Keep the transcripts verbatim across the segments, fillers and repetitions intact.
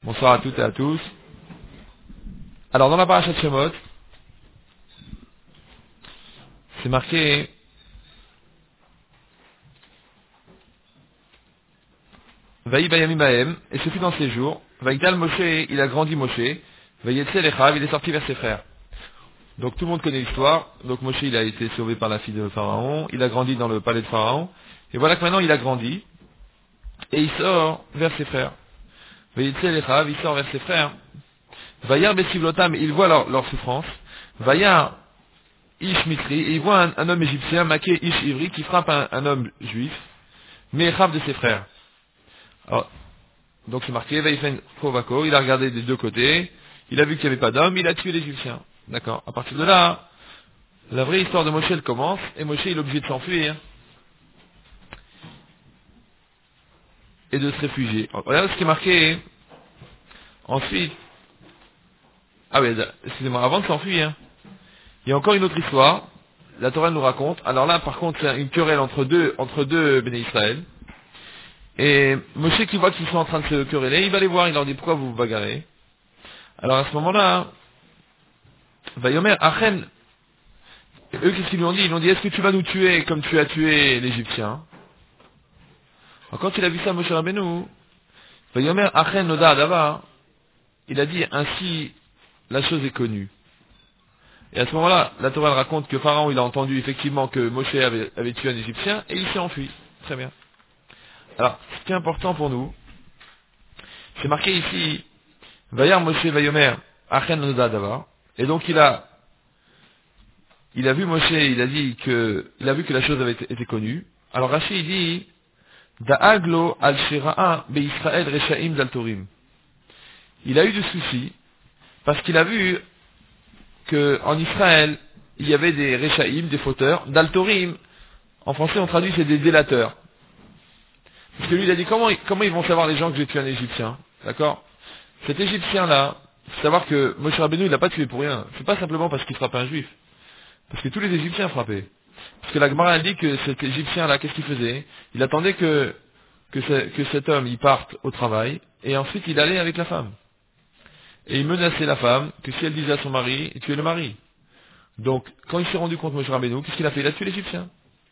Bonsoir à toutes et à tous. Alors dans la paracha de Shemot, c'est marqué Vaï Bayamim Bahem, et ce fut dans ces jours, Vaïdal Moshe, il a grandi Moshe, Vaïetzel Echav, il est sorti vers ses frères. Donc tout le monde connaît l'histoire, donc Moshe il a été sauvé par la fille de Pharaon, il a grandi dans le palais de Pharaon, et voilà que maintenant il a grandi, et il sort vers ses frères. Vaïetzel Echav, il sort vers ses frères. Vayar Besivlotam, il voit leur, leur souffrance. Vayar Ish Mitri, et il voit un, un homme égyptien, Maké Ish Ivri, qui frappe un, un homme juif, mais Echav de ses frères. Alors, donc c'est marqué, Vaïfen Kovako, il a regardé des deux côtés, il a vu qu'il n'y avait pas d'homme, il a tué l'Égyptien. D'accord. À partir de là, la vraie histoire de Moshe elle commence, et Moshe il est obligé de s'enfuir, et de se réfugier. Alors, regardez ce qui est marqué, ensuite, ah oui, excusez-moi, avant de s'enfuir, il y a encore une autre histoire, la Torah nous raconte, alors là par contre c'est une querelle entre deux, entre deux Béné Israël, et Moshe qui voit qu'ils sont en train de se quereller, il va les voir, il leur dit pourquoi vous vous bagarrez. Alors à ce moment-là, Vayomer, Achen, eux qu'est-ce qu'ils lui ont dit? Ils lui ont dit est-ce que tu vas nous tuer comme tu as tué l'Égyptien? Alors quand il a vu ça Moshe Rabbeinu, Vayomer, Achen Noda Adava, il a dit ainsi la chose est connue. Et à ce moment-là, la Torah raconte que Pharaon il a entendu effectivement que Moshe avait, avait tué un Égyptien et il s'est enfui. Très bien. Alors, ce qui est important pour nous, c'est marqué ici, Vayar Moshe Vayomer, Achen Noda Davar. Et donc il a, il a vu Moshe, il a dit que, il a vu que la chose avait été, été connue. Alors Rashi il dit, Da'aglo al Shira'a be Israël Reshaim Daltorim. Il a eu du souci parce qu'il a vu que en Israël il y avait des Reshaim, des fauteurs, Daltorim. En français on traduit c'est des délateurs. Parce que lui il a dit comment, comment ils vont savoir les gens que j'ai tué un Égyptien, d'accord? Cet Égyptien-là, il faut savoir que Moshe Rabbeinu il l'a pas tué pour rien. C'est pas simplement parce qu'il frappait un juif. Parce que tous les Égyptiens frappaient. Parce que la Gemara a dit que cet Égyptien-là, qu'est-ce qu'il faisait? Il attendait que, que, ce, que cet homme il parte au travail, et ensuite il allait avec la femme. Et il menaçait la femme, que si elle disait à son mari, il tuait le mari. Donc, quand il s'est rendu compte Moshe Rabbeinu, qu'est-ce qu'il a fait? Il a tué l'Égyptien.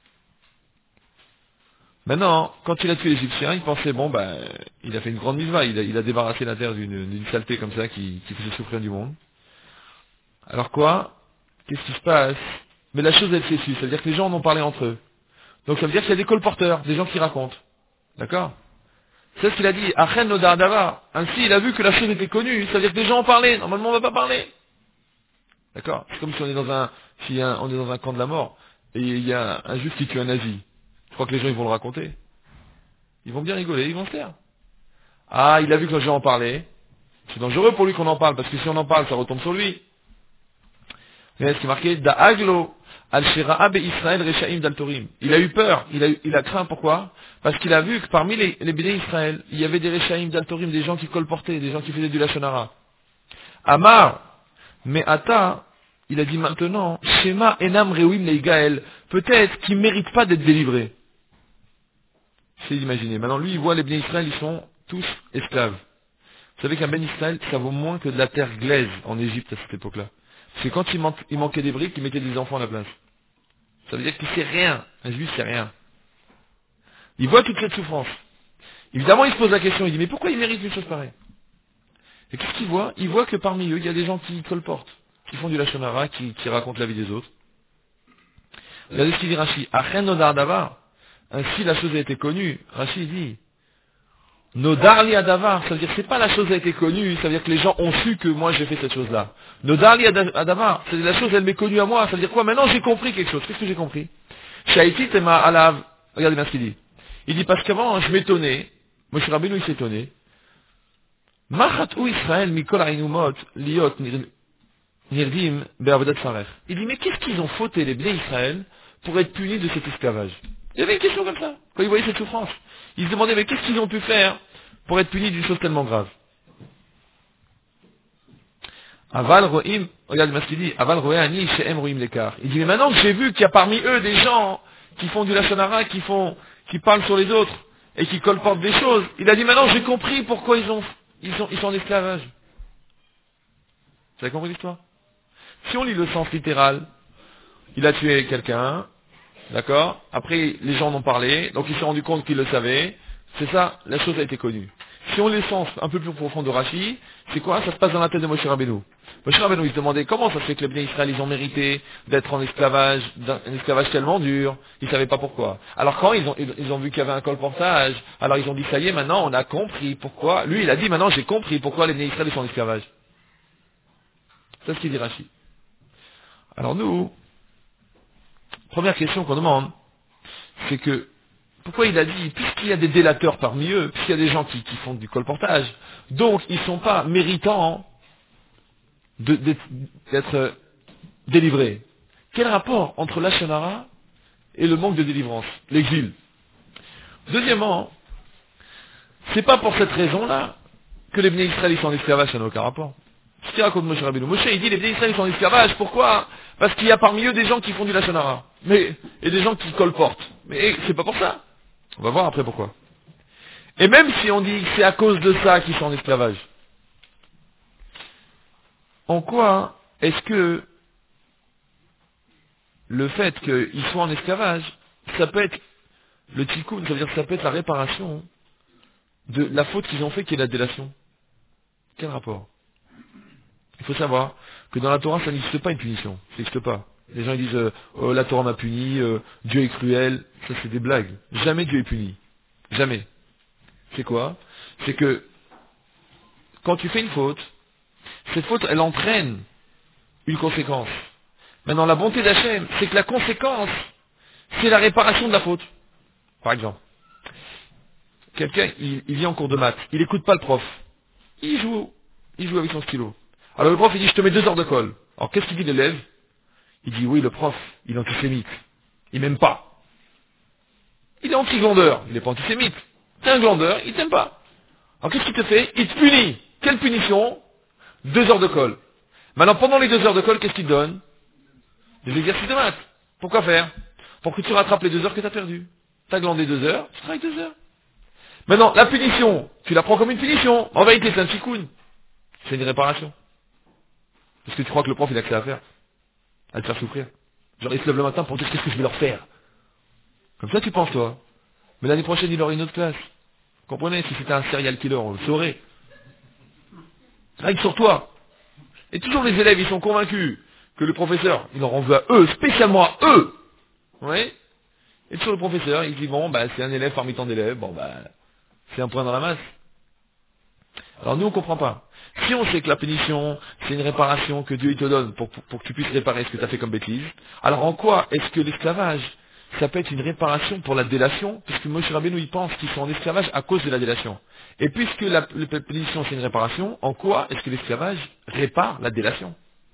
Maintenant, quand il a tué l'Égyptien, il pensait, bon, ben, il a fait une grande mitzvah, il a, il a débarrassé la terre d'une, d'une saleté comme ça qui, qui faisait souffrir du monde. Alors quoi? Qu'est-ce qui se passe? Mais la chose elle s'est su, ça veut dire que les gens en ont parlé entre eux. Donc ça veut dire qu'il y a des colporteurs, des gens qui racontent. D'accord? C'est ce qu'il a dit, Achen Nodar Dava. Ainsi, il a vu que la chose était connue, ça veut dire que des gens en parlaient, normalement on ne va pas parler. D'accord? C'est comme si on est dans un, si un, on est dans un camp de la mort, et il y a un juif qui tue un nazi. Je crois que les gens ils vont le raconter. Ils vont bien rigoler, ils vont se taire. Ah, il a vu que les gens en parlaient. C'est dangereux pour lui qu'on en parle, parce que si on en parle, ça retombe sur lui. Et ce qui est marqué, Da'aglo al-Shira'a be Israël Reshaim Daltorim. Il a eu peur, il a, eu, il a craint, pourquoi? Parce qu'il a vu que parmi les, les Béné Israël, il y avait des Reshaim Daltorim, des gens qui colportaient, des gens qui faisaient du Lachonara. Amar, mais Ata, il a dit maintenant, Shema Enam Reuim Leigael, peut-être qu'ils ne méritent pas d'être délivrés. C'est d'imaginer. Maintenant, lui, il voit les Béné Israël, ils sont tous esclaves. Vous savez qu'un Ben Israël, ça vaut moins que de la terre glaise en Égypte à cette époque-là. Parce que quand il, man- il manquait des briques, il mettait des enfants à la place. Ça veut dire qu'il sait rien. Un juif sait rien. Il voit toute cette souffrance. Évidemment, il se pose la question, il dit, mais pourquoi il mérite une chose pareille? Et qu'est-ce qu'il voit? Il voit que parmi eux, il y a des gens qui colportent, qui font du lachonara, qui, qui racontent la vie des autres. Regardez ce qu'il dit Rashi. Achen Nodar Davar. Ainsi, la chose a été connue. Rashi dit, Nodar li Adavar, ça veut dire que c'est pas la chose a été connue, ça veut dire que les gens ont su que moi j'ai fait cette chose-là. Nodar li Adavar, c'est la chose elle m'est connue à moi, ça veut dire quoi? Maintenant j'ai compris quelque chose. Qu'est-ce que j'ai compris? Shaiti tema alav, regardez bien ce qu'il dit. Il dit parce qu'avant je m'étonnais, Moshe Rabbeinu il s'étonnait. Machat ou Israël mikol ainumot liot nirdim be'avodat sarech. Il dit mais qu'est-ce qu'ils ont fauté les Bnei Israël pour être punis de cet esclavage? Il y avait une question comme ça, quand ils voyaient cette souffrance. Ils se demandaient, mais qu'est-ce qu'ils ont pu faire pour être punis d'une chose tellement grave? Aval ro'im, regarde ce qu'il dit, Aval ro'ani she'em ro'im l'écart. Il dit, mais maintenant que j'ai vu qu'il y a parmi eux des gens qui font du lachonara, qui font, qui parlent sur les autres, et qui colportent des choses, il a dit, maintenant j'ai compris pourquoi ils ont, Ils sont, ils sont en esclavage. Vous avez compris l'histoire? Si on lit le sens littéral, il a tué quelqu'un, d'accord? Après, les gens en ont parlé, donc il s'est rendu compte qu'il le savait. C'est ça, la chose a été connue. Si on lit le sens un peu plus profond de Rashi, c'est quoi? Ça se passe dans la tête de Moshe Rabbeinu. Moshe Rabbeinu, il se demandait comment ça se fait que les Bnei Israël, ils ont mérité d'être en esclavage, d'un un esclavage tellement dur, ils savaient pas pourquoi. Alors quand ils ont, ils, ils ont vu qu'il y avait un colportage, alors ils ont dit, ça y est, maintenant on a compris pourquoi. Lui, il a dit, maintenant j'ai compris pourquoi les Bnei Israël ils sont en esclavage. C'est ce qu'il dit Rashi. Alors nous, première question qu'on demande, c'est que, pourquoi il a dit, puisqu'il y a des délateurs parmi eux, puisqu'il y a des gens qui, qui font du colportage, donc ils ne sont pas méritants de- d'être d'être délivrés. Quel rapport entre la Shonara et le manque de délivrance, l'exil? Deuxièmement, c'est pas pour cette raison-là que les Bnei Israël sont en esclavage, ça n'a aucun rapport. Ce qu'il raconte Moshe Rabbeinu. Moshe, il dit les Bnei Israël sont en esclavage, pourquoi? Parce qu'il y a parmi eux des gens qui font du Lashon Hara, mais et des gens qui colportent. Mais c'est pas pour ça. On va voir après pourquoi. Et même si on dit que c'est à cause de ça qu'ils sont en esclavage, en quoi est-ce que le fait qu'ils soient en esclavage, ça peut être le tikkun, ça veut dire que ça peut être la réparation de la faute qu'ils ont fait qui est la délation? Quel rapport? Il faut savoir que dans la Torah, ça n'existe pas une punition. Ça n'existe pas. Les gens ils disent euh, oh, la Torah m'a puni, euh, Dieu est cruel. Ça c'est des blagues. Jamais Dieu est puni. Jamais. C'est quoi? C'est que quand tu fais une faute, cette faute elle entraîne une conséquence. Maintenant la bonté d'Hachem, c'est que la conséquence, c'est la réparation de la faute. Par exemple, quelqu'un il, il vient en cours de maths, il écoute pas le prof. Il joue, il joue avec son stylo. Alors le prof il dit je te mets deux heures de colle. Alors qu'est-ce qu'il dit l'élève? Il dit oui le prof, il est antisémite. Il m'aime pas. Il est anti-glandeur, il n'est pas antisémite. T'es un glandeur, il t'aime pas. Alors qu'est-ce qu'il te fait? Il te punit. Quelle punition? Deux heures de colle. Maintenant pendant les deux heures de colle, qu'est-ce qu'il te donne? Des exercices de maths. Pourquoi faire? Pour que tu rattrapes les deux heures que tu as perdues. Tu as glandé deux heures, tu travailles deux heures. Maintenant, la punition, tu la prends comme une punition. En vérité, c'est un tikkun. C'est une réparation. Parce que tu crois que le prof, il a que ça à faire. À te faire souffrir. Genre, il se lève le matin pour dire qu'est-ce que je vais leur faire. Comme ça, tu penses, toi. Mais l'année prochaine, il aurait une autre classe. Vous comprenez? Si c'était un serial killer, on le saurait. Règle sur toi. Et toujours les élèves, ils sont convaincus que le professeur, il en veut à eux, spécialement à eux. Oui. Et toujours le professeur, il dit, bon, bah, c'est un élève parmi tant d'élèves, bon, bah, c'est un point dans la masse. Alors nous, on comprend pas. Si on sait que la punition, c'est une réparation que Dieu il te donne pour, pour, pour que tu puisses réparer ce que tu as fait comme bêtise, alors en quoi est-ce que l'esclavage, ça peut être une réparation pour la délation? Puisque Moshe Rabbeinu, il pense qu'ils sont en esclavage à cause de la délation. Et puisque la, la punition, c'est une réparation, en quoi est-ce que l'esclavage répare la délation?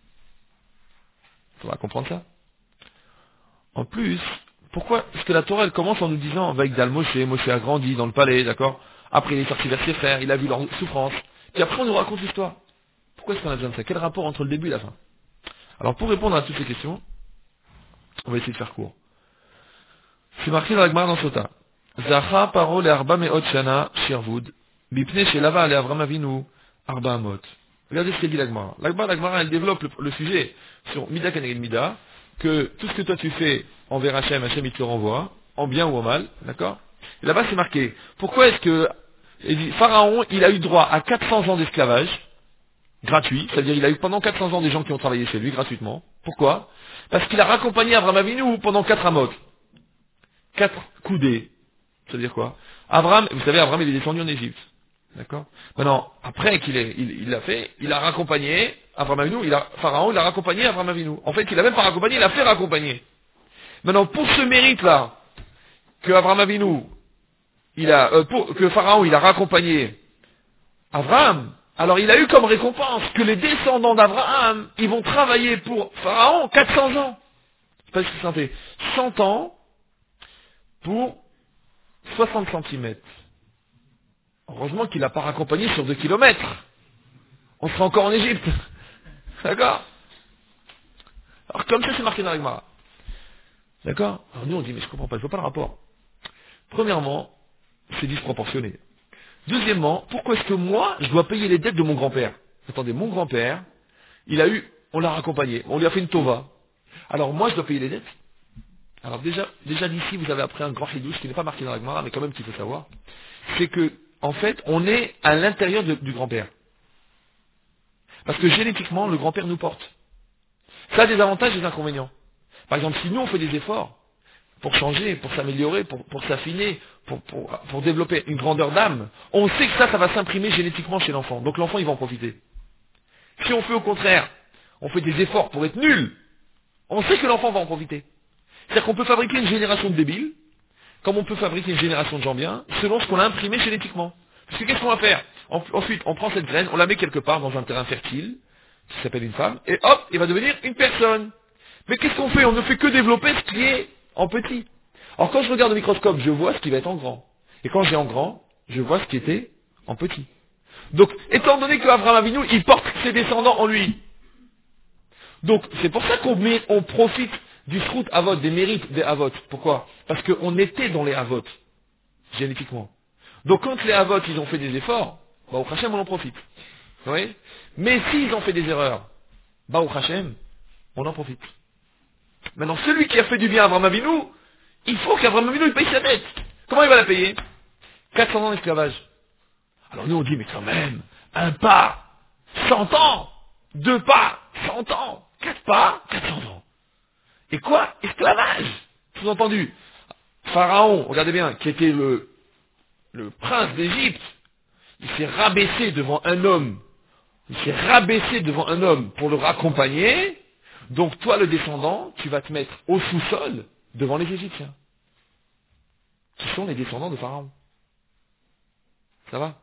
Il faudra comprendre ça. En plus, pourquoi est-ce que la Torah, elle commence en nous disant, avec Dal Moshe, Moshe a grandi dans le palais, d'accord? Après, il est sorti vers ses frères, il a vu leur souffrance. Puis après, on nous raconte l'histoire. Pourquoi est-ce qu'on a besoin de ça? Quel rapport entre le début et la fin? Alors, pour répondre à toutes ces questions, on va essayer de faire court. C'est marqué dans la Gemara dans Sota. Zacha paro le arba meot shana shirvud, bipne shelava le Avram Avinu arba amot. Regardez ce qu'elle dit la Gemara. La Gemara, la Gemara, elle développe le, le sujet sur Mida Kaneged Mida, que tout ce que toi tu fais envers Hachem, Hachem il te le renvoie, en bien ou en mal, d'accord? Et là-bas c'est marqué. Pourquoi est-ce que il dit, Pharaon, il a eu droit à quatre cents ans d'esclavage, gratuit, c'est-à-dire il a eu pendant quatre cents ans des gens qui ont travaillé chez lui gratuitement. Pourquoi? Parce qu'il a raccompagné Avram Avinu pendant quatre amot. Quatre coudées. Ça veut dire quoi? Avram, vous savez, Avram il est descendu en Égypte. D'accord? Maintenant, après qu'il ait, il, il l'a fait, il a raccompagné Avram Avinu, il a, Pharaon, il a raccompagné Avram Avinu. En fait, il a même pas raccompagné, il a fait raccompagner. Maintenant, pour ce mérite-là, que Avram Avinu, il a, euh, pour, que Pharaon, il a raccompagné Avram, alors il a eu comme récompense que les descendants d'Abraham, ils vont travailler pour Pharaon quatre cents ans. C'est pas ce que ça fait. cent ans pour soixante centimètres. Heureusement qu'il n'a pas raccompagné sur deux kilomètres. On sera encore en Égypte. D'accord? Alors comme ça c'est marqué dans la Gemara. D'accord? Alors nous on dit mais je comprends pas, je vois pas le rapport. Premièrement, c'est disproportionné. Deuxièmement, pourquoi est-ce que moi, je dois payer les dettes de mon grand-père? Attendez, mon grand-père, il a eu, on l'a raccompagné, on lui a fait une tova. Alors moi, je dois payer les dettes? Alors déjà, déjà d'ici, vous avez appris un grand hidouche qui n'est pas marqué dans la Gemara, mais quand même qu'il faut savoir. C'est que, en fait, on est à l'intérieur de- du grand-père. Parce que génétiquement, le grand-père nous porte. Ça a des avantages et des inconvénients. Par exemple, si nous, on fait des efforts pour changer, pour s'améliorer, pour, pour s'affiner, pour, pour, pour développer une grandeur d'âme, on sait que ça, ça va s'imprimer génétiquement chez l'enfant. Donc l'enfant, il va en profiter. Si on fait au contraire, on fait des efforts pour être nul, on sait que l'enfant va en profiter. C'est-à-dire qu'on peut fabriquer une génération de débiles, comme on peut fabriquer une génération de gens bien, selon ce qu'on a imprimé génétiquement. Parce que qu'est-ce qu'on va faire? En- Ensuite, on prend cette graine, on la met quelque part dans un terrain fertile, qui s'appelle une femme, et hop, il va devenir une personne. Mais qu'est-ce qu'on fait? On ne fait que développer ce qui est en petit. Alors quand je regarde au microscope, je vois ce qui va être en grand. Et quand j'ai en grand, je vois ce qui était en petit. Donc, étant donné qu'Abraham Avinu, il porte ses descendants en lui. Donc, c'est pour ça qu'on met- on profite du srout avot, des mérites des avot. Pourquoi? Parce qu'on était dans les avot, génétiquement. Donc, quand les avot, ils ont fait des efforts, bah, au Hachem, on en profite. Vous voyez? Mais s'ils ont fait des erreurs, bah, au Hachem, on en profite. Maintenant, celui qui a fait du bien à Abraham Avinu, il faut qu'Abraham Avinu, il paye sa dette. Comment il va la payer? quatre cents ans d'esclavage. Alors nous, on dit, mais quand même, un pas, cent ans. Deux pas, cent ans. Quatre pas, quatre cents ans. Et quoi? Esclavage. Sous-entendu. Pharaon, regardez bien, qui était le, le prince d'Égypte, il s'est rabaissé devant un homme. Il s'est rabaissé devant un homme pour le raccompagner. Donc toi, le descendant, tu vas te mettre au sous-sol devant les Égyptiens, qui sont les descendants de Pharaon. Ça va?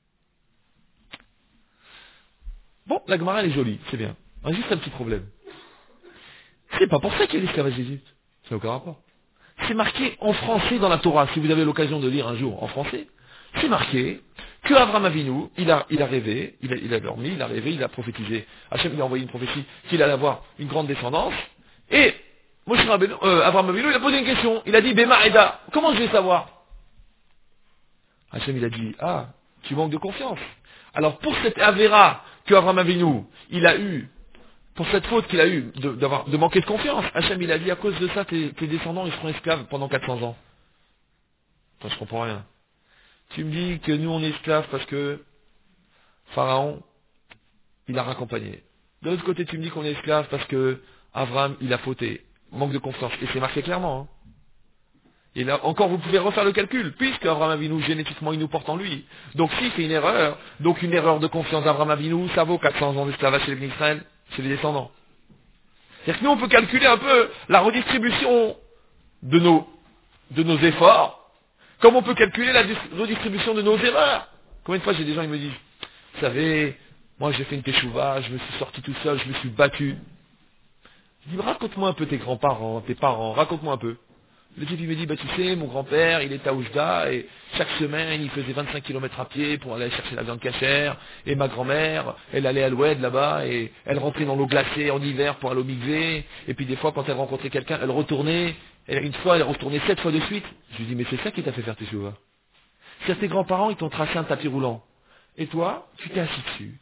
Bon, la Gemara, elle est jolie, c'est bien. On a juste un petit problème. C'est pas pour ça qu'il y a l'esclavage d'Égypte. Ça n'a aucun rapport. C'est marqué en français dans la Torah, si vous avez l'occasion de lire un jour en français. C'est marqué que Abraham Avinu, il a, il a rêvé, il a, il a dormi, il a rêvé, il a prophétisé. Hachem lui a envoyé une prophétie qu'il allait avoir une grande descendance. Et Moshe Rabbeinu, euh, Abraham Avinu, il a posé une question. Il a dit, Bema Eda, comment je vais savoir? Hachem, il a dit, ah, tu manques de confiance. Alors pour cette Avera que Abraham Avinu, il a eu, pour cette faute qu'il a eue de, d'avoir, de manquer de confiance, Hachem, il a dit, à cause de ça, tes, tes descendants, ils seront esclaves pendant quatre cents ans. Enfin, je comprends rien. Tu me dis que nous, on est esclaves parce que Pharaon, il a raccompagné. De l'autre côté, tu me dis qu'on est esclaves parce que Abraham, il a fauté. Manque de confiance. Et c'est marqué clairement. Hein. Et là, encore, vous pouvez refaire le calcul, puisque Abraham Avinu, génétiquement, il nous porte en lui. Donc, s'il fait une erreur, donc une erreur de confiance d'Abraham Avinu, ça vaut quatre cents ans d'esclavage chez les Bnei Israël, chez les descendants. C'est-à-dire que nous, on peut calculer un peu la redistribution de nos, de nos efforts, comme on peut calculer la dis- redistribution de nos erreurs. Combien de fois j'ai des gens qui me disent, vous savez, moi j'ai fait une teshuva, je me suis sorti tout seul, je me suis battu. Je dis, raconte-moi un peu tes grands-parents, tes parents, raconte-moi un peu. Le type il me dit, bah tu sais, mon grand-père, il est à Oujda, et chaque semaine, il faisait vingt-cinq kilomètres à pied pour aller chercher la viande cachère, et ma grand-mère, elle allait à l'oued là-bas, et elle rentrait dans l'eau glacée en hiver pour aller au mikvé, et puis des fois, quand elle rencontrait quelqu'un, elle retournait, et une fois, elle retournait sept fois de suite. Je lui dis, mais c'est ça qui t'a fait faire tes chevaux. C'est tes grands-parents, ils t'ont tracé un tapis roulant. Et toi, tu t'es assis dessus.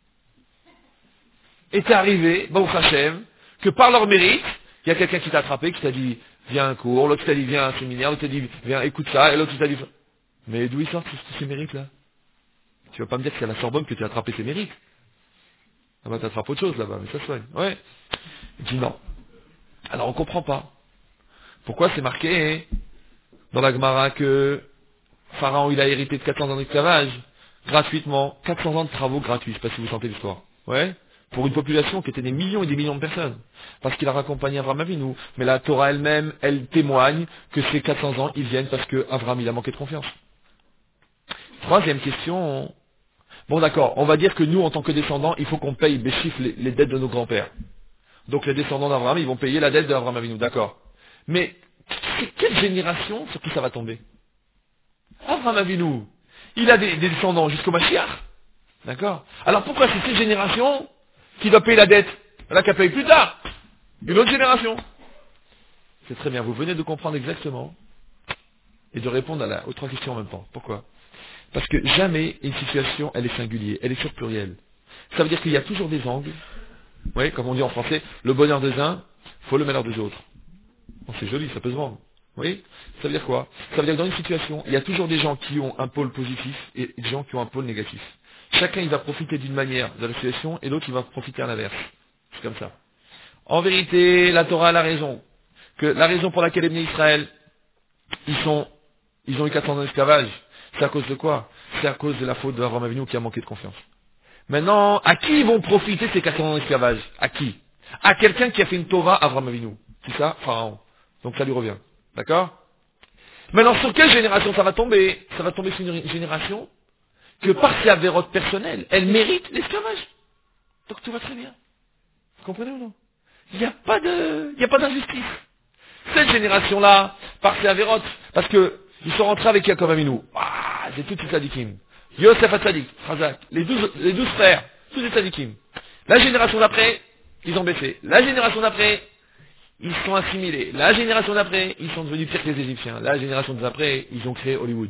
Et t'es arrivé, bah au Hachem, que par leur mérite, il y a quelqu'un qui t'a attrapé, qui t'a dit, viens à un cours, l'autre t'a dit, viens à un séminaire, l'autre t'a dit, viens, écoute ça, et l'autre t'a dit, mais d'où ils sortent tous ces mérites-là? Tu vas pas me dire que c'est à la Sorbonne que tu as attrapé ces mérites. Ah bah t'attrapes autre chose là-bas, mais ça se soigne. Ouais. Il dit non. Alors on comprend pas. Pourquoi c'est marqué dans la Gemara que Pharaon il a hérité de quatre cents ans d'esclavage, gratuitement, quatre cents ans de travaux gratuits, je sais pas si vous sentez l'histoire. Ouais. Pour une population qui était des millions et des millions de personnes. Parce qu'il a raccompagné Abraham Avinu. Mais la Torah elle-même, elle témoigne que ces quatre cents ans, ils viennent parce que Abraham, il a manqué de confiance. Troisième question. Bon d'accord, on va dire que nous, en tant que descendants, il faut qu'on paye des chiffres, les, les dettes de nos grands-pères. Donc les descendants d'Abraham, ils vont payer la dette d'Abraham Avinu, d'accord. Mais, c'est quelle génération sur qui ça va tomber? Abraham Avinu, il a des, des descendants jusqu'au Mashiach. D'accord. Alors pourquoi c'est ces générations qui doivent payer la dette? Là qu'elle paye plus tard. Une autre génération. C'est très bien, vous venez de comprendre exactement et de répondre à la, aux trois questions en même temps. Pourquoi? Parce que jamais une situation, elle est singulière, elle est sur pluriel. Ça veut dire qu'il y a toujours des angles. Oui, comme on dit en français, le bonheur des uns, faut le malheur des autres. Bon, c'est joli, ça peut se vendre. Oui, ça veut dire quoi? Ça veut dire que dans une situation, il y a toujours des gens qui ont un pôle positif et des gens qui ont un pôle négatif. Chacun, il va profiter d'une manière de la situation et l'autre, il va profiter à l'inverse. C'est comme ça. En vérité, la Torah a la raison. Que la raison pour laquelle les bénis Israël, ils sont, ils ont eu quatre ans d'esclavage, c'est à cause de quoi? C'est à cause de la faute d'Abraham Avinu qui a manqué de confiance. Maintenant, à qui ils vont profiter ces quatre ans d'esclavage? À qui? À quelqu'un qui a fait une Tova à Abraham Avinu. C'est ça, Pharaon. Donc ça lui revient. D'accord? Maintenant, sur quelle génération ça va tomber? Ça va tomber sur une génération que par ses avérotes personnelles, elle mérite l'esclavage. Donc tout va très bien. Vous comprenez ou non? Il n'y a pas de, il n'y a pas d'injustice. Cette génération-là, par ses avérotes, parce que ils sont rentrés avec Yaakov Avinu. Ah, c'est tous ces tzadikim. Yosef Hatzadik, Razak, les douze, les douze frères, tous les tzadikim. La génération d'après, ils ont baissé. La génération d'après, ils sont assimilés. La génération d'après, ils sont devenus pires que les Égyptiens. La génération d'après, ils ont créé Hollywood.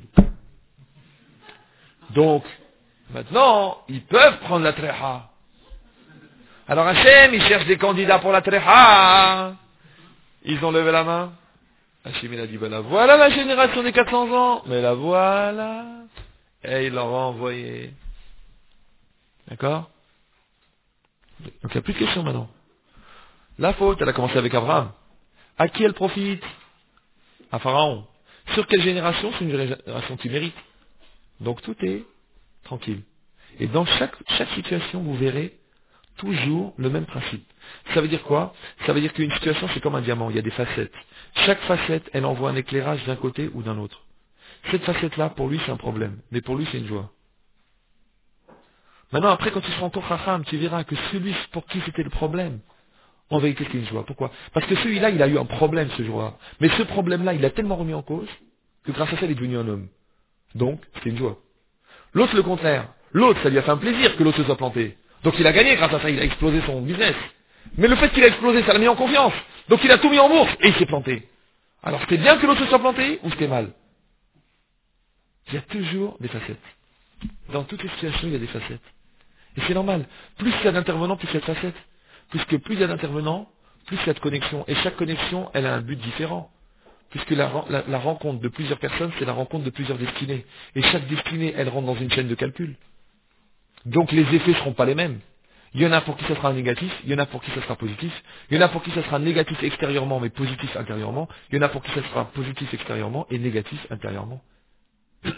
Donc, maintenant, ils peuvent prendre la tréha. Alors Hachem, il cherche des candidats pour la tréha. Ils ont levé la main. Hachem, il a dit, ben la voilà la génération des quatre cents ans. Mais la voilà. Et il leur a envoyé. D'accord? Donc il n'y a plus de questions maintenant. La faute, elle a commencé avec Abraham. À qui elle profite? À Pharaon. Sur quelle génération? C'est une génération qui mérite. Donc tout est tranquille. Et dans chaque, chaque situation, vous verrez toujours le même principe. Ça veut dire quoi? Ça veut dire qu'une situation, c'est comme un diamant, il y a des facettes. Chaque facette, elle envoie un éclairage d'un côté ou d'un autre. Cette facette-là, pour lui, c'est un problème. Mais pour lui, c'est une joie. Maintenant, après, quand tu seras encore Chacham, tu verras que celui pour qui c'était le problème, en vérité, c'est une joie. Pourquoi? Parce que celui-là, il a eu un problème ce jour-là. Mais ce problème-là, il a tellement remis en cause que grâce à ça, il est devenu un homme. Donc, c'est une joie. L'autre, le contraire. L'autre, ça lui a fait un plaisir que l'autre se soit planté. Donc, il a gagné grâce à ça, il a explosé son business. Mais le fait qu'il a explosé, ça l'a mis en confiance. Donc, il a tout mis en bourse et il s'est planté. Alors, c'était bien que l'autre se soit planté ou c'était mal? Il y a toujours des facettes. Dans toutes les situations, il y a des facettes. Et c'est normal. Plus il y a d'intervenants, plus il y a de facettes. Puisque plus il y a d'intervenants, plus il y a de connexions. Et chaque connexion, elle a un but différent. Puisque la, la, la rencontre de plusieurs personnes, c'est la rencontre de plusieurs destinées. Et chaque destinée, elle rentre dans une chaîne de calcul. Donc les effets ne seront pas les mêmes. Il y en a pour qui ça sera négatif, il y en a pour qui ça sera positif, il y en a pour qui ça sera négatif extérieurement mais positif intérieurement, il y en a pour qui ça sera positif extérieurement et négatif intérieurement. Ça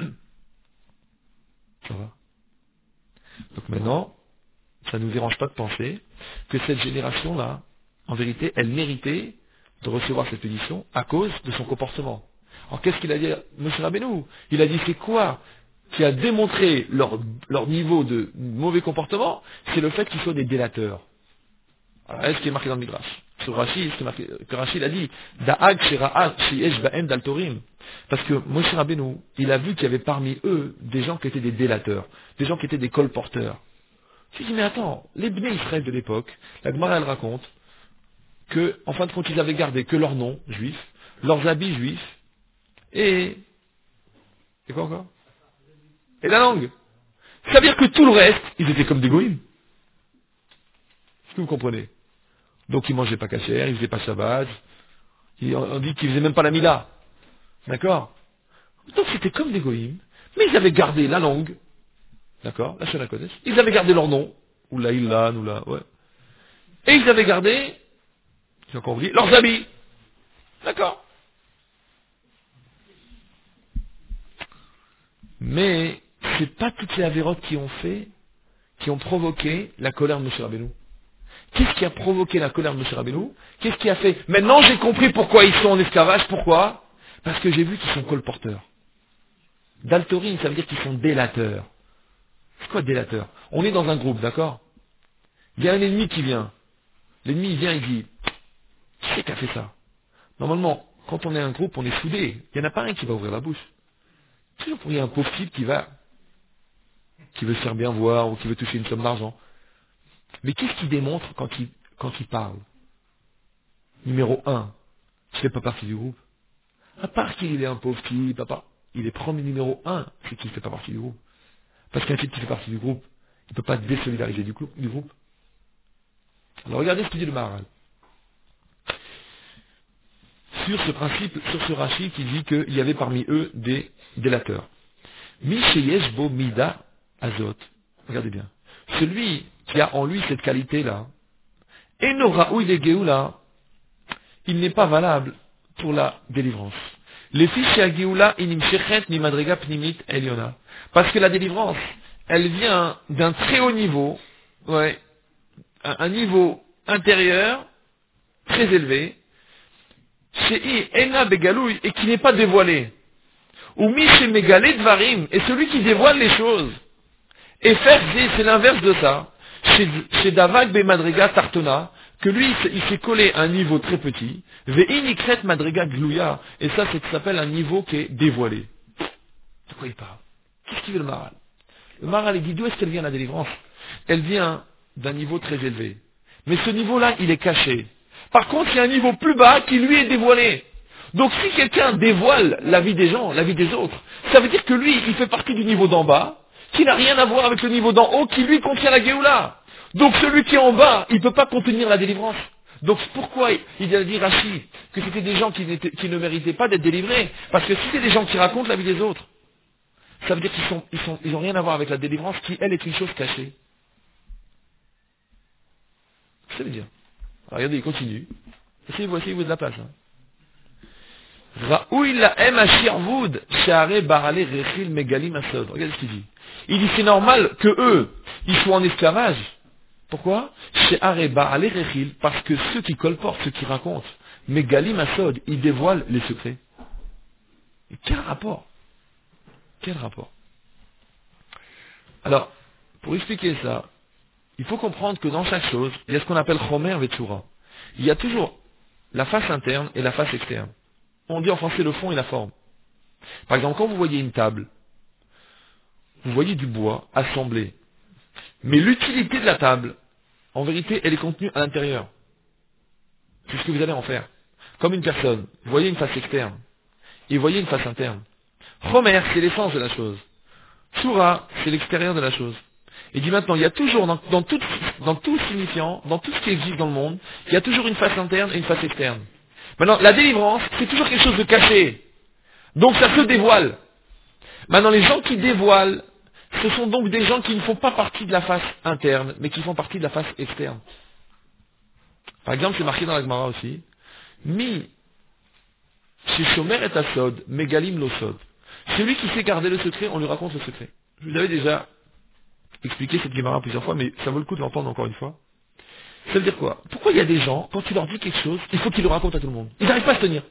va? Donc maintenant, ça ne nous dérange pas de penser que cette génération-là, en vérité, elle méritait de recevoir cette édition à cause de son comportement. Alors qu'est-ce qu'il a dit, Moshe Rabbeinu? Il a dit, c'est quoi qui a démontré leur, leur niveau de mauvais comportement? C'est le fait qu'ils soient des délateurs. Alors, est-ce qui est marqué dans le Midrash? Sur Rashi, c'est marqué, que Rashi, il a dit, Da'ag shira'at shi'esh ba'em daltorim. Parce que Moshe Rabbeinu, il a vu qu'il y avait parmi eux des gens qui étaient des délateurs, des gens qui étaient des colporteurs. Je lui dis, mais attends, les Bnei Israël de l'époque, la Gemara, elle raconte que, en fin de compte, ils avaient gardé que leur nom, juif, leurs habits juifs, et, et quoi encore? Et la langue. Ça veut dire que tout le reste, ils étaient comme des goïms. Est-ce que vous comprenez? Donc ils mangeaient pas cachère, ils faisaient pas Shabbat, ils- on dit qu'ils faisaient même pas la Mila. D'accord? Donc c'était comme des goïms, mais ils avaient gardé la langue. D'accord? La Shana Kodesh. Ils avaient gardé leur nom, ou la Ilan, ou la, ouais. Et ils avaient gardé, j'ai encore oublié, leurs habits. D'accord? Mais c'est pas toutes ces avérotes qui ont fait, qui ont provoqué la colère de Moshe Rabbeinu. Qu'est-ce qui a provoqué la colère de Moshe Rabbeinu? Qu'est-ce qui a fait? Maintenant j'ai compris pourquoi ils sont en esclavage. Pourquoi? Parce que j'ai vu qu'ils sont colporteurs. Daltorim, ça veut dire qu'ils sont délateurs. C'est quoi délateur? On est dans un groupe, d'accord? Il y a un ennemi qui vient. L'ennemi il vient et dit, qui c'est qui a fait ça? Normalement, quand on est un groupe, on est soudés. Il n'y en a pas un qui va ouvrir la bouche. Toujours pour y a un pauvre type qui va, qui veut se faire bien voir ou qui veut toucher une somme d'argent. Mais qu'est-ce qu'il démontre quand il, quand il parle? Numéro un, je ne fais pas partie du groupe. À part qu'il est un pauvre type, à part, il est premier numéro un. c'est qu'il ne fait pas partie du groupe. Parce qu'un type qui fait partie du groupe, il ne peut pas désolidariser du, clou- du groupe. Alors regardez ce que dit le Maharal. Sur ce principe, sur ce Rashi qui dit qu'il y avait parmi eux des délateurs. Misheyesh bo mida azot. Regardez bien. Celui qui a en lui cette qualité-là, Eno raoui de Geoula, il n'est pas valable pour la délivrance. Les fiches à Geoula inim shechet mi madrega pnimit eliona. Parce que la délivrance, elle vient d'un très haut niveau, ouais, un, un niveau intérieur très élevé, chez Ena Begalouy, et qui n'est pas dévoilé. Ou Miche Megalé Dvarim, et celui qui dévoile les choses. Et faire, c'est l'inverse de ça. Chez, chez Davag Be Madriga Tartona, que lui, il s'est- il s'est collé à un niveau très petit. Ve'inikret Madriga Glouya, et ça, c'est- ça s'appelle un niveau qui est dévoilé. De quoi il parle? Qu'est-ce qu'il veut le Maharal? Le Maharal, il dit d'où est-ce qu'elle vient la délivrance? Elle vient d'un niveau très élevé. Mais ce niveau-là, il est caché. Par contre, il y a un niveau plus bas qui lui est dévoilé. Donc si quelqu'un dévoile la vie des gens, la vie des autres, ça veut dire que lui, il fait partie du niveau d'en bas, qui n'a rien à voir avec le niveau d'en haut, qui lui contient la Géoula. Donc celui qui est en bas, il ne peut pas contenir la délivrance. Donc pourquoi il a dit Rashi que c'était des gens qui, n'étaient- qui ne méritaient pas d'être délivrés? Parce que si c'est des gens qui racontent la vie des autres, ça veut dire qu'ils sont, ils sont, ils ont rien à voir avec la délivrance qui, elle, est une chose cachée. Ça veut dire. Alors, regardez, il continue. Essayez-vous, essayez-vous de la place. Hein. Raoui la em ashirvoud, share barale rechil megalim asod. Regardez ce qu'il dit. Il dit c'est normal que eux, ils soient en esclavage. Pourquoi? Share barale rechil, parce que ceux qui colportent, ceux qui racontent, megalim asod, ils dévoilent les secrets. Et quel rapport? Quel rapport? Alors, pour expliquer ça, il faut comprendre que dans chaque chose, il y a ce qu'on appelle chomer vetsura. Il y a toujours la face interne et la face externe. On dit en français le fond et la forme. Par exemple, quand vous voyez une table, vous voyez du bois assemblé. Mais l'utilité de la table, en vérité, elle est contenue à l'intérieur. C'est ce que vous allez en faire. Comme une personne, vous voyez une face externe et vous voyez une face interne. Chomer, c'est l'essence de la chose. Tsura, c'est l'extérieur de la chose. Il dit maintenant, il y a toujours, dans, dans, tout, dans tout signifiant, dans tout ce qui existe dans le monde, il y a toujours une face interne et une face externe. Maintenant, la délivrance, c'est toujours quelque chose de caché. Donc ça se dévoile. Maintenant, les gens qui dévoilent, ce sont donc des gens qui ne font pas partie de la face interne, mais qui font partie de la face externe. Par exemple, c'est marqué dans la Gemara aussi, Mi, chez Shomer et Asod, Megalim Losod. Celui qui sait garder le secret, on lui raconte le secret. Je vous avais déjà expliqué cette Gemara plusieurs fois, mais ça vaut le coup de l'entendre encore une fois. Ça veut dire quoi? Pourquoi il y a des gens, quand tu leur dis quelque chose, il faut qu'ils le racontent à tout le monde? Ils n'arrivent pas à se tenir.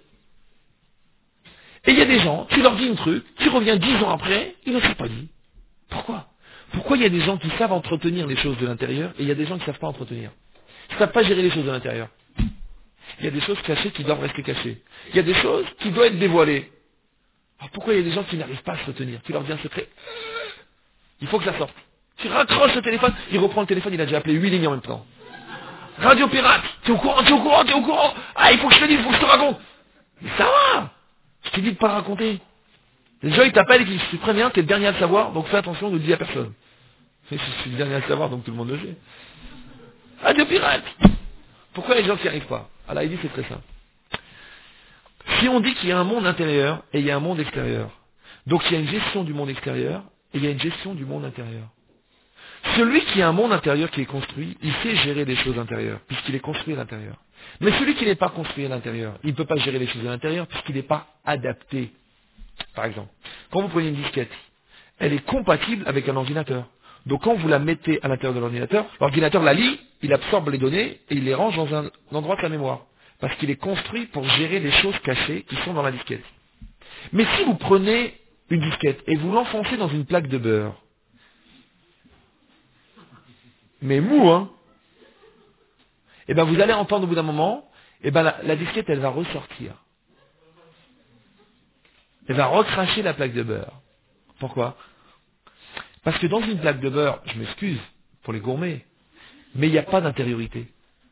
Et il y a des gens, tu leur dis un truc, tu reviens dix ans après, ils ne l'ont pas dit. Pourquoi? Pourquoi il y a des gens qui savent entretenir les choses de l'intérieur et il y a des gens qui ne savent pas entretenir? Ils ne savent pas gérer les choses de l'intérieur. Il y a des choses cachées qui doivent rester cachées. Il y a des choses qui doivent être dévoilées. Alors pourquoi il y a des gens qui n'arrivent pas à se retenir? Tu leur dis un secret, il faut que ça sorte. Tu raccroches le téléphone, il reprend le téléphone, il a déjà appelé huit lignes en même temps. Radio pirate, t'es au courant, t'es au courant, t'es au courant. Ah, il faut que je te dise, il faut que je te raconte. Mais ça va. Je t'ai dit de pas raconter. Les gens, ils t'appellent et ils disent, c'est très bien, t'es le dernier à le savoir, donc fais attention, ne le dis à personne. Mais je suis le dernier à le savoir, donc tout le monde le sait. Radio pirate. Pourquoi les gens n'y arrivent pas? Alors il dit, c'est très simple. Si on dit qu'il y a un monde intérieur et il y a un monde extérieur, donc il y a une gestion du monde extérieur et il y a une gestion du monde intérieur. Celui qui a un monde intérieur qui est construit, il sait gérer les choses intérieures, puisqu'il est construit à l'intérieur. Mais celui qui n'est pas construit à l'intérieur, il ne peut pas gérer les choses à l'intérieur, puisqu'il n'est pas adapté. Par exemple, quand vous prenez une disquette, elle est compatible avec un ordinateur. Donc quand vous la mettez à l'intérieur de l'ordinateur, l'ordinateur la lit, il absorbe les données et il les range dans un endroit de sa mémoire. Parce qu'il est construit pour gérer les choses cachées qui sont dans la disquette. Mais si vous prenez une disquette et vous l'enfoncez dans une plaque de beurre, mais mou, hein, et ben vous allez entendre au bout d'un moment, et ben la, la disquette elle va ressortir. Elle va recracher la plaque de beurre. Pourquoi? Parce que dans une plaque de beurre, je m'excuse pour les gourmets, mais il n'y a pas d'intériorité.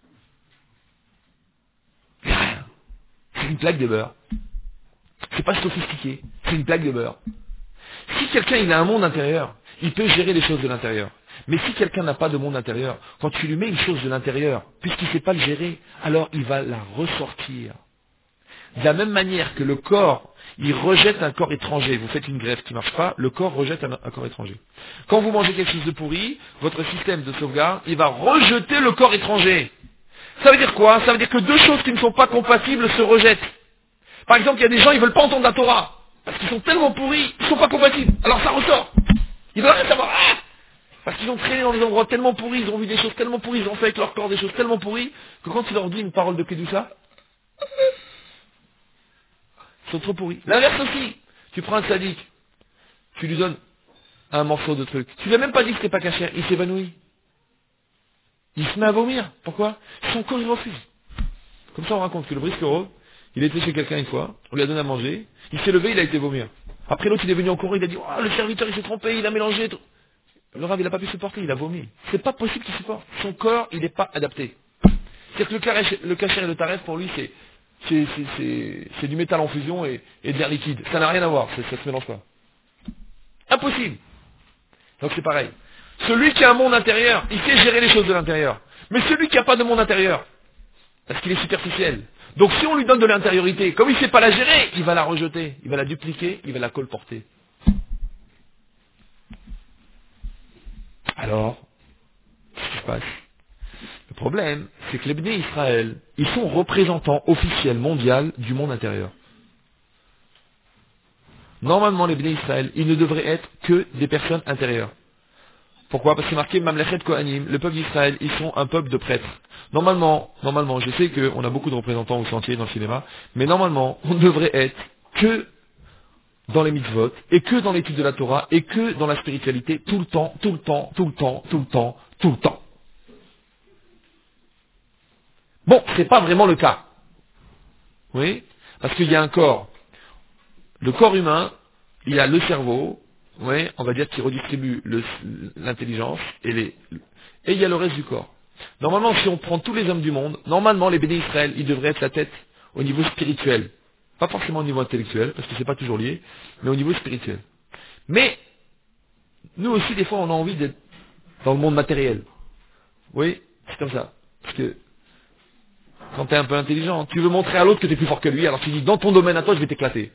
Il n'y a rien. C'est une plaque de beurre. C'est pas sophistiqué, c'est une plaque de beurre. Si quelqu'un il a un monde intérieur, il peut gérer les choses de l'intérieur. Mais si quelqu'un n'a pas de monde intérieur, quand tu lui mets une chose de l'intérieur, puisqu'il ne sait pas le gérer, alors il va la ressortir. De la même manière que le corps, il rejette un corps étranger. Vous faites une greffe qui ne marche pas, le corps rejette un, un corps étranger. Quand vous mangez quelque chose de pourri, votre système de sauvegarde, il va rejeter le corps étranger. Ça veut dire quoi? Ça veut dire que deux choses qui ne sont pas compatibles se rejettent. Par exemple, il y a des gens, ils ne veulent pas entendre la Torah. Parce qu'ils sont tellement pourris, ils ne sont pas compatibles. Alors ça ressort. Ils veulent rien savoir. Ah, parce qu'ils ont traîné dans des endroits tellement pourris, ils ont vu des choses tellement pourries, ils ont fait avec leur corps des choses tellement pourries, que quand tu leur dis une parole de Kedusha, ils sont trop pourris. L'inverse aussi. Tu prends un sadique, tu lui donnes un morceau de truc. Tu lui as même pas dit que c'était pas cachère, il s'évanouit. Il se met à vomir. Pourquoi? Son corps il refuse. Comme ça on raconte que le brisquereau, il était chez quelqu'un une fois, on lui a donné à manger, il s'est levé, il a été vomir. Après l'autre il est venu en courant, il a dit oh, le serviteur il s'est trompé, il a mélangé tout. Le rave il n'a pas pu supporter, il a vomi. C'est pas possible qu'il supporte. Son corps il n'est pas adapté. C'est-à-dire que le, carré, le cachet et le taref pour lui c'est c'est, c'est, c'est, c'est du métal en fusion et, et de l'air liquide. Ça n'a rien à voir, ça se mélange pas. Impossible. Donc c'est pareil. Celui qui a un monde intérieur, il sait gérer les choses de l'intérieur. Mais celui qui n'a pas de monde intérieur, parce qu'il est superficiel. Donc si on lui donne de l'intériorité, comme il ne sait pas la gérer, il va la rejeter, il va la dupliquer, il va la colporter. Alors, qu'est-ce qui se passe? Le problème, c'est que les Bnei Israël, ils sont représentants officiels mondial du monde intérieur. Normalement, les Bnei Israël, ils ne devraient être que des personnes intérieures. Pourquoi? Parce que c'est marqué Mamlechet Kohanim, le peuple d'Israël, ils sont un peuple de prêtres. Normalement, normalement, je sais qu'on a beaucoup de représentants au sentier, dans le cinéma, mais normalement, on devrait être que dans les mitzvot, et que dans l'étude de la Torah, et que dans la spiritualité, tout le temps, tout le temps, tout le temps, tout le temps, tout le temps. Bon, c'est pas vraiment le cas. Oui? Parce qu'il y a un corps. Le corps humain, il y a le cerveau, oui, on va dire qui redistribue le- l'intelligence, et, les, et il y a le reste du corps. Normalement, si on prend tous les hommes du monde, normalement, les béné Israël, ils devraient être la tête au niveau spirituel. Pas forcément au niveau intellectuel, parce que c'est pas toujours lié, mais au niveau spirituel. Mais, nous aussi, des fois, on a envie d'être dans le monde matériel. Oui, c'est comme ça. Parce que, quand tu es un peu intelligent, tu veux montrer à l'autre que tu es plus fort que lui, alors tu dis, dans ton domaine à toi, je vais t'éclater.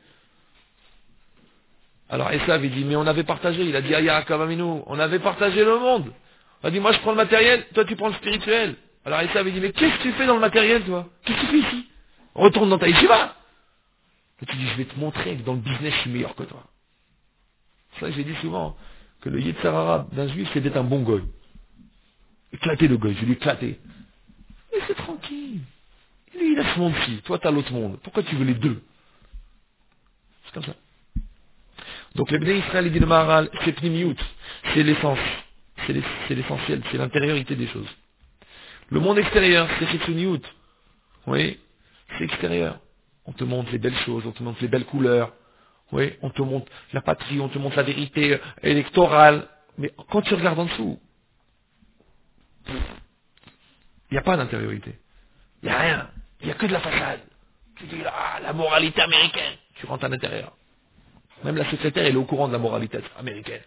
Alors Esav, il dit, mais on avait partagé, il a dit, Aya Kavaminu, on avait partagé le monde. On a dit, moi je prends le matériel, toi tu prends le spirituel. Alors Esav, il dit, mais qu'est-ce que tu fais dans le matériel, toi? Qu'est-ce que tu fais ici? Retourne dans ta yeshiva. Et tu dis, je vais te montrer que dans le business, je suis meilleur que toi. C'est ça que j'ai dit souvent, que le Yetzer Hara d'un juif, c'est d'être un bon goy. Éclater le goy, je lui éclater. Mais c'est tranquille. Lui, il a ce monde-ci, toi t'as l'autre monde. Pourquoi tu veux les deux? C'est comme ça. Donc les Bnei Israël, il dit le Maharal, c'est Pnimiyut, c'est l'essence, c'est l'ess- c'est l'essentiel, c'est l'intériorité des choses. Le monde extérieur, c'est Chitsuniut, oui, c'est extérieur. On te montre les belles choses, on te montre les belles couleurs, oui, on te montre la patrie, on te montre la vérité électorale, mais quand tu regardes en dessous, il n'y a pas d'intériorité. Il n'y a rien, il n'y a que de la façade. Tu dis, ah, la moralité américaine, tu rentres à l'intérieur. Même la secrétaire, elle est au courant de la moralité américaine.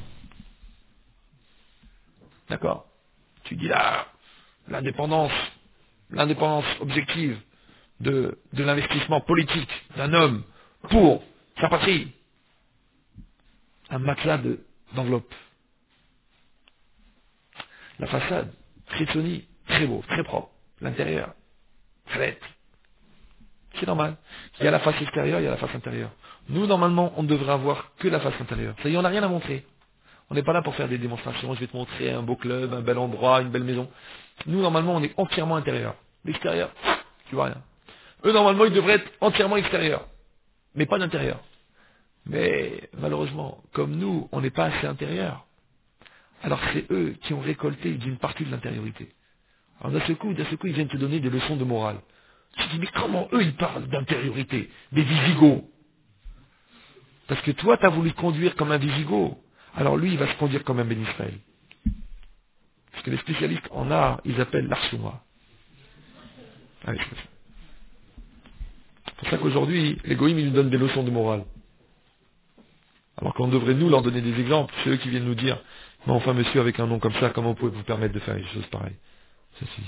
D'accord? Tu dis là, l'indépendance, l'indépendance objective de, de l'investissement politique d'un homme pour sa patrie. Un matelas de, d'enveloppe. La façade, Chitsoni, très beau, très propre. L'intérieur, fret. C'est normal. Il y a la face extérieure, il y a la face intérieure. Nous, normalement, on ne devrait avoir que la face intérieure. Ça y est, on n'a rien à montrer. On n'est pas là pour faire des démonstrations, je vais te montrer un beau club, un bel endroit, une belle maison. Nous, normalement, on est entièrement intérieur. L'extérieur, tu vois rien. Eux, normalement, ils devraient être entièrement extérieurs, mais pas d'intérieur. Mais malheureusement, comme nous, on n'est pas assez intérieur, alors c'est eux qui ont récolté d'une partie de l'intériorité. Alors d'un seul coup, d'un seul coup, ils viennent te donner des leçons de morale. Tu te dis, mais comment eux, ils parlent d'intériorité, des visigoths? Parce que toi, tu as voulu te conduire comme un visigoth. Alors lui, il va se conduire comme un Ben Israël. Parce que les spécialistes en art, ils appellent l'archouma. Allez, c'est ça. C'est pour ça qu'aujourd'hui, les goïms, ils nous donnent des leçons de morale. Alors qu'on devrait nous leur donner des exemples, c'est eux qui viennent nous dire, mais enfin monsieur, avec un nom comme ça, comment vous pouvez vous permettre de faire des choses pareilles? Ça, c'est...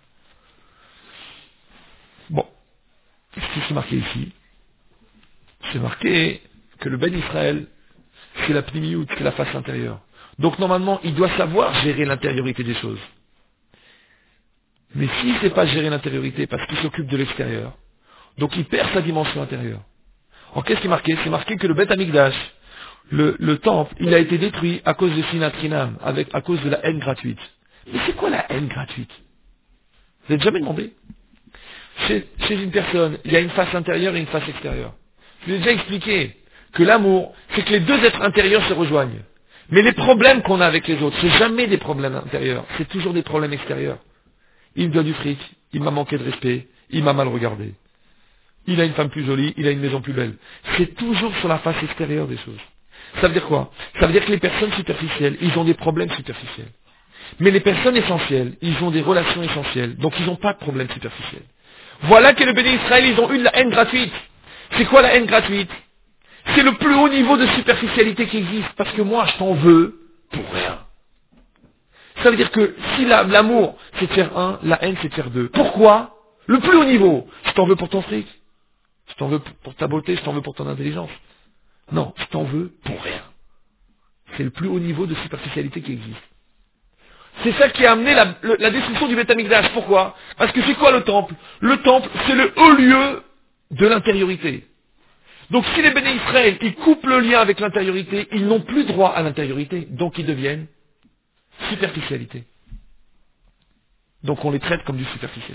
Bon, ce qui est marqué ici, c'est marqué que le Ben Israël, c'est la pnimiout, c'est la face intérieure. Donc normalement, il doit savoir gérer l'intériorité des choses. Mais s'il ne sait pas gérer l'intériorité parce qu'il s'occupe de l'extérieur, donc il perd sa dimension intérieure. Alors qu'est-ce qui est marqué? C'est marqué que le Beth Amikdash, le, le temple, il a été détruit à cause de Sinat Chinam, avec à cause de la haine gratuite. Mais c'est quoi la haine gratuite? Vous n'avez jamais demandé? Chez, chez une personne, il y a une face intérieure et une face extérieure. Je vous ai déjà expliqué que l'amour, c'est que les deux êtres intérieurs se rejoignent. Mais les problèmes qu'on a avec les autres, c'est jamais des problèmes intérieurs, c'est toujours des problèmes extérieurs. Il me doit du fric, il m'a manqué de respect, il m'a mal regardé. Il a une femme plus jolie, il a une maison plus belle. C'est toujours sur la face extérieure des choses. Ça veut dire quoi? Ça veut dire que les personnes superficielles, ils ont des problèmes superficiels. Mais les personnes essentielles, ils ont des relations essentielles. Donc ils n'ont pas de problème superficiel. Voilà que le béni Israël, ils ont eu de la haine gratuite. C'est quoi la haine gratuite? C'est le plus haut niveau de superficialité qui existe. Parce que moi, je t'en veux pour rien. Ça veut dire que si la- l'amour, c'est de faire un, la haine, c'est de faire deux. Pourquoi? Le plus haut niveau. Je t'en veux pour ton fric. Je t'en veux pour pour ta beauté, je t'en veux pour ton intelligence. Non, je t'en veux pour rien. C'est le plus haut niveau de superficialité qui existe. C'est ça qui a amené la, le- la destruction du Beth Amikdash. Pourquoi? Parce que c'est quoi le temple? Le temple, c'est le haut lieu de l'intériorité. Donc si les béné Israël, ils coupent le lien avec l'intériorité, ils n'ont plus droit à l'intériorité. Donc ils deviennent superficialité. Donc on les traite comme du superficiel.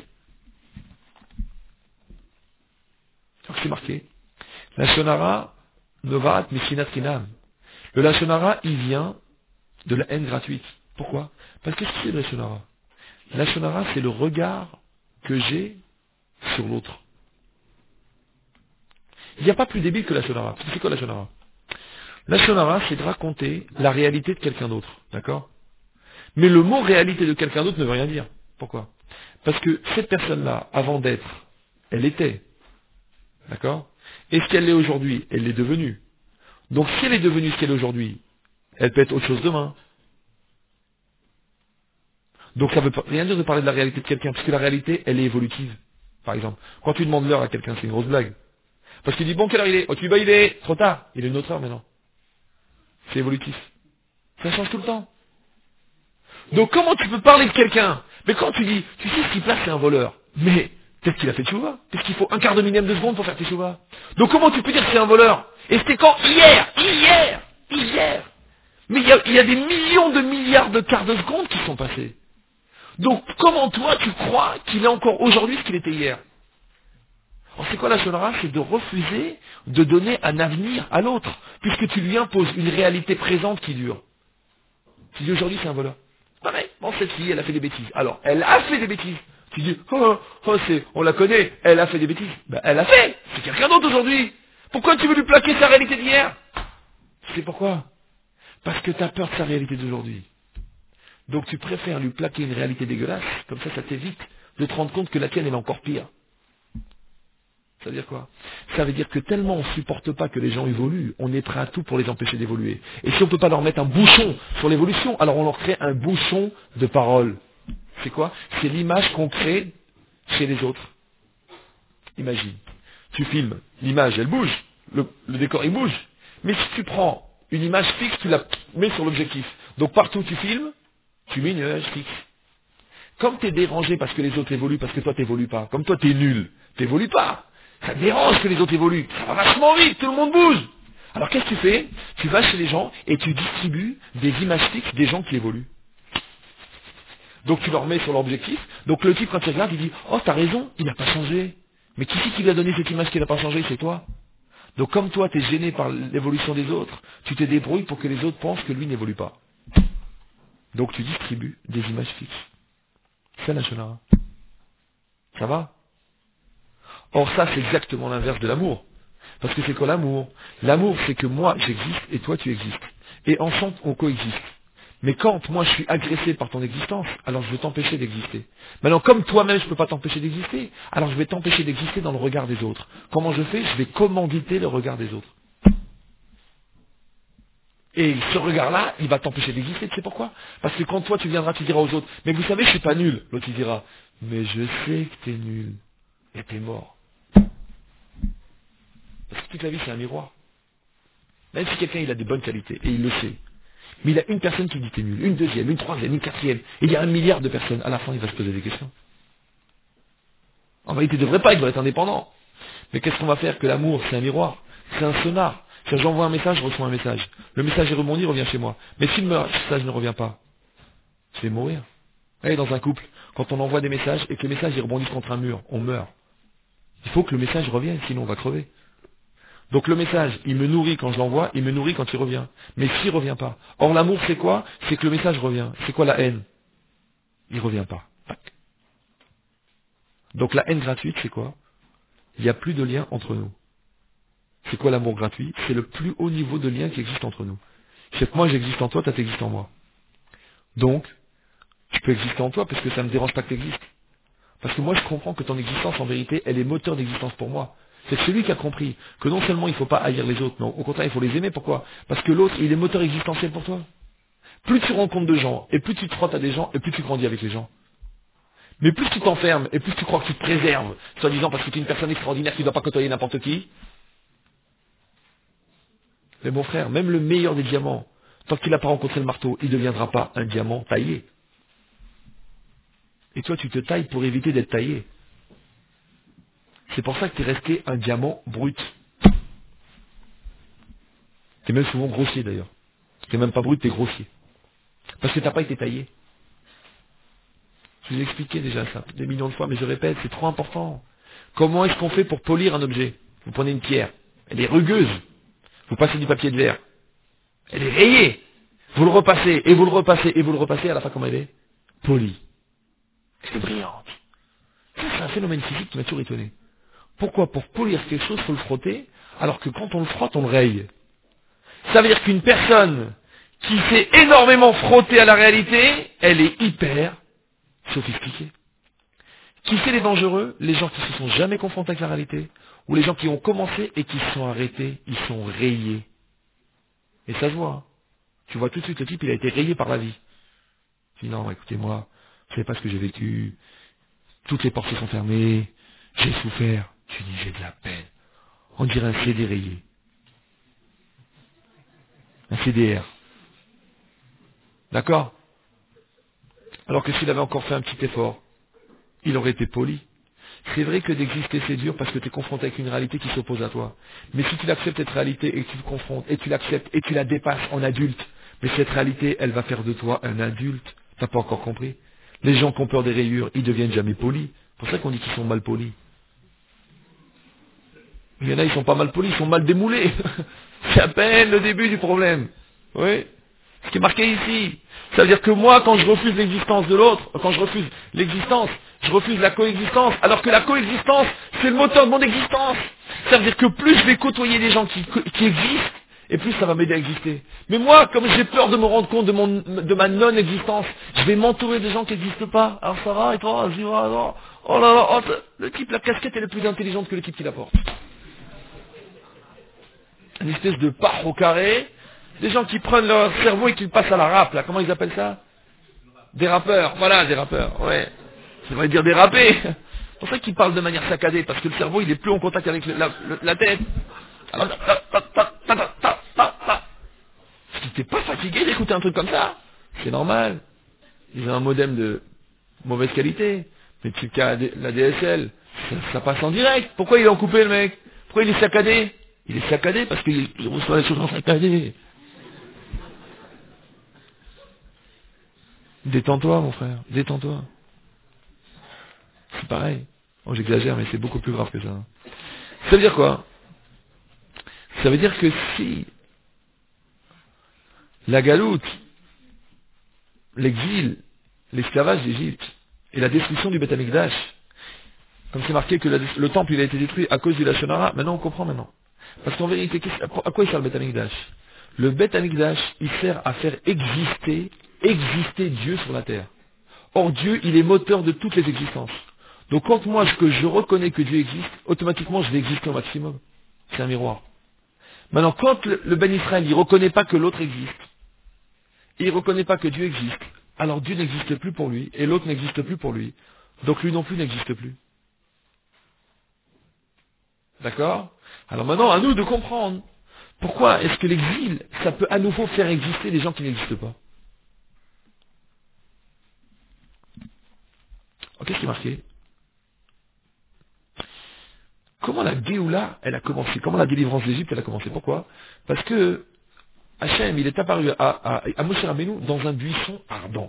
Donc c'est marqué. La Shonara, Novat, Mishinat Kinam. Le Lashonara, il vient de la haine gratuite. Pourquoi? Parce que qu'est-ce que c'est le Lashonara? La Lashonara, c'est le regard que j'ai sur l'autre. Il n'y a pas plus débile que la Lashonara. C'est quoi la Lashonara? La Lashonara, c'est de raconter la réalité de quelqu'un d'autre. D'accord? Mais le mot réalité de quelqu'un d'autre ne veut rien dire. Pourquoi? Parce que cette personne-là, avant d'être, elle était. D'accord? Et ce qu'elle est aujourd'hui, elle l'est devenue. Donc si elle est devenue ce qu'elle est aujourd'hui, elle peut être autre chose demain. Donc ça ne veut pas- rien dire de parler de la réalité de quelqu'un, parce que la réalité, elle est évolutive. Par exemple, quand tu demandes l'heure à quelqu'un, c'est une grosse blague. Parce qu'il dit, bon, quelle heure il est? Oh, tu dis, bah, il est trop tard. Il est une autre heure maintenant. C'est évolutif. Ça change tout le temps. Donc comment tu peux parler de quelqu'un? Mais quand tu dis, tu sais ce qui passe, c'est un voleur. Mais peut-être qu'il a fait tchouva. Peut-être qu'il faut un quart de millième de seconde pour faire tes tchouva. Donc comment tu peux dire que c'est un voleur? Et c'était quand? Hier, hier, hier. Mais il y, a, il y a des millions de milliards de quarts de seconde qui sont passés. Donc comment toi tu crois qu'il est encore aujourd'hui ce qu'il était hier? Alors c'est quoi la Shonara? C'est de refuser de donner un avenir à l'autre, puisque tu lui imposes une réalité présente qui dure. Tu dis aujourd'hui c'est un voleur. Pareil, bon cette fille elle a fait des bêtises. Alors elle a fait des bêtises. Tu dis oh, oh c'est, on la connaît, elle a fait des bêtises. Ben elle a fait, c'est quelqu'un d'autre aujourd'hui. Pourquoi tu veux lui plaquer sa réalité d'hier? C'est pourquoi? Parce que tu as peur de sa réalité d'aujourd'hui. Donc tu préfères lui plaquer une réalité dégueulasse, comme ça ça t'évite de te rendre compte que la tienne elle est encore pire. Ça veut dire quoi? Ça veut dire que tellement on ne supporte pas que les gens évoluent, on est prêt à tout pour les empêcher d'évoluer. Et si on ne peut pas leur mettre un bouchon sur l'évolution, alors on leur crée un bouchon de parole. C'est quoi? C'est l'image qu'on crée chez les autres. Imagine, tu filmes, l'image elle bouge, le, le décor il bouge. Mais si tu prends une image fixe, tu la mets sur l'objectif. Donc partout où tu filmes, tu mets une image fixe. Comme tu es dérangé parce que les autres évoluent, parce que toi tu n'évolues pas, comme toi tu es nul, tu n'évolues pas. Ça te dérange que les autres évoluent. Ça va vachement vite, tout le monde bouge. Alors qu'est-ce que tu fais? Tu vas chez les gens et tu distribues des images fixes des gens qui évoluent. Donc tu leur mets sur l'objectif. Donc le type quand il regarde, il dit « Oh, t'as raison, il n'a pas changé. » Mais qui c'est qui lui a donné cette image qui n'a pas changé? C'est toi. Donc comme toi, tu es gêné par l'évolution des autres, tu te débrouilles pour que les autres pensent que lui n'évolue pas. Donc tu distribues des images fixes. C'est la Shonara. Ça va? Or ça, c'est exactement l'inverse de l'amour. Parce que c'est quoi l'amour? L'amour, c'est que moi, j'existe et toi, tu existes. Et ensemble, on coexiste. Mais quand moi, je suis agressé par ton existence, alors je vais t'empêcher d'exister. Maintenant, comme toi-même, je ne peux pas t'empêcher d'exister, alors je vais t'empêcher d'exister dans le regard des autres. Comment je fais? Je vais commanditer le regard des autres. Et ce regard-là, il va t'empêcher d'exister. Tu sais pourquoi? Parce que quand toi tu viendras, tu diras aux autres, mais vous savez, je suis pas nul. L'autre il dira, mais je sais que t'es nul. Et t'es mort. Parce que toute la vie c'est un miroir. Même si quelqu'un il a des bonnes qualités, et il le sait, mais il a une personne qui dit t'es nul, une deuxième, une troisième, une quatrième, et il y a un milliard de personnes, à la fin il va se poser des questions. En vérité il ne devrait pas, il devrait être indépendant. Mais qu'est-ce qu'on va faire? Que l'amour c'est un miroir, c'est un sonar. Si j'envoie un message, je reçois un message. Le message est rebondi, il revient chez moi. Mais si le message ne revient pas, je vais mourir. Allez, dans un couple, quand on envoie des messages et que le message il rebondit contre un mur, on meurt. Il faut que le message revienne, sinon on va crever. Donc le message, il me nourrit quand je l'envoie, il me nourrit quand il revient. Mais s'il revient pas. Or l'amour c'est quoi? C'est que le message revient. C'est quoi la haine? Il revient pas. Tac. Donc la haine gratuite c'est quoi? Il n'y a plus de lien entre nous. C'est quoi l'amour gratuit? C'est le plus haut niveau de lien qui existe entre nous. C'est que moi j'existe en toi, toi t'existes en moi. Donc, je peux exister en toi parce que ça ne me dérange pas que tu existes. Parce que moi je comprends que ton existence en vérité, elle est moteur d'existence pour moi. C'est celui qui a compris que non seulement il ne faut pas haïr les autres, mais au contraire il faut les aimer. Pourquoi? Parce que l'autre, il est moteur existentiel pour toi. Plus tu rencontres de gens, et plus tu te frottes à des gens, et plus tu grandis avec les gens. Mais plus tu t'enfermes, et plus tu crois que tu te préserves, soi-disant parce que tu es une personne extraordinaire qui ne doit pas côtoyer n'importe qui. Mais mon frère, même le meilleur des diamants, tant qu'il n'a pas rencontré le marteau, il ne deviendra pas un diamant taillé. Et toi tu te tailles pour éviter d'être taillé. C'est pour ça que tu es resté un diamant brut. Tu es même souvent grossier d'ailleurs. Tu n'es même pas brut, tu es grossier. Parce que tu n'as pas été taillé. Je vous ai expliqué déjà ça des millions de fois, mais je répète, c'est trop important. Comment est-ce qu'on fait pour polir un objet? Vous prenez une pierre, elle est rugueuse. Vous passez du papier de verre, elle est rayée. Vous le repassez, et vous le repassez, et vous le repassez, à la fin comment elle est? Polie. C'est brillante. Ça, c'est un phénomène physique qui m'a toujours étonné. Pourquoi? Pour polir quelque chose, il faut le frotter, alors que quand on le frotte, on le raye. Ça veut dire qu'une personne qui s'est énormément frottée à la réalité, elle est hyper sophistiquée. Qui c'est les dangereux? Les gens qui se sont jamais confrontés avec la réalité, ou les gens qui ont commencé et qui se sont arrêtés, ils sont rayés. Et ça se voit. Hein. Tu vois tout de suite, le type, il a été rayé par la vie. Tu dis non, écoutez-moi, vous savez pas ce que j'ai vécu, toutes les portes se sont fermées, j'ai souffert. Tu dis, j'ai de la peine. On dirait un C D rayé. Un C D R. D'accord? Alors que s'il avait encore fait un petit effort, il aurait été poli. C'est vrai que d'exister c'est dur parce que tu es confronté avec une réalité qui s'oppose à toi. Mais si tu acceptes cette réalité et que tu te confrontes, et tu l'acceptes et tu la dépasses en adulte, mais cette réalité, elle va faire de toi un adulte. T'as pas encore compris? Les gens qui ont peur des rayures, ils deviennent jamais polis. C'est pour ça qu'on dit qu'ils sont mal polis. Il y en a, ils sont pas mal polis, ils sont mal démoulés. C'est à peine le début du problème. Oui. Ce qui est marqué ici. Ça veut dire que moi, quand je refuse l'existence de l'autre, quand je refuse l'existence, je refuse la coexistence, alors que la coexistence, c'est le moteur de mon existence. Ça veut dire que plus je vais côtoyer des gens qui, qui existent, et plus ça va m'aider à exister. Mais moi, comme j'ai peur de me rendre compte de, mon, de ma non-existence, je vais m'entourer de gens qui n'existent pas. Alors ça va, et toi, j'y vais, alors, oh là là, oh, le type, la casquette, elle est plus intelligente que le type qui la porte. Une espèce de part au carré, des gens qui prennent leur cerveau et qui le passent à la rap, là, comment ils appellent ça? Des rappeurs, voilà, des rappeurs, ouais. Ça devrait dire déraper. C'est pour ça qu'ils parlent de manière saccadée, parce que le cerveau, il est plus en contact avec le- la, le- la tête. Alors, ta, ta, ta, ta, ta, ta, ta, ta. Si t'es pas fatigué d'écouter un truc comme ça, c'est normal. Ils ont un modem de mauvaise qualité, mais tu cas la D S L, ça, ça passe en direct. Pourquoi il a coupé le mec? Pourquoi il est saccadé? Il est saccadé parce qu'il reçoit les choses en saccadé. Détends-toi, mon frère, détends-toi. C'est pareil. Oh, j'exagère, mais c'est beaucoup plus grave que ça. Ça veut dire quoi? Ça veut dire que si la galoute, l'exil, l'esclavage d'Égypte et la destruction du Beth Amikdash, comme c'est marqué que la- le temple il a été détruit à cause du Lachon Hara, maintenant on comprend maintenant. Parce qu'en vérité, qu'est-ce- à quoi il sert le Beth Amikdash? Le Beth Amikdash, il sert à faire exister, exister Dieu sur la terre. Or Dieu, il est moteur de toutes les existences. Donc quand moi je, que je reconnais que Dieu existe, automatiquement je vais exister au maximum. C'est un miroir. Maintenant, quand le, le Ben Israël, il ne reconnaît pas que l'autre existe, et il ne reconnaît pas que Dieu existe, alors Dieu n'existe plus pour lui, et l'autre n'existe plus pour lui. Donc lui non plus n'existe plus. D'accord? Alors maintenant, à nous de comprendre. Pourquoi est-ce que l'exil, ça peut à nouveau faire exister des gens qui n'existent pas? Alors, qu'est-ce qui est marqué? Comment la Géoula, elle a commencé? Comment la délivrance d'Égypte, elle a commencé? Pourquoi? Parce que Hachem, il est apparu à, à, à Moshe Rabbeinu dans un buisson ardent.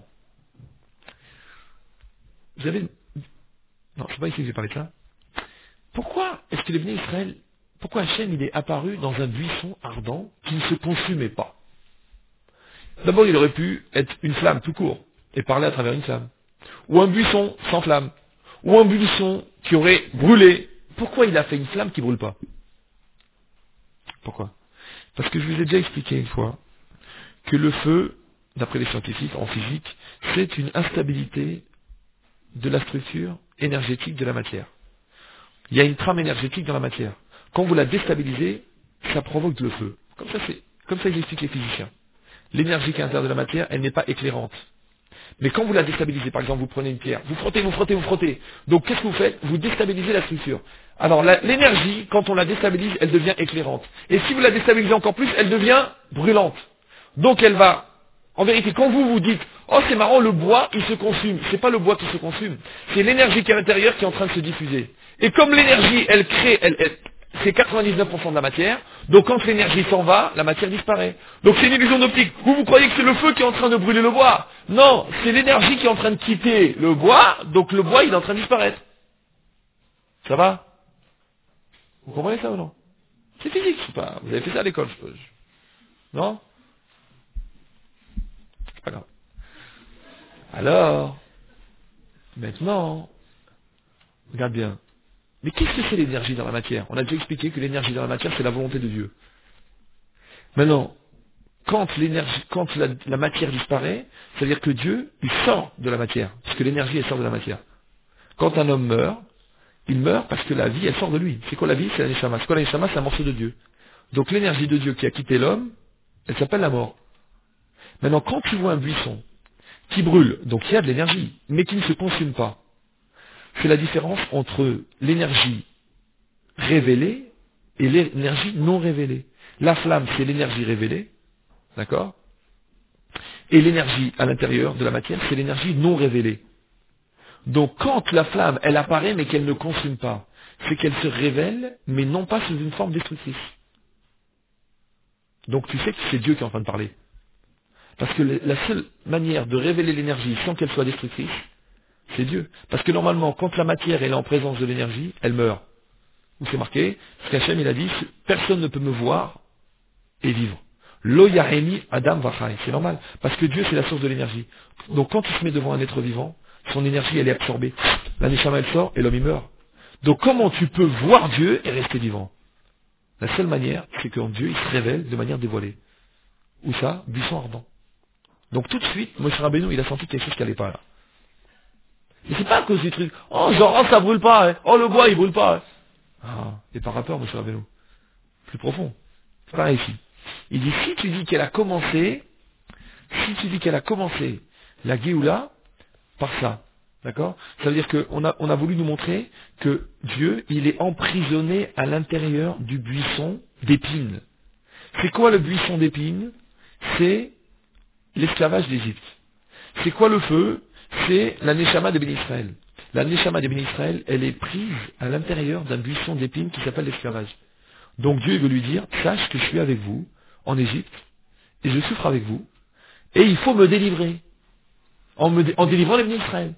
Vous avez... Non, c'est pas ici que j'ai parlé de ça. Pourquoi est-ce que les Bnei Israël, pourquoi Hachem, il est apparu dans un buisson ardent qui ne se consumait pas? D'abord, il aurait pu être une flamme tout court et parler à travers une flamme. Ou un buisson sans flamme. Ou un buisson qui aurait brûlé. Pourquoi il a fait une flamme qui ne brûle pas? Pourquoi? Parce que je vous ai déjà expliqué une fois que le feu, d'après les scientifiques en physique, c'est une instabilité de la structure énergétique de la matière. Il y a une trame énergétique dans la matière. Quand vous la déstabilisez, ça provoque le feu. Comme ça, c'est, comme ça ils expliquent les physiciens. L'énergie qui est à l'intérieur de la matière, elle n'est pas éclairante. Mais quand vous la déstabilisez, par exemple, vous prenez une pierre, vous frottez, vous frottez, vous frottez. Donc qu'est-ce que vous faites? Vous déstabilisez la structure. Alors la- l'énergie, quand on la déstabilise, elle devient éclairante. Et si vous la déstabilisez encore plus, elle devient brûlante. Donc elle va, en vérité, quand vous vous dites, oh c'est marrant, le bois, il se consume. C'est pas le bois qui se consume, c'est l'énergie qui est à l'intérieur qui est en train de se diffuser. Et comme l'énergie, elle crée, elle, elle- c'est quatre-vingt-dix-neuf pour cent de la matière, donc quand l'énergie s'en va, la matière disparaît. Donc c'est une illusion d'optique. Vous, vous croyez que c'est le feu qui est en train de brûler le bois? Non, c'est l'énergie qui est en train de quitter le bois, donc le bois il est en train de disparaître. Ça va? Vous comprenez ça ou non? C'est physique, c'est pas. Vous avez fait ça à l'école, je suppose. Non? C'est pas grave. Alors, maintenant, regarde bien. Mais qu'est-ce que c'est l'énergie dans la matière? On a déjà expliqué que l'énergie dans la matière, c'est la volonté de Dieu. Maintenant, quand l'énergie, quand la, la matière disparaît, c'est-à-dire que Dieu, il sort de la matière, parce que l'énergie, elle sort de la matière. Quand un homme meurt, il meurt parce que la vie, elle sort de lui. C'est quoi la vie? C'est la neshama. C'est quoi la neshama? C'est un morceau de Dieu. Donc l'énergie de Dieu qui a quitté l'homme, elle s'appelle la mort. Maintenant, quand tu vois un buisson qui brûle, donc il y a de l'énergie, mais qui ne se consume pas, c'est la différence entre l'énergie révélée et l'énergie non révélée. La flamme, c'est l'énergie révélée, d'accord? Et l'énergie à l'intérieur de la matière, c'est l'énergie non révélée. Donc quand la flamme, elle apparaît mais qu'elle ne consume pas, c'est qu'elle se révèle, mais non pas sous une forme destructrice. Donc tu sais que c'est Dieu qui est en train de parler. Parce que le- la seule manière de révéler l'énergie sans qu'elle soit destructrice, c'est Dieu. Parce que normalement, quand la matière elle est en présence de l'énergie, elle meurt. Où c'est marqué, parce qu'Hachem il a dit, personne ne peut me voir et vivre. Lo yareni Adam vachai. C'est normal. Parce que Dieu c'est la source de l'énergie. Donc quand il se met devant un être vivant, son énergie elle est absorbée. La neshama elle sort et l'homme il meurt. Donc comment tu peux voir Dieu et rester vivant? La seule manière, c'est que Dieu il se révèle de manière dévoilée. Où ça? Buisson ardent. Donc tout de suite, Moshe Rabbeinu il a senti quelque chose qui n'allait pas là. Et c'est pas à cause du truc, oh genre oh, ça brûle pas, hein. Oh le bois il brûle pas. Hein. Ah, et par rapport Moshe Rabbeinu, plus profond. C'est pareil ici. Il dit si tu dis qu'elle a commencé, si tu dis qu'elle a commencé la Géoula par ça, d'accord? Ça veut dire qu'on a, on a voulu nous montrer que Dieu, il est emprisonné à l'intérieur du buisson d'épines. C'est quoi le buisson d'épines? C'est l'esclavage d'Égypte. C'est quoi le feu? C'est la Neshama des Béni Israël. La Neshama des Béni Israël, elle est prise à l'intérieur d'un buisson d'épines qui s'appelle l'esclavage. Donc Dieu il veut lui dire, sache que je suis avec vous en Égypte, et je souffre avec vous, et il faut me délivrer, en, me dé- en délivrant les Béni Israël.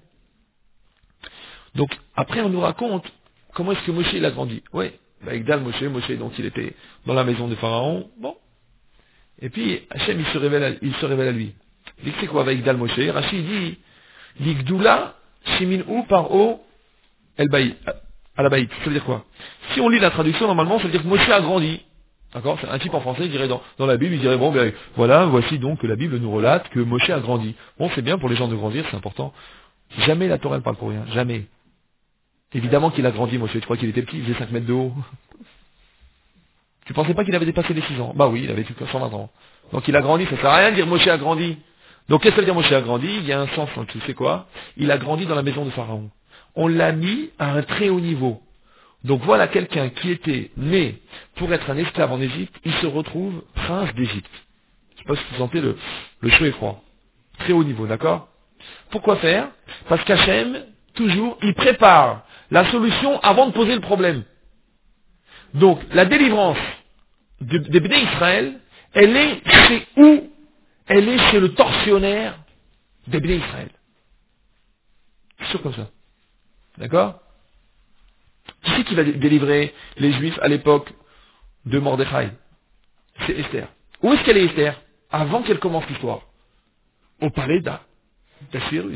Donc après on nous raconte comment est-ce que Moshe il a grandi. Oui, avec Dal Moshe, Moshe donc il était dans la maison de Pharaon, bon. Et puis Hachem il se révèle à, il se révèle à lui. Il dit c'est quoi avec Dal Moshe? Rachid dit, dit Gdoula, Shimin ou par O, El Baït, à la Baït. Ça veut dire quoi? Si on lit la traduction normalement, ça veut dire que Moshe a grandi. D'accord? C'est un type en français, il dirait dans, dans la Bible, il dirait bon ben voilà, voici donc que la Bible nous relate que Moshe a grandi. Bon c'est bien pour les gens de grandir, c'est important. Jamais la Torah ne parle pour rien, jamais. Évidemment qu'il a grandi, Moshe, tu crois qu'il était petit, il faisait cinq mètres de haut. Tu pensais pas qu'il avait dépassé les six ans? Bah oui, il avait cent vingt ans. Donc il a grandi, ça sert à rien de dire Moshe a grandi. Donc qu'est-ce que ça veut dire Moshe a grandi? Il y a un sens en tout, c'est quoi? Il a grandi dans la maison de Pharaon. On l'a mis à un très haut niveau. Donc voilà quelqu'un qui était né pour être un esclave en Égypte, il se retrouve prince d'Égypte. Je sais pas si vous sentez le, le chaud et froid. Très haut niveau, d'accord? Pourquoi faire? Parce qu'Hachem, toujours, il prépare la solution avant de poser le problème. Donc, la délivrance de- des Bnei Israël, elle est chez où? Elle est chez le tortionnaire des Bnei Israël. C'est sûr comme ça. D'accord? Qui c'est qui va dé- délivrer les Juifs à l'époque de Mordechai? C'est Esther. Où est-ce qu'elle est Esther? Avant qu'elle commence l'histoire. Au palais d'A- d'Assyrus.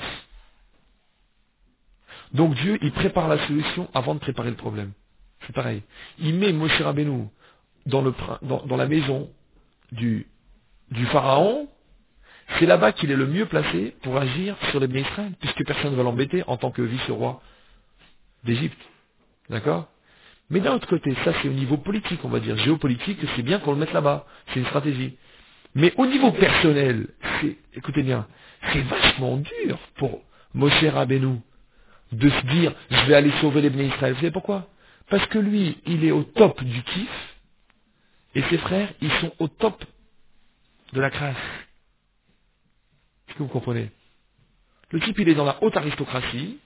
Donc Dieu, il prépare la solution avant de préparer le problème. C'est pareil. Il met Moshe Rabbeinu dans, le, prin- dans, dans la maison du, du pharaon. C'est là-bas qu'il est le mieux placé pour agir sur les Bnei Israël, puisque personne ne va l'embêter en tant que vice-roi d'Égypte. D'accord? Mais d'un autre côté, ça c'est au niveau politique, on va dire, géopolitique, c'est bien qu'on le mette là-bas. C'est une stratégie. Mais au niveau personnel, c'est, écoutez bien, c'est vachement dur pour Moshe Rabbeinu de se dire, je vais aller sauver les Bnei Israël. Vous savez pourquoi? Parce que lui, il est au top du kiff, et ses frères, ils sont au top de la crasse. Est-ce que vous comprenez? Le type, il est dans la haute aristocratie,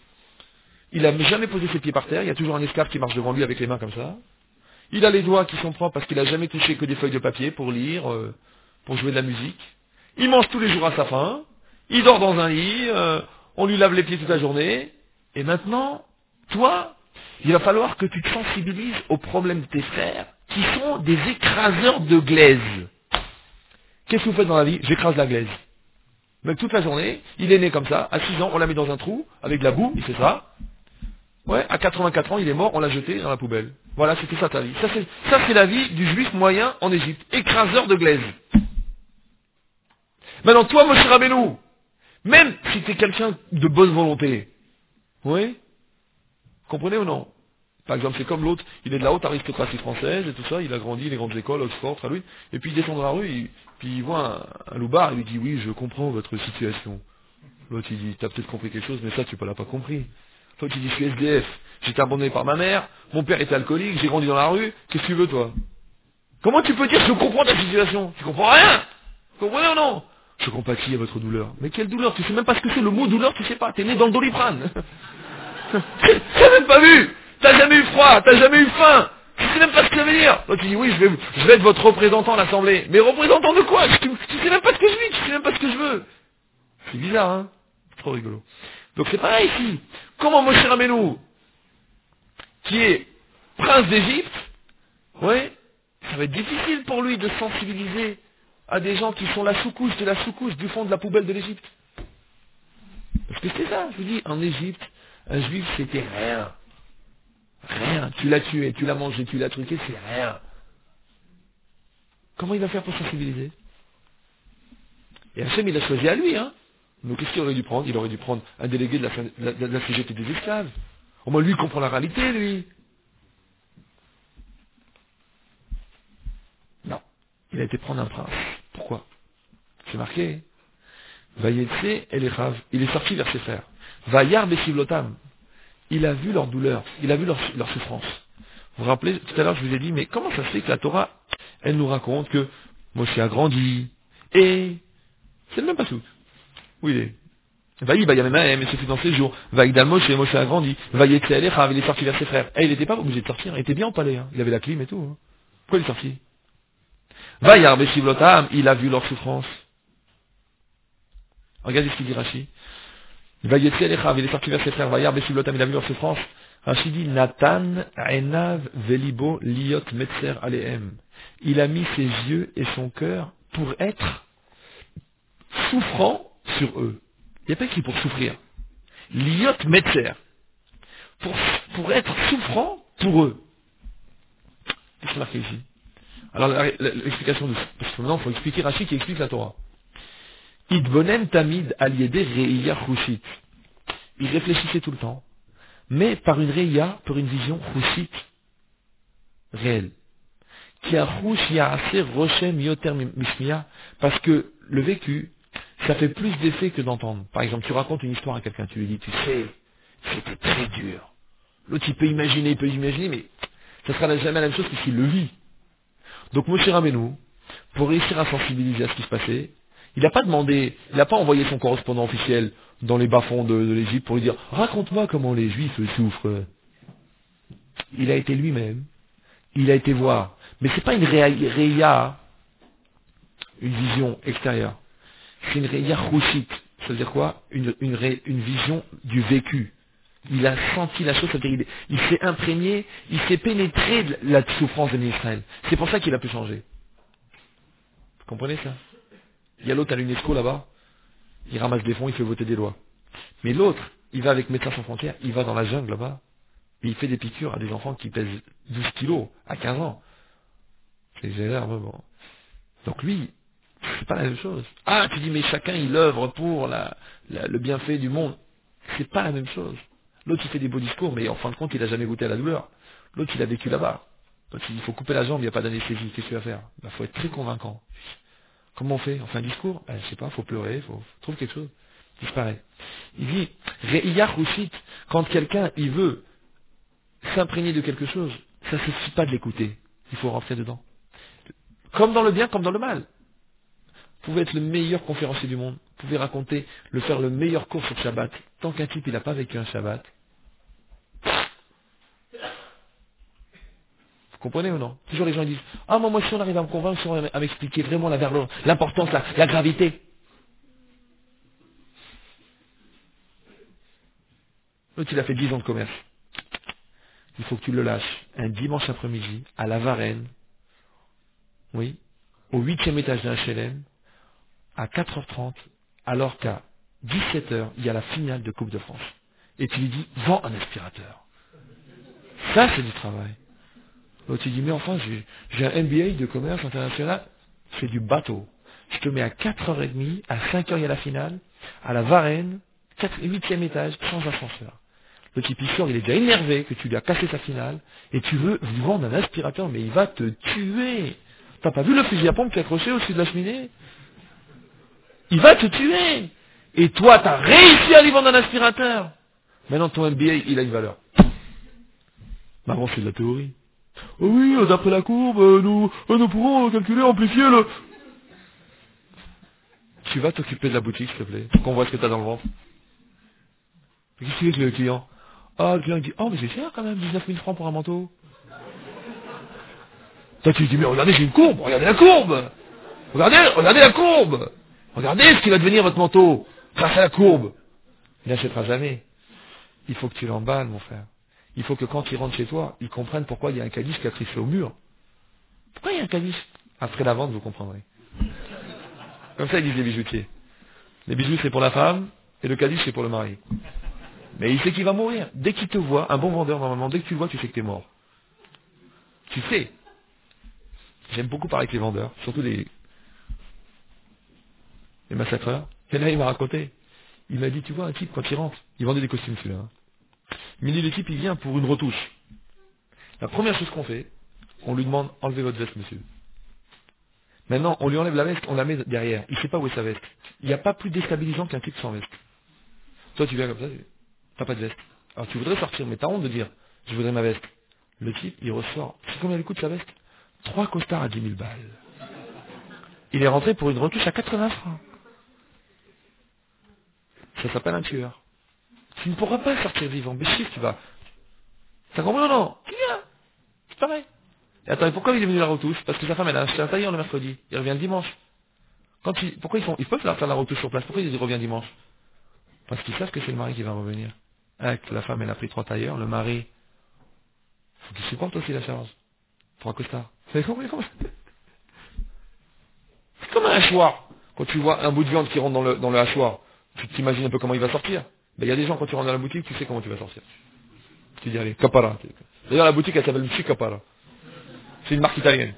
il n'a jamais posé ses pieds par terre, il y a toujours un esclave qui marche devant lui avec les mains comme ça. Il a les doigts qui sont propres parce qu'il n'a jamais touché que des feuilles de papier pour lire, euh, pour jouer de la musique. Il mange tous les jours à sa faim, il dort dans un lit, euh, on lui lave les pieds toute la journée, et maintenant, toi, il va falloir que tu te sensibilises aux problèmes de tes frères, qui sont des écraseurs de glaise. Qu'est-ce que vous faites dans la vie? J'écrase la glaise. Mais toute la journée, il est né comme ça, à six ans, on l'a mis dans un trou, avec de la boue, il fait ça. Ouais, à quatre-vingt-quatre ans, il est mort, on l'a jeté dans la poubelle. Voilà, c'était ça ta vie. Ça c'est, ça c'est la vie du juif moyen en Égypte. Écraseur de glaise. Maintenant, toi, Moshe Rabbeinu, même si tu es quelqu'un de bonne volonté, oui, comprenez ou non? Par exemple, c'est comme l'autre, il est de la haute aristocratie française et tout ça, il a grandi les grandes écoles, Oxford, à lui, et puis il descend dans la rue, il- puis il voit un, un loupard, il lui dit, oui, je comprends votre situation. L'autre, il dit, t'as peut-être compris quelque chose, mais ça, tu ne l'as pas compris. L'autre, il dit, je suis S D F, j'étais abandonné par ma mère, mon père était alcoolique, j'ai grandi dans la rue, qu'est-ce que tu veux, toi? Comment tu peux dire, je comprends ta situation? Tu comprends rien? Vous comprenez ou non? Je compatis à votre douleur. Mais quelle douleur? Tu sais même pas ce que c'est, le mot douleur, tu sais pas, t'es né dans le Doliprane. T'as même pas vu? T'as jamais eu froid, t'as jamais eu faim. Tu sais même pas ce que ça veut dire. Donc tu dis oui, je vais, je vais être votre représentant à l'Assemblée. Mais représentant de quoi? tu, tu sais même pas ce que je vis, tu sais même pas ce que je veux. C'est bizarre, hein? Trop rigolo. Donc c'est pareil ici. Comment Moshe Rabbeinu, qui est prince d'Égypte, ouais, ça va être difficile pour lui de sensibiliser à des gens qui sont la sous-couche de la sous-couche du fond de la poubelle de l'Égypte. Parce que c'est ça, je vous dis, en Égypte, un juif c'était rien. Rien. Tu l'as tué, tu l'as mangé, tu l'as truqué, c'est rien. Comment il va faire pour sensibiliser? Et Hachem, il a choisi à lui, hein. Donc qu'est-ce qu'il aurait dû prendre? Il aurait dû prendre un délégué de la, de la, de la C G T des esclaves. Au moins lui, il comprend la réalité, lui. Non. Il a été prendre un prince. Pourquoi? C'est marqué. Vayetse Elechav. Il est sorti vers ses frères. Vayar Besivlotam. Il a vu leur douleur. Il a vu leur, leur souffrance. Vous vous rappelez, tout à l'heure, je vous ai dit, mais comment ça se fait que la Torah, elle nous raconte que Moshe a grandi, et c'est le même pasouk. Où il est? Vaï, bah, il y a même un, mais c'est fait dans ses jours. Vaï, dal Moshe, Moshe a grandi. Vaï, et il est sorti vers ses frères. Et il n'était pas obligé de sortir, il était bien au palais, hein. Il avait la clim et tout, hein. Pourquoi il est sorti? Vaï, Arbe Shivlotam, il a vu leur souffrance. Regardez ce qu'il dit Rashi. Vaï, et il est sorti vers ses frères. Vaï, Arbe Shivlotam, il a vu leur souffrance. Rashi dit, Nathan, Enav, Velibo, Liot, Metzer, Alehem. Il a mis ses yeux et son cœur pour être souffrant sur eux. Il n'y a pas écrit pour souffrir. Liot, Metzer. Pour, pour être souffrant pour eux. Qu'est-ce que c'est marqué ici? Alors, la- la- l'explication de, parce que maintenant, il faut expliquer Rashi qui explique la Torah. Idbonem tamid aliede reïya chushit. Il réfléchissait tout le temps. Mais par une reïya, par une vision chushit réelle. Qui a rouge, assez rochem, yoter, mishmia, parce que le vécu, ça fait plus d'effet que d'entendre. Par exemple, tu racontes une histoire à quelqu'un, tu lui dis, tu sais, c'était très dur. L'autre, il peut imaginer, il peut imaginer, mais ça sera jamais la même chose que s'il le vit. Donc, Moshe Rabbeinu, pour réussir à sensibiliser à ce qui se passait, il n'a pas demandé, il n'a pas envoyé son correspondant officiel dans les bas-fonds de, de l'Égypte pour lui dire, raconte-moi comment les Juifs souffrent. Il a été lui-même, il a été voir. Mais c'est pas une réa, une vision extérieure. C'est une réa rouchite. Ça veut dire quoi? Une, une, ré, une vision du vécu. Il a senti la chose, c'est-à-dire il, il s'est imprégné, il s'est pénétré de la souffrance de l'Israël. C'est pour ça qu'il a pu changer. Vous comprenez ça? Il y a l'autre à l'UNESCO là-bas, il ramasse des fonds, il fait voter des lois. Mais l'autre, il va avec Médecins sans frontières, il va dans la jungle là-bas, et il fait des piqûres à des enfants qui pèsent douze kilos à quinze ans. C'est exagère, mais bon. Donc lui, c'est pas la même chose. Ah, tu dis, mais chacun il œuvre pour la, la, le bienfait du monde. C'est pas la même chose. L'autre il fait des beaux discours, mais en fin de compte il a jamais goûté à la douleur. L'autre il a vécu là-bas. L'autre il dit, il faut couper la jambe, il n'y a pas d'anesthésie, qu'est-ce que tu vas faire? Il faut être très convaincant. Comment on fait? On fait un discours? Ben, je sais pas, faut pleurer, faut trouver quelque chose. Il disparaît. Il dit, Re'iyah Rouchit, quand quelqu'un il veut s'imprégner de quelque chose, ça ne suffit pas de l'écouter. Il faut rentrer dedans. Comme dans le bien, comme dans le mal. Vous pouvez être le meilleur conférencier du monde. Vous pouvez raconter, le faire le meilleur cours sur Shabbat. Tant qu'un type il n'a pas vécu un Shabbat. Vous comprenez ou non? Toujours les gens disent, ah moi, moi si on arrive à me convaincre, si on arrive à m'expliquer vraiment la valeur, l'importance, la, la gravité. L'autre il a fait dix ans de commerce. Il faut que tu le lâches un dimanche après-midi à la Varenne, oui, au huitième étage d'un H L M, à quatre heures trente, alors qu'à dix-sept heures, il y a la finale de Coupe de France. Et tu lui dis, vends un aspirateur. Ça, c'est du travail. L'autre, tu dis, mais enfin, j'ai, j'ai un M B A de commerce international, c'est du bateau. Je te mets à quatre heures trente, à cinq heures, il y a la finale, à la Varenne, huitième étage, sans ascenseur. Le type, il sort, il est déjà énervé que tu lui as cassé sa finale, et tu veux lui vendre un aspirateur, mais il va te tuer. T'as pas vu le fusil à pompe qui est accroché au-dessus de la cheminée? Il va te tuer. Et toi, t'as réussi à lui vendre un aspirateur. Maintenant, ton M B A, il a une valeur. Mais avant, c'est de la théorie. Oh oui, d'après la courbe, euh, nous, euh, nous pourrons euh, calculer, amplifier le... Tu vas t'occuper de la boutique, s'il te plaît, pour qu'on voit ce que t'as dans le ventre. Qu'est-ce qu'il fait que le client? Ah, le client il dit, oh mais c'est cher quand même, dix-neuf mille francs pour un manteau. Toi tu lui dis, mais regardez, j'ai une courbe, regardez la courbe. Regardez, regardez la courbe. Regardez ce qui va devenir votre manteau, grâce à la courbe. Il n'achètera jamais. Il faut que tu l'emballes, mon frère. Il faut que quand il rentre chez toi, il comprenne pourquoi il y a un calice qui a trissé au mur. Pourquoi il y a un calice? Après la vente, vous comprendrez. Comme ça, ils disent les bijoutiers. Les bijoux, c'est pour la femme, et le calice, c'est pour le mari. Mais il sait qu'il va mourir. Dès qu'il te voit, un bon vendeur, normalement, dès que tu le vois, tu sais que t'es mort. Tu sais. J'aime beaucoup parler avec les vendeurs, surtout les, les massacreurs. Et là, il m'a raconté. Il m'a dit, tu vois, un type, quand il rentre, il vendait des costumes, celui-là. Hein. Il m'a dit, le type, il vient pour une retouche. La première chose qu'on fait, on lui demande, enlevez votre veste, monsieur. Maintenant, on lui enlève la veste, on la met derrière. Il ne sait pas où est sa veste. Il n'y a pas plus déstabilisant qu'un type sans veste. Toi, tu viens comme ça, tu n'as pas de veste. Alors, tu voudrais sortir, mais t'as honte de dire, je voudrais ma veste. Le type, il ressort. Tu sais combien elle coûte sa veste? Trois costards à dix mille balles. Il est rentré pour une retouche à quatre-vingts francs. Ça s'appelle un tueur. Tu ne pourras pas sortir vivant. Mais si, tu vas. Ça comprend ou non? Tu viens. C'est pareil. Et attends, et pourquoi il est venu à la retouche? Parce que sa femme, elle a acheté un tailleur le mercredi. Il revient le dimanche. Quand ils, pourquoi ils font, ils peuvent leur faire la retouche sur place. Pourquoi ils reviennent dimanche? Parce qu'ils savent que c'est le mari qui va revenir. Avec la femme, elle a pris trois tailleurs. Le mari, faut qu'il supporte aussi la charge. Trois costards. Vous savez combien? C'est comme un hachoir. Quand tu vois un bout de viande qui rentre dans le, dans le hachoir, tu t'imagines un peu comment il va sortir. Ben, il y a des gens, quand tu rentres dans la boutique, tu sais comment tu vas sortir. Tu dis, allez, Capara. D'ailleurs, la boutique, elle s'appelle Monsieur Capara. C'est une marque italienne.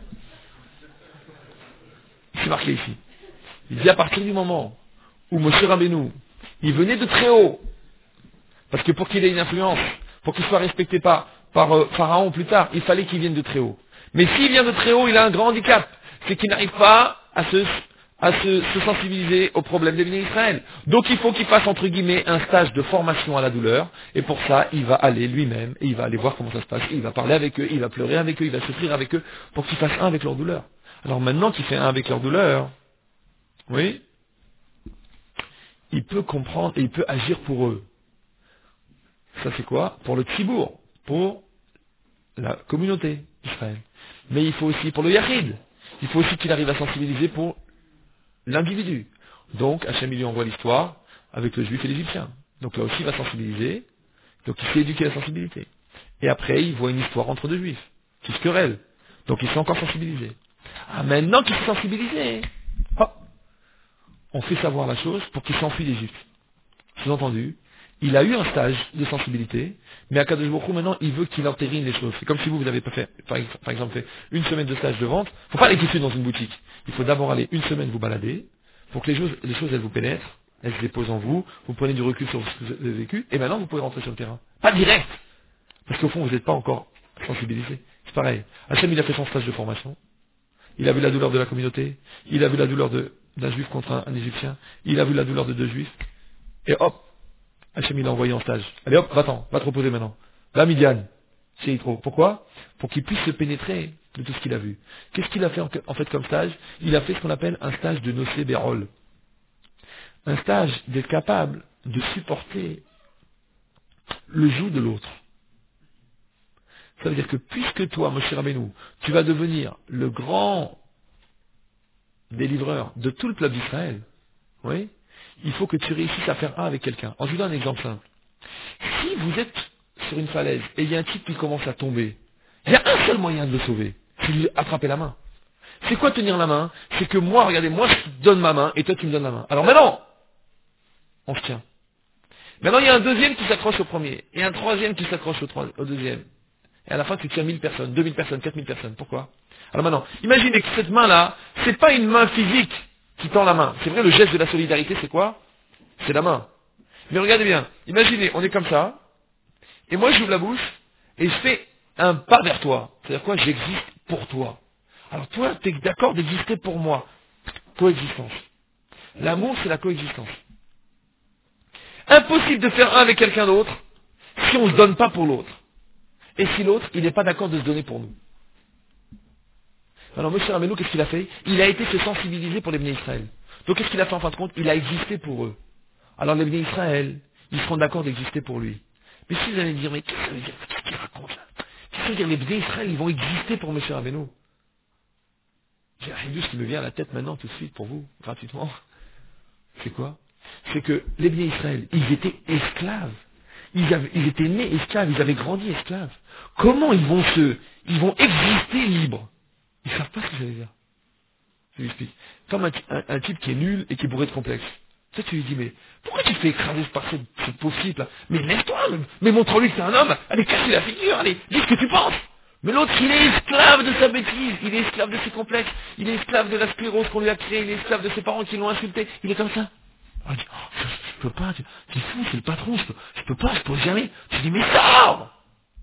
C'est marqué ici. Il dit, à partir du moment où Moshe Rabbeinu, il venait de très haut, parce que pour qu'il ait une influence, pour qu'il soit respecté par, par euh, Pharaon plus tard, il fallait qu'il vienne de très haut. Mais s'il vient de très haut, il a un grand handicap. C'est qu'il n'arrive pas à se, à se, se sensibiliser aux problèmes des Bnei Israël. Donc il faut qu'il fasse, entre guillemets, un stage de formation à la douleur. Et pour ça, il va aller lui-même, et il va aller voir comment ça se passe. Et il va parler avec eux, il va pleurer avec eux, il va souffrir avec eux, pour qu'il fasse un avec leur douleur. Alors maintenant qu'il fait un avec leur douleur, oui, il peut comprendre et il peut agir pour eux. Ça c'est quoi? Pour le tzibour, pour la communauté d'Israël. Mais il faut aussi pour le yachid. Il faut aussi qu'il arrive à sensibiliser pour l'individu. Donc Hachem il lui envoie l'histoire avec le juif et l'égyptien. Donc là aussi il va sensibiliser. Donc il sait éduquer la sensibilité. Et après il voit une histoire entre deux juifs qui se querellent. Donc il s'est encore sensibilisé. Ah maintenant qu'il s'est sensibilisé, hop, on fait savoir la chose pour qu'il s'enfuit d'Égypte. Sous-entendu, il a eu un stage de sensibilité, mais à Kadosh Baruch Hu, maintenant, il veut qu'il entérine les choses. C'est comme si vous, vous avez pas fait, par ex- par exemple, fait une semaine de stage de vente. Il ne faut pas aller tout de suite dans une boutique. Il faut d'abord aller une semaine vous balader, pour que les choses, les choses, elles vous pénètrent, elles se déposent en vous, vous prenez du recul sur ce que vous avez vécu, et maintenant, vous pouvez rentrer sur le terrain. Pas direct! Parce qu'au fond, vous n'êtes pas encore sensibilisé. C'est pareil. Hachem, il a fait son stage de formation. Il a vu la douleur de la communauté. Il a vu la douleur de, d'un juif contre un, un égyptien. Il a vu la douleur de deux juifs. Et hop, Hachem il l'a envoyé en stage. Allez hop, va-t'en, va te reposer maintenant. Va Midian, chez Yitro. Pourquoi? Pour qu'il puisse se pénétrer de tout ce qu'il a vu. Qu'est-ce qu'il a fait en, en fait comme stage? Il a fait ce qu'on appelle un stage de nocé bérol. Un stage d'être capable de supporter le joug de l'autre. Ça veut dire que puisque toi, Moshe Rabbeinu, tu vas devenir le grand délivreur de tout le peuple d'Israël, oui, il faut que tu réussisses à faire un avec quelqu'un. En je vous donne un exemple simple. Si vous êtes sur une falaise et il y a un type qui commence à tomber, il y a un seul moyen de le sauver, c'est de lui attraper la main. C'est quoi tenir la main? C'est que moi, regardez, moi je te donne ma main et toi tu me donnes la main. Alors maintenant, on se tient. Maintenant il y a un deuxième qui s'accroche au premier, et un troisième qui s'accroche au, troi- au deuxième. Et à la fin tu tiens mille personnes, deux mille personnes, quatre mille personnes. Pourquoi? Alors maintenant, imaginez que cette main-là, c'est pas une main physique qui tend la main. C'est vrai, le geste de la solidarité, c'est quoi? C'est la main. Mais regardez bien, imaginez, on est comme ça, et moi j'ouvre la bouche, et je fais un pas vers toi. C'est-à-dire quoi? J'existe pour toi. Alors toi, tu es d'accord d'exister pour moi. Coexistence. L'amour, c'est la coexistence. Impossible de faire un avec quelqu'un d'autre si on ne se donne pas pour l'autre. Et si l'autre, il n'est pas d'accord de se donner pour nous. Alors Moshe Rabbeinu, qu'est-ce qu'il a fait? Il a été se sensibiliser pour les Bnei Israël. Donc qu'est-ce qu'il a fait en fin de compte? Il a existé pour eux. Alors les Bnei Israël, ils seront d'accord d'exister pour lui. Mais si vous allez me dire, mais qu'est-ce que ça veut dire? Qu'est-ce qu'il raconte là? Qu'est-ce que ça veut dire? Les Bnei Israël, ils vont exister pour Moshe Rabbeinu. J'ai un idée qui me vient à la tête maintenant tout de suite pour vous, gratuitement. C'est quoi? C'est que les Bnei Israël, ils étaient esclaves. Ils, avaient, ils étaient nés esclaves, ils avaient grandi esclaves. Comment ils vont se, ils vont exister libres? Ils savent pas ce que j'allais dire. Je lui explique. Comme un, un, un type qui est nul et qui est bourré de complexes. Ça, tu lui dis, mais pourquoi tu te fais écraser par cette, cette pauvre type là? Mais lève-toi, mais, mais montre-lui que t'es un homme. Allez, casse la figure, allez, dis ce que tu penses. Mais l'autre, il est esclave de sa bêtise, il est esclave de ses complexes, il est esclave de la sclérose qu'on lui a créée, il est esclave de ses parents qui l'ont insulté. Il est comme ça. Alors, il dit, oh, je, je peux pas, tu es fou, c'est le patron, je peux, je peux pas, je peux jamais. Tu dis, mais sors!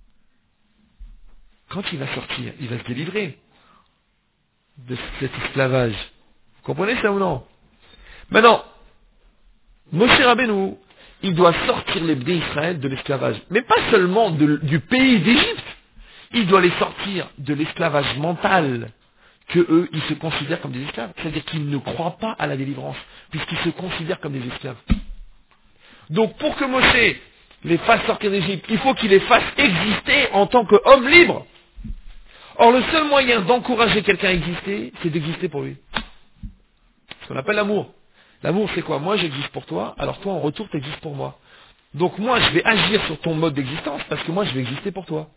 Quand il va sortir, il va se délivrer de cet esclavage. Vous comprenez ça ou non? Maintenant, Moshe Rabbeinu, il doit sortir les Bnei Israël de l'esclavage. Mais pas seulement de- du pays d'Égypte. Il doit les sortir de l'esclavage mental, que eux, ils se considèrent comme des esclaves. C'est-à-dire qu'ils ne croient pas à la délivrance, puisqu'ils se considèrent comme des esclaves. Donc pour que Moshe les fasse sortir d'Égypte, il faut qu'il les fasse exister en tant qu'hommes libres. Or le seul moyen d'encourager quelqu'un à exister, c'est d'exister pour lui. Ce qu'on appelle l'amour. L'amour c'est quoi? Moi j'existe pour toi, alors toi en retour t'existes pour moi. Donc moi je vais agir sur ton mode d'existence, parce que moi je vais exister pour toi.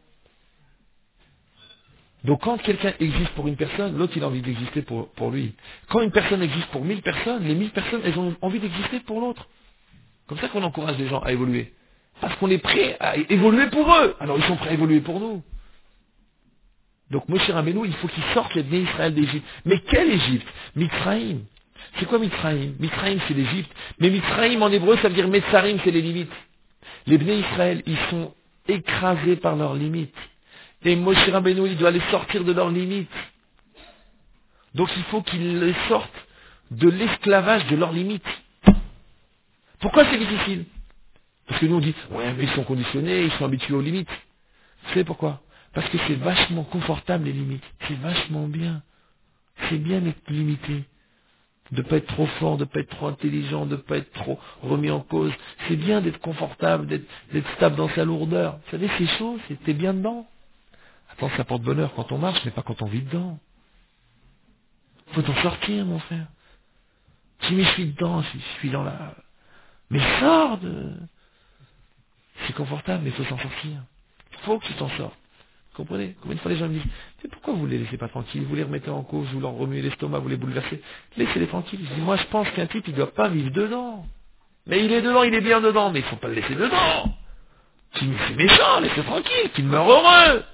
Donc quand quelqu'un existe pour une personne, l'autre il a envie d'exister pour, pour lui. Quand une personne existe pour mille personnes, les mille personnes elles ont envie d'exister pour l'autre. Comme ça qu'on encourage les gens à évoluer. Parce qu'on est prêt à évoluer pour eux. Alors ils sont prêts à évoluer pour nous. Donc Moshe Rabbeinu, il faut qu'il sorte les Bnei Israël d'Égypte. Mais quelle Égypte? Mitzraïm. C'est quoi Mitzraïm? Mitzraïm c'est l'Égypte. Mais Mitzraïm en hébreu ça veut dire Metzarim, c'est les limites. Les Bnei Israël, ils sont écrasés par leurs limites. Et Moshe Rabbeinu, il doit les sortir de leurs limites. Donc il faut qu'ils les sortent de l'esclavage de leurs limites. Pourquoi c'est difficile? Parce que nous on dit, ouais mais ils sont conditionnés, ils sont habitués aux limites. Vous savez pourquoi? Parce que c'est vachement confortable les limites. C'est vachement bien. C'est bien d'être limité. De ne pas être trop fort, de ne pas être trop intelligent, de ne pas être trop remis en cause. C'est bien d'être confortable, d'être, d'être stable dans sa lourdeur. Vous savez, c'est chaud, c'est, t'es bien dedans. Attends, ça porte bonheur quand on marche, mais pas quand on vit dedans. Faut t'en sortir, mon frère. Si mais je suis dedans, si je suis dans la... Mais sors de... C'est confortable, mais il faut s'en sortir. Faut que tu t'en sortes. Vous comprenez? Combien de fois les gens me disent, mais pourquoi vous les laissez pas tranquilles? Vous les remettez en cause, vous leur remuez l'estomac, vous les bouleversez. Laissez-les tranquilles. Je dis, moi je pense qu'un type, il doit pas vivre dedans. Mais il est dedans, il est bien dedans, mais il faut pas le laisser dedans. Si c'est méchant, laissez-le tranquille, qu'il meurt heureux.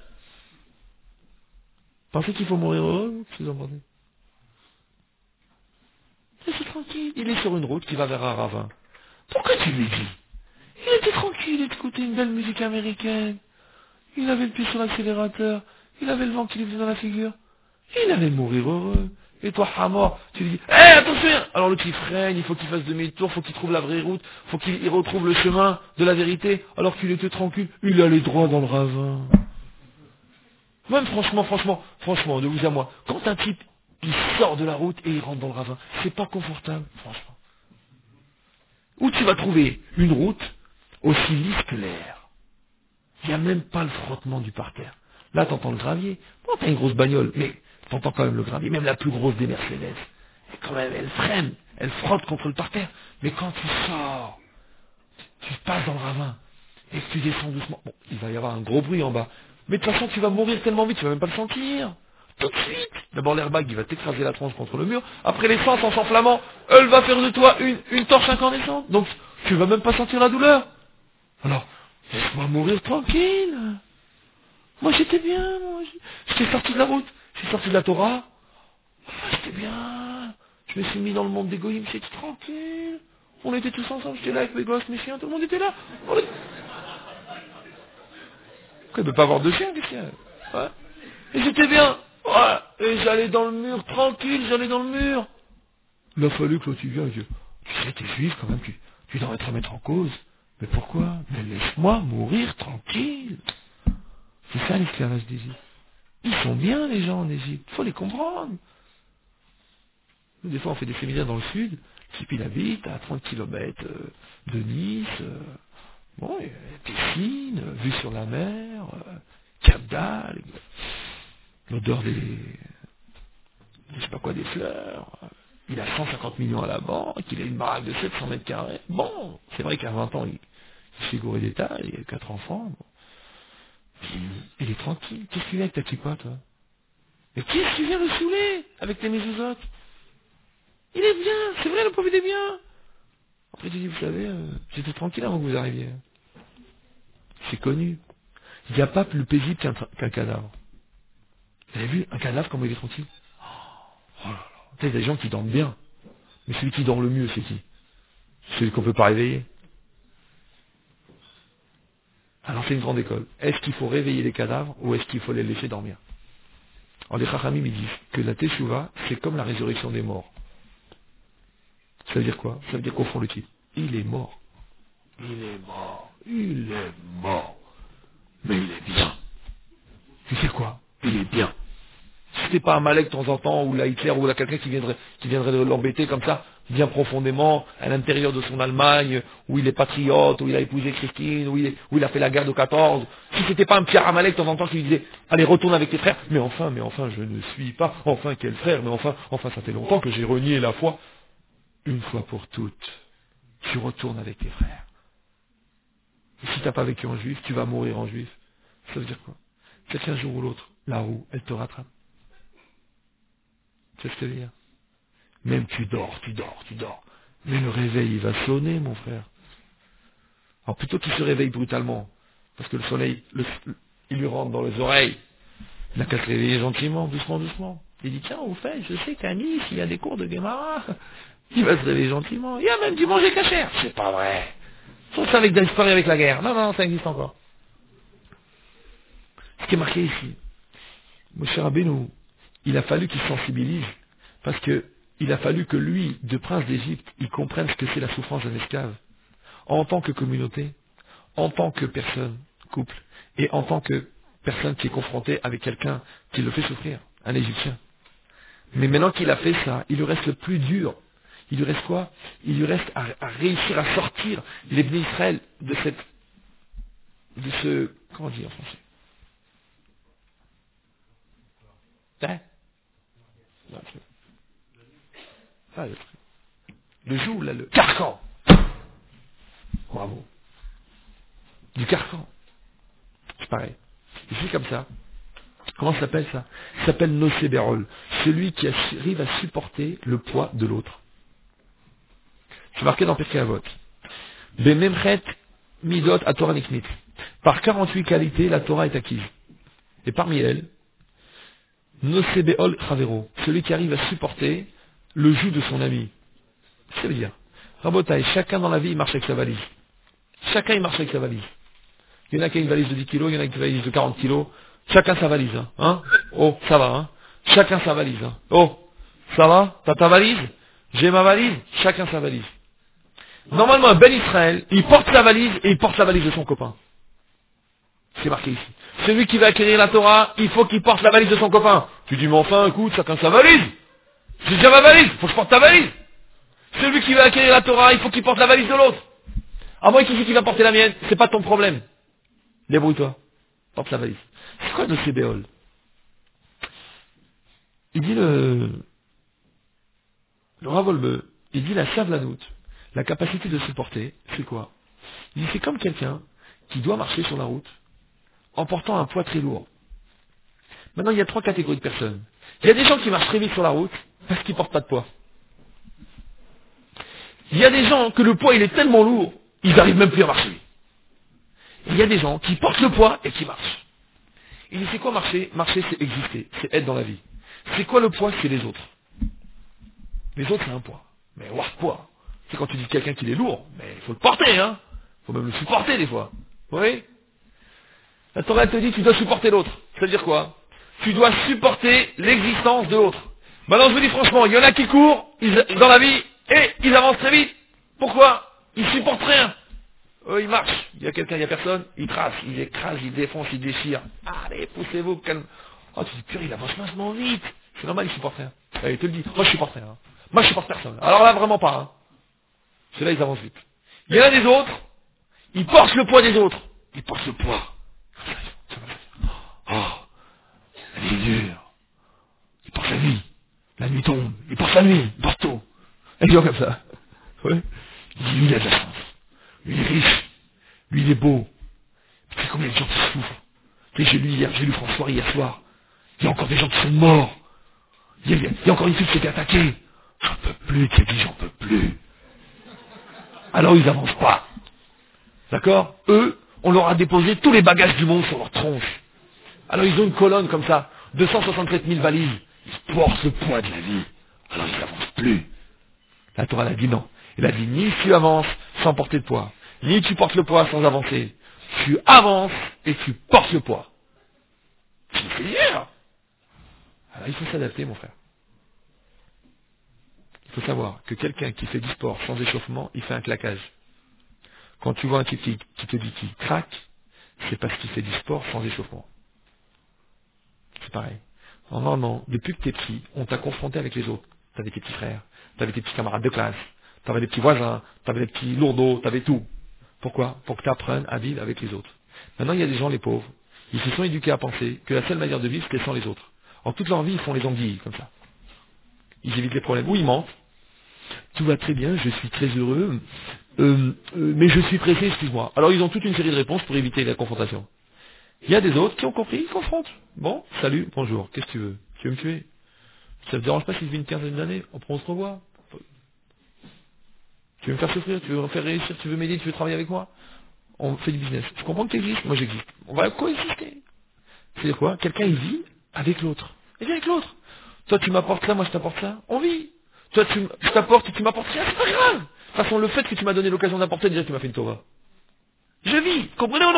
Pensez qu'il faut mourir heureux? Qu'est-ce que vous en pensez? Laissez tranquille. Il est sur une route qui va vers un ravin. Pourquoi tu lui dis? Il était tranquille, il écoutait une belle musique américaine. Il avait le pied sur l'accélérateur. Il avait le vent qui lui faisait dans la figure. Il allait mourir heureux. Et toi, Hamor, tu lui dis, hé, hey, attention! Alors l'autre, il freine, il faut qu'il fasse demi-tour, faut qu'il trouve la vraie route, faut qu'il il retrouve le chemin de la vérité, alors qu'il était tranquille. Il allait droit dans le ravin. Même franchement, franchement, franchement, de vous à moi, quand un type, il sort de la route et il rentre dans le ravin, c'est pas confortable, franchement. Où tu vas trouver une route aussi lisse que l'air. Il n'y a même pas le frottement du parterre. Là, t'entends le gravier. Bon, t'as une grosse bagnole, mais t'entends quand même le gravier. Même la plus grosse des Mercedes. Et quand même, elle freine, elle frotte contre le parterre. Mais quand tu sors, tu passes dans le ravin, et que tu descends doucement, bon, il va y avoir un gros bruit en bas. Mais de toute façon, tu vas mourir tellement vite, tu vas même pas le sentir. Tout de suite. D'abord, l'airbag, il va t'écraser la tronche contre le mur. Après, l'essence, en s'enflammant, elle va faire de toi une, une torche incandescente. Donc, tu vas même pas sentir la douleur. Alors, laisse-moi mourir tranquille. Moi j'étais bien, moi. J'étais sorti de la route. Je suis sorti de la Torah. Ah, j'étais bien. Je me suis mis dans le monde des goïms, j'étais tranquille. On était tous ensemble, j'étais là avec mes gosses, mes chiens, tout le monde était là. On était... Pourquoi il ne peut pas avoir deux chiens, des chiens? Ouais. Et j'étais bien. Ouais. Et j'allais dans le mur, tranquille, j'allais dans le mur. Il a fallu que l'autre il vienne. Tu sais, t'es juif quand même, tu, tu devrais te remettre en cause. Mais pourquoi? Mais laisse-moi mourir tranquille. C'est ça l'esclavage d'Égypte. Ils sont bien les gens en Égypte, il faut les comprendre. Nous, des fois on fait des séminaires dans le sud, le type il habite à trente kilomètres de Nice, euh, bon, il y a des piscines, euh, vue sur la mer, euh, Cap d'Agde, l'odeur des, je sais pas quoi, des fleurs, euh, il a cent cinquante millions à la banque, il a une baraque de sept cents mètres carrés. Bon, c'est vrai qu'à vingt ans, il, il s'est gouré d'état, il a quatre enfants, bon. Il, il est tranquille. Qu'est-ce que tu viens avec ta kippa, toi? Mais qu'est-ce que tu viens le saouler avec tes mésouzotes? Il est bien, c'est vrai, le pauvre il est bien. Après tu dis, vous savez, euh, j'étais tranquille avant que vous arriviez. C'est connu. Il n'y a pas plus paisible qu'un, qu'un cadavre. Vous avez vu un cadavre comment il est tranquille? Oh là là. Tu sais, il y a des gens qui dorment bien. Mais celui qui dort le mieux, c'est qui? Celui qu'on peut pas réveiller. Alors c'est une grande école. Est-ce qu'il faut réveiller les cadavres ou est-ce qu'il faut les laisser dormir? Alors les Chachamim ils disent que la Teshuvah, c'est comme la résurrection des morts. Ça veut dire quoi? Ça veut dire qu'au fond le type, il est mort. Il est mort. Il est mort. Mais il est bien. Tu sais quoi? Il est bien. Si c'était pas un Malek de temps en temps, ou là Hitler, ou là quelqu'un qui viendrait, qui viendrait l'embêter comme ça, bien profondément, à l'intérieur de son Allemagne, où il est patriote, où il a épousé Christine, où il, est, où il a fait la guerre de quatorze, si c'était pas un Pierre Amalek de temps en temps qui lui disait, allez retourne avec tes frères, mais enfin, mais enfin, je ne suis pas, enfin quel frère, mais enfin, enfin ça fait longtemps que j'ai renié la foi, une fois pour toutes, tu retournes avec tes frères. Et si t'as pas vécu en juif, tu vas mourir en juif. Ça veut dire quoi? C'est qu'un jour ou l'autre, la roue, elle te rattrape. C'est ce que je veux dire. Même tu dors, tu dors, tu dors. Mais le réveil, il va sonner, mon frère. Alors plutôt qu'il se réveille brutalement, parce que le soleil, le, il lui rentre dans les oreilles, il n'a qu'à se réveiller gentiment, doucement, doucement. Il dit, tiens, au fait, je sais qu'à Nice, il y a des cours de Gemara. Il va se réveiller gentiment. Il y a même du manger cachère. C'est pas vrai. Sauf ça avec des histoires avec la guerre. Non, non, ça existe encore. Ce qui est marqué ici, Moshe Rabbeinu, il a fallu qu'il se sensibilise, parce que il a fallu que lui, de prince d'Égypte, il comprenne ce que c'est la souffrance d'un esclave, en tant que communauté, en tant que personne, couple, et en tant que personne qui est confrontée avec quelqu'un qui le fait souffrir, un Égyptien. Mais maintenant qu'il a fait ça, il lui reste le plus dur. Il lui reste quoi? Il lui reste à, à réussir à sortir les Bnei Israël de cette, de ce, comment dire en français? Hein? Non, c'est- ah, le, le joug, là, le carcan. Bravo. Du carcan. C'est pareil. Ici, comme ça. Comment ça s'appelle ça? Ça s'appelle nocébérol. Celui qui arrive à supporter le poids de l'autre. C'est marqué dans Pirkei Avot. Bememchet midot à Torah niknit. Par quarante-huit qualités, la Torah est acquise. Et parmi elles, nocébéol chavero. Celui qui arrive à supporter le joug de son ami. Ça veut dire, Rabotai, chacun dans la vie, il marche avec sa valise. Chacun, il marche avec sa valise. Il y en a qui a une valise de dix kilos, il y en a qui a une valise de quarante kilos. Chacun sa valise, hein. hein oh, ça va, hein. Chacun sa valise, hein. Oh, ça va? T'as ta valise? J'ai ma valise? Chacun sa valise. Normalement, un Ben Israël, il porte sa valise et il porte la valise de son copain. C'est marqué ici. Celui qui va acquérir la Torah, il faut qu'il porte la valise de son copain. Tu dis, mais enfin, écoute, chacun sa valise. J'ai déjà ma valise, faut que je porte ta valise. Celui qui va acquérir la Torah, il faut qu'il porte la valise de l'autre. À moins qu'il dise qu'il va porter la mienne, c'est pas ton problème. Débrouille-toi. Porte la valise. C'est quoi le Nocébéol? Il dit le, le Ravolbe, il dit la savlanout, la capacité de supporter, c'est quoi? Il dit c'est comme quelqu'un qui doit marcher sur la route en portant un poids très lourd. Maintenant, il y a trois catégories de personnes. Il y a des gens qui marchent très vite sur la route parce qu'ils portent pas de poids. Il y a des gens que le poids il est tellement lourd, ils n'arrivent même plus à marcher. Il y a des gens qui portent le poids et qui marchent. Il dit c'est quoi marcher? Marcher c'est exister, c'est être dans la vie. C'est quoi le poids? C'est les autres. Les autres c'est un poids. Mais ouah, poids. C'est quand tu dis quelqu'un qu'il est lourd, mais il faut le porter, hein. Il faut même le supporter des fois. Vous voyez? La Torah te dit que tu dois supporter l'autre. C'est-à-dire quoi? Tu dois supporter l'existence de l'autre. Maintenant je vous dis franchement, il y en a qui courent ils, dans la vie et ils avancent très vite. Pourquoi? Ils supportent rien. Eux, ils marchent. Il y a quelqu'un, il n'y a personne. Ils tracent, ils écrasent, ils défoncent, ils déchirent. Allez, poussez-vous, calme. Oh, tu dis, purée, il avance vachement vite. C'est normal, il supporte rien. Allez, il te le dit. Moi, je supporte rien. Hein. Moi, je supporte personne. Alors là, vraiment pas. Hein. Ceux-là, ils avancent vite. Il y en a des autres, ils portent le poids des autres. Ils portent le poids. Oh, la vie est dure. Ils portent la nuit. La nuit tombe. Ils portent la nuit. Ils portent tout. Et ils sont comme ça. Ouais. Il dit, lui, il a de la chance. Lui, il est riche. Lui, il est beau. Tu sais combien de gens qui souffrent? Tu sais, j'ai lu hier, j'ai lu François hier soir. Il y a encore des gens qui sont morts. Il y a, il y a, il y a encore une fille qui s'est été attaquée. J'en peux plus, tu as dit, j'en peux plus. Alors ils avancent pas. D'accord? Eux, on leur a déposé tous les bagages du monde sur leur tronche. Alors ils ont une colonne comme ça, deux cent soixante-sept mille valises. Ils portent le poids de la vie. Alors ils n'avancent plus. La Torah a dit non. Elle a dit ni tu avances sans porter de poids, ni tu portes le poids sans avancer. Tu avances et tu portes le poids. C'est hier. Alors il faut s'adapter, mon frère. Il faut savoir que quelqu'un qui fait du sport sans échauffement, il fait un claquage. Quand tu vois un type qui, qui te dit qu'il craque, c'est parce qu'il fait du sport sans échauffement. C'est pareil. Normalement, depuis que tu es petit, on t'a confronté avec les autres. Tu avais tes petits frères, tu avais tes petits camarades de classe, tu avais des petits voisins, tu avais des petits lourdeaux, tu avais tout. Pourquoi? Pour que tu apprennes à vivre avec les autres. Maintenant, il y a des gens, les pauvres, ils se sont éduqués à penser que la seule manière de vivre, c'était sans les autres. En toute leur vie, ils font les anguilles, comme ça. Ils évitent les problèmes. Ou ils mentent. Tout va très bien, je suis très heureux, euh, euh, mais je suis pressé, excuse-moi. Alors ils ont toute une série de réponses pour éviter la confrontation. Il y a des autres qui ont compris, ils confrontent. Bon, salut, bonjour, qu'est-ce que tu veux? Tu veux me tuer? Ça ne te dérange pas si je vis une quinzaine d'années? Après on se revoit. Tu veux me faire souffrir? Tu veux me faire réussir? Tu veux m'aider? Tu veux travailler avec moi? On fait du business. Je comprends que tu existes, moi j'existe. On va coexister. C'est-à-dire quoi? Quelqu'un il vit avec l'autre. Il vit avec l'autre. Toi tu m'apportes ça, moi je t'apporte ça. On vit. Toi tu m- je t'apporte et tu m'apportes rien, c'est pas grave. De toute façon, le fait que tu m'as donné l'occasion d'apporter, déjà tu m'as fait une tova. Je vis, comprenez ou non?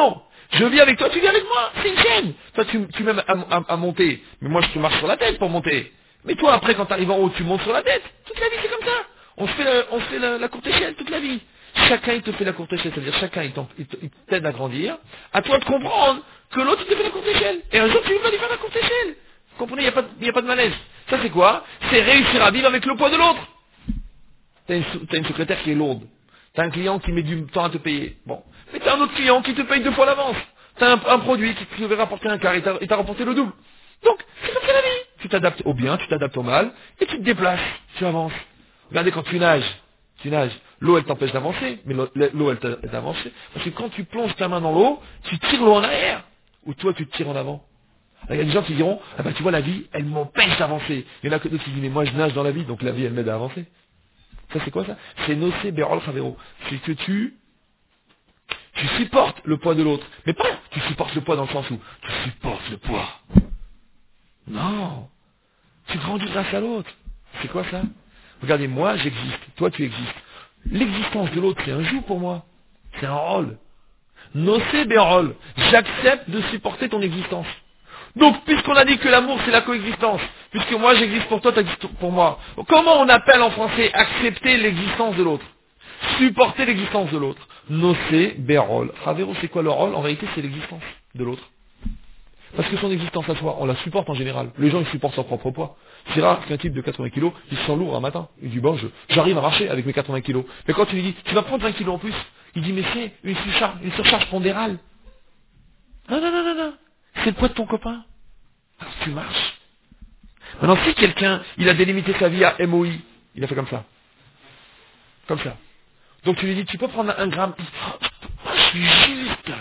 Je vis avec toi, tu vis avec moi. C'est une chaîne. Toi, tu, tu m'aimes à, à, à monter. Mais moi, je te marche sur la tête pour monter. Mais toi, après, quand tu arrives en haut, tu montes sur la tête. Toute la vie, c'est comme ça. On se fait, la, on se fait la, la courte échelle toute la vie. Chacun, il te fait la courte échelle. C'est-à-dire, chacun, il t'en- il te- il t'aide à grandir. À toi de comprendre que l'autre, il te fait la courte échelle. Et un jour, tu vas lui faire la courte échelle. Vous comprenez, il n'y a, pas de- il y a pas de malaise. Ça, c'est quoi? C'est réussir à vivre avec le poids de l'autre. T'as une, sou- t'as une secrétaire qui est lourde. T'as un client qui met du temps à te payer. Bon. Mais t'as un autre client qui te paye deux fois l'avance. T'as un, un produit qui te devait rapporter un quart et t'a, et t'a rapporté le double. Donc, c'est comme ça la vie. Tu t'adaptes au bien, tu t'adaptes au mal, et tu te déplaces, tu avances. Regardez quand tu nages, tu nages. L'eau, elle t'empêche d'avancer, mais l'eau, l'eau, elle t'aide d'avancer. Parce que quand tu plonges ta main dans l'eau, tu tires l'eau en arrière. Ou toi, tu te tires en avant. Alors, il y a des gens qui diront, ah bah tu vois, la vie, elle m'empêche d'avancer. Il y en a que d'autres qui disent, mais moi, je nage dans la vie, donc la vie, elle m'aide à avancer. Ça, c'est quoi ça? C'est nocé berol chavero. C'est que tu, tu supportes le poids de l'autre. Mais pas, tu supportes le poids dans le sens où tu supportes le poids. Non. Tu grandis grâce à l'autre. C'est quoi ça? Regardez, moi, j'existe. Toi, tu existes. L'existence de l'autre, c'est un joug pour moi. C'est un rôle. Nocé berol. J'accepte de supporter ton existence. Donc, puisqu'on a dit que l'amour, c'est la coexistence, puisque moi, j'existe pour toi, tu existes pour moi, comment on appelle en français accepter l'existence de l'autre? Supporter l'existence de l'autre. Nocé, berol. Ravero, c'est quoi le rôle? En réalité, c'est l'existence de l'autre. Parce que son existence à soi, on la supporte en général. Les gens, ils supportent son propre poids. C'est rare qu'un type de quatre-vingts kilos, il se sent lourd un matin. Il dit, bon, je, j'arrive à marcher avec mes quatre-vingts kilos. Mais quand tu lui dis, tu vas prendre vingt kilos en plus, il dit, mais c'est une surcharge, une surcharge pondérale. Non, non, non, non, non. C'est le poids de ton copain. Alors tu marches. Maintenant, si quelqu'un, il a délimité sa vie à M O I, il a fait comme ça. Comme ça. Donc tu lui dis, tu peux prendre un gramme. Il dit, oh, je suis juste.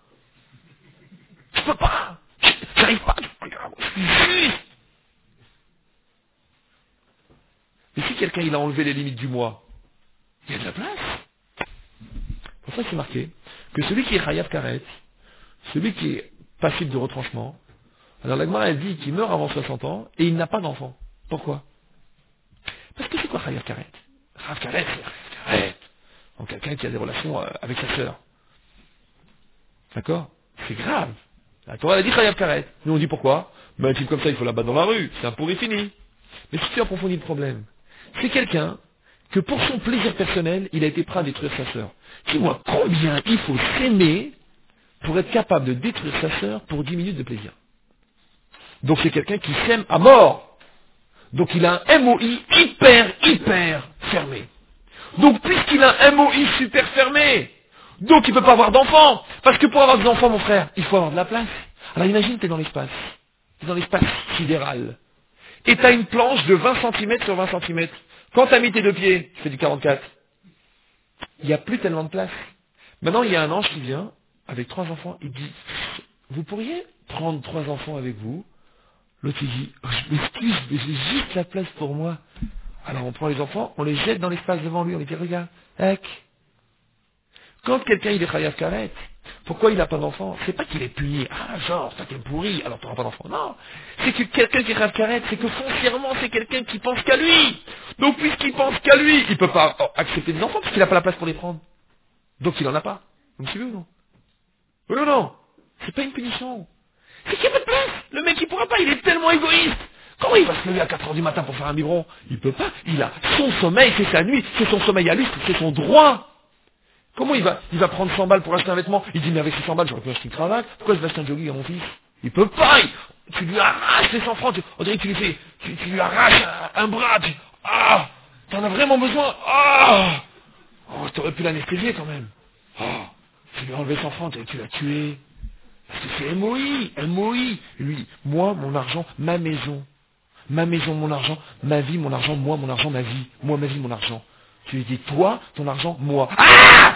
Je peux pas. J'arrive pas. Je suis juste. Mais si quelqu'un, il a enlevé les limites du mois, il y a de la place. Pour ça, c'est marqué que celui qui est Chayav Karet, celui qui est passible de retranchement, alors la Gemara, elle dit qu'il meurt avant soixante ans et il n'a pas d'enfant. Pourquoi? Parce que c'est quoi Chayav Karet? Chayav Karet, c'est Chayav Karet. Donc quelqu'un qui a des relations euh, avec sa sœur. D'accord? C'est grave. La Torah, elle a dit Chayav Karet. Nous on dit pourquoi? Mais un type comme ça, il faut l'abattre dans la rue. C'est un pourri fini. Mais si tu approfondis le problème, c'est quelqu'un que pour son plaisir personnel, il a été prêt à détruire sa sœur. Dis-moi, combien il faut s'aimer pour être capable de détruire sa sœur pour dix minutes de plaisir? Donc c'est quelqu'un qui s'aime à mort. Donc il a un M O I hyper, hyper fermé. Donc puisqu'il a un M O I super fermé, donc il ne peut pas avoir d'enfants. Parce que pour avoir des enfants, mon frère, il faut avoir de la place. Alors imagine, tu es dans l'espace. Tu es dans l'espace sidéral. Et tu as une planche de vingt centimètres sur vingt centimètres. Quand tu as mis tes deux pieds, tu fais du quarante-quatre. Il n'y a plus tellement de place. Maintenant, il y a un ange qui vient, avec trois enfants, il dit, vous pourriez prendre trois enfants avec vous? L'autre il dit, oh, je m'excuse, mais j'ai juste la place pour moi. Alors on prend les enfants, on les jette dans l'espace devant lui, on lui dit, regarde, tac. Quand quelqu'un il est Chayav Karet, pourquoi il n'a pas d'enfant? C'est pas qu'il est puni, ah genre, ça t'es pourri, alors tu n'auras pas d'enfant. Non, c'est que quelqu'un qui est Chayav Karet, c'est que foncièrement c'est quelqu'un qui pense qu'à lui. Donc puisqu'il pense qu'à lui, il ne peut pas oh, accepter des enfants parce qu'il n'a pas la place pour les prendre. Donc il n'en a pas. Vous me suivez ou non? Oui ou non? C'est pas une punition. C'est qu'il n'y a pas de place. Le mec il pourra pas, il est tellement égoïste. Comment il va se lever à quatre heures du matin pour faire un biberon? Il peut pas. Il a son sommeil, c'est sa nuit, c'est son sommeil à lui, c'est son droit. Comment il va Il va prendre cent balles pour acheter un vêtement. Il dit, mais avec ces cent balles, j'aurais pu acheter une cravate. Pourquoi je vais acheter un jogging à mon fils? Il peut pas. Il- tu lui arraches les cent francs. Tu, on dirait que tu lui fais, tu, tu lui arraches un, un bras. Tu, ah, t'en as vraiment besoin. Ah, oh, t'aurais pu l'anesthésier quand même. Oh, tu lui as enlevé cent francs, tu l'as tué. Parce que c'est M O I, M O I. Lui, moi, mon argent, ma maison. Ma maison, mon argent, ma vie, mon argent, moi, mon argent, ma vie. Moi, ma vie, mon argent. Tu lui dis, toi, ton argent, moi. Ah!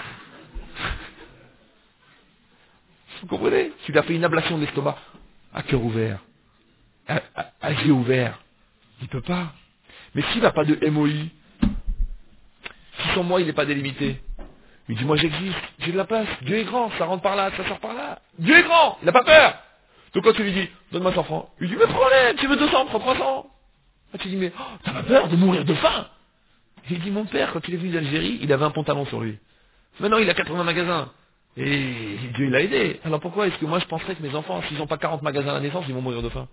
Vous comprenez? Tu lui as fait une ablation de l'estomac. À cœur ouvert. À, à, à yeux ouverts. Il peut pas. Mais s'il n'a pas de M O I, si son moi, il n'est pas délimité, il dit, moi j'existe, j'ai de la place, Dieu est grand, ça rentre par là, ça sort par là. Dieu est grand, il n'a pas peur. Donc quand tu lui dis, donne-moi cent francs, il dit, mais prends-les, tu veux deux cents, prends trois cents. Là, tu dis, mais oh, t'as pas peur de mourir de faim? Il dit, mon père, quand il est venu d'Algérie, il avait un pantalon sur lui. Maintenant, il a quatre-vingts magasins. Et Dieu l'a aidé. Alors pourquoi est-ce que moi je penserais que mes enfants, s'ils n'ont pas quarante magasins à la naissance, ils vont mourir de faim?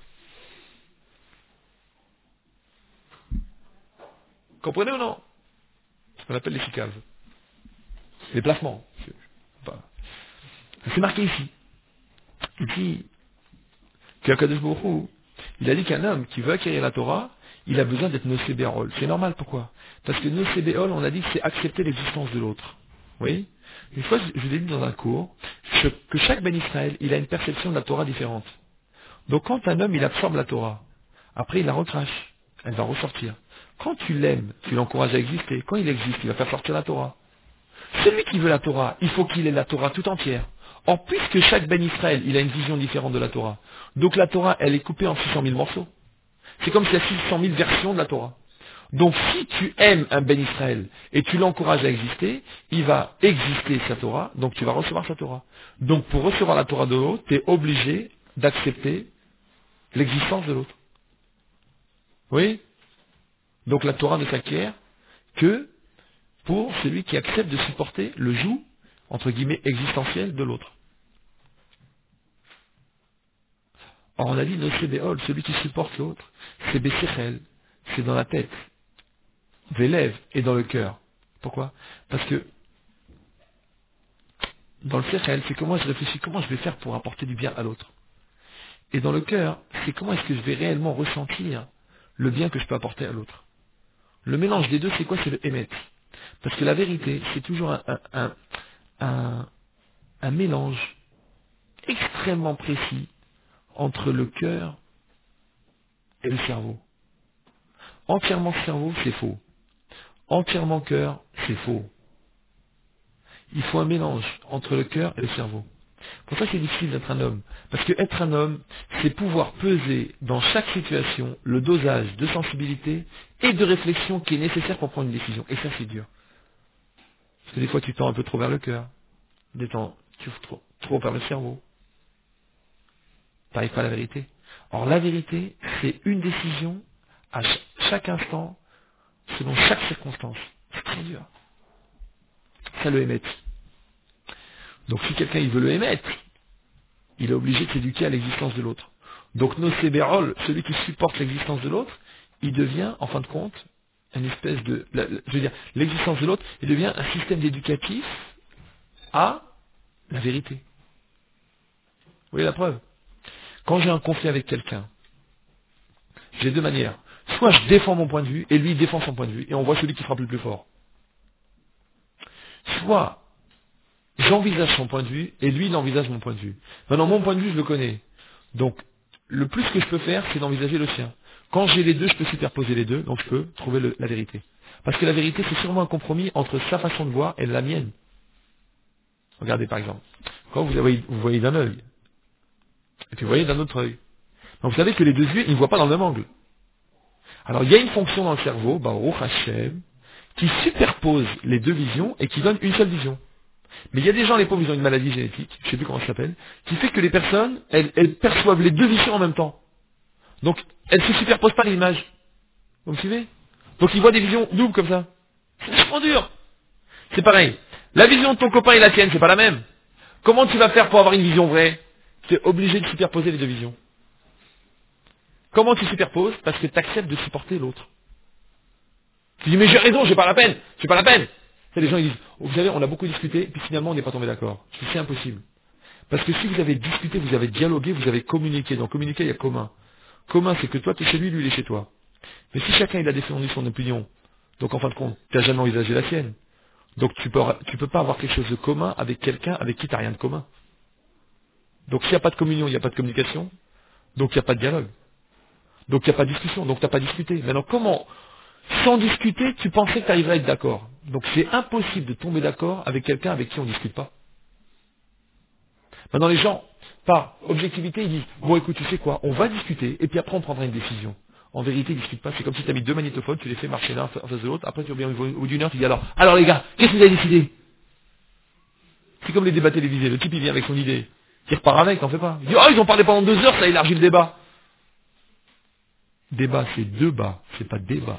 Comprenez ou non? Ce qu'on appelle les chicaves. Les placements. Enfin, c'est marqué ici. Ici, qu'Akadosh Baruch Hu, il a dit qu'un homme qui veut acquérir la Torah, il a besoin d'être Nosébéol. C'est normal, pourquoi? Parce que Nosébéol, on a dit que c'est accepter l'existence de l'autre. Oui? Une fois, je vous ai dit dans un cours, que chaque Ben Israël, il a une perception de la Torah différente. Donc quand un homme, il absorbe la Torah, après il la recrache, elle va ressortir. Quand tu l'aimes, tu l'encourages à exister. Quand il existe, il va faire sortir la Torah. Celui qui veut la Torah, il faut qu'il ait la Torah tout entière. Or, puisque chaque Ben Israël, il a une vision différente de la Torah, donc la Torah, elle est coupée en six cent mille morceaux. C'est comme s'il y a six cent mille versions de la Torah. Donc, si tu aimes un Ben Israël et tu l'encourages à exister, il va exister sa Torah, donc tu vas recevoir sa Torah. Donc, pour recevoir la Torah de l'autre, tu es obligé d'accepter l'existence de l'autre. Oui? Donc, la Torah ne s'acquiert que pour celui qui accepte de supporter le joug, entre guillemets, existentiel de l'autre. Or, on a dit, Nosébéol, celui qui supporte l'autre, c'est Bessechel, c'est dans la tête, Vélev et dans le cœur. Pourquoi? Parce que dans le Sechel, c'est comment je réfléchis, comment je vais faire pour apporter du bien à l'autre. Et dans le cœur, c'est comment est-ce que je vais réellement ressentir le bien que je peux apporter à l'autre. Le mélange des deux, c'est quoi? C'est le émet. Parce que la vérité, c'est toujours un, un, un, un, un mélange extrêmement précis entre le cœur et le cerveau. Entièrement cerveau, c'est faux. Entièrement cœur, c'est faux. Il faut un mélange entre le cœur et le cerveau. Pour ça, c'est difficile d'être un homme. Parce que être un homme, c'est pouvoir peser dans chaque situation le dosage de sensibilité et de réflexion qui est nécessaire pour prendre une décision. Et ça, c'est dur. Parce que des fois, tu tends un peu trop vers le cœur. Des temps, tu ouvres trop, trop vers le cerveau. Tu n'arrives pas à la vérité. Or, la vérité, c'est une décision à ch- chaque instant, selon chaque circonstance. C'est très dur. Ça le émet. Donc, si quelqu'un il veut le émettre, il est obligé de s'éduquer à l'existence de l'autre. Donc, Nosébérol, celui qui supporte l'existence de l'autre, il devient, en fin de compte, une espèce de... la- la- je veux dire, l'existence de l'autre, il devient un système éducatif à la vérité. Vous voyez la preuve? Quand j'ai un conflit avec quelqu'un, j'ai deux manières. Soit je défends mon point de vue, et lui il défend son point de vue, et on voit celui qui frappe le plus fort. Soit j'envisage son point de vue, et lui il envisage mon point de vue. Maintenant, mon point de vue, je le connais. Donc, le plus que je peux faire, c'est d'envisager le sien. Quand j'ai les deux, je peux superposer les deux, donc je peux trouver le- la vérité. Parce que la vérité, c'est sûrement un compromis entre sa façon de voir et la mienne. Regardez par exemple. Quand vous voyez, vous voyez d'un œil, et puis vous voyez d'un autre œil. Donc vous savez que les deux yeux, ils ne voient pas dans le même angle. Alors il y a une fonction dans le cerveau, Baruch Hashem, qui superpose les deux visions et qui donne une seule vision. Mais il y a des gens, les pauvres, ils ont une maladie génétique, je ne sais plus comment ça s'appelle, qui fait que les personnes, elles, elles perçoivent les deux visions en même temps. Donc, elles ne se superposent pas l'image. Vous me suivez? Donc ils voient des visions doubles comme ça. C'est vachement dur. C'est pareil. La vision de ton copain et la tienne, c'est pas la même. Comment tu vas faire pour avoir une vision vraie? Tu es obligé de superposer les deux visions. Comment tu superposes? Parce que tu acceptes de supporter l'autre. Tu dis, mais j'ai raison, j'ai pas la peine, j'ai pas la peine. Et les gens ils disent, oh, vous savez, on a beaucoup discuté, puis finalement on n'est pas tombé d'accord. Je dis, c'est impossible. Parce que si vous avez discuté, vous avez dialogué, vous avez communiqué. Dans communiquer, il y a commun. Commun, c'est que toi, tu es chez lui, lui, il est chez toi. Mais si chacun, il a défendu son opinion, donc en fin de compte, tu n'as jamais envisagé la sienne. Donc tu peux, tu peux pas avoir quelque chose de commun avec quelqu'un avec qui tu n'as rien de commun. Donc s'il n'y a pas de communion, il n'y a pas de communication, donc il n'y a pas de dialogue. Donc il n'y a pas de discussion, donc tu n'as pas discuté. Maintenant, comment, sans discuter, tu pensais que tu arriverais à être d'accord? Donc c'est impossible de tomber d'accord avec quelqu'un avec qui on ne discute pas. Maintenant les gens, par objectivité, ils disent, bon écoute, tu sais quoi, on va discuter, et puis après on prendra une décision. En vérité, ils ne discutent pas, c'est comme si tu as mis deux magnétophones, tu les fais marcher l'un en face de l'autre, après tu reviens au bout d'une heure, tu dis alors, alors les gars, qu'est-ce que vous avez décidé? C'est comme les débats télévisés, le type il vient avec son idée, il repart avec, t'en fais pas. Il dit, oh ils ont parlé pendant deux heures, ça élargit le débat. Débat, c'est deux bas, c'est pas débat.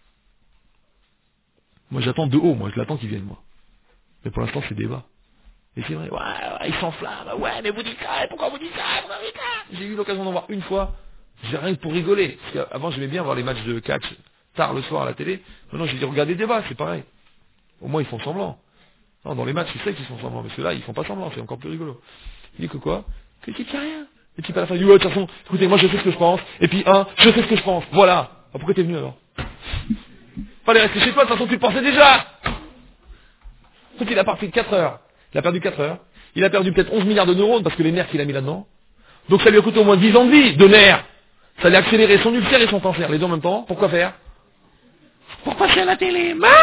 Moi j'attends de haut, moi je l'attends qu'ils viennent moi. Mais pour l'instant c'est débat. Et c'est vrai, ouais, ouais, il s'enflamme, ouais, mais vous dites ça, pourquoi vous dites ça, pourquoi vous dites ça? J'ai eu l'occasion d'en voir une fois, j'ai rien que pour rigoler. Parce qu'avant, j'aimais bien voir les matchs de catch tard le soir à la télé. Maintenant, j'ai dit, regardez des débats, c'est pareil. Au moins, ils font semblant. Non, dans les matchs, tu sais qu'ils font semblant, mais ceux-là, ils font pas semblant, c'est encore plus rigolo. Il dit que quoi? Que tu sais rien. Et puis à la fin, il dit, ouais, de toute façon, écoutez, moi je sais ce que je pense, et puis un, je sais ce que je pense, voilà. Ah, pourquoi t'es venu alors? Fallait rester chez toi, de toute façon tu le pensais déjà. Sauf qu'il a parti de quatre heures. Il a perdu quatre heures. Il a perdu peut-être onze milliards de neurones parce que les nerfs qu'il a mis là-dedans. Donc ça lui a coûté au moins dix ans de vie, de nerfs. Ça lui a accéléré son ulcère et son cancer, les deux en même temps. Pourquoi faire? Pour passer à la télé. Maman!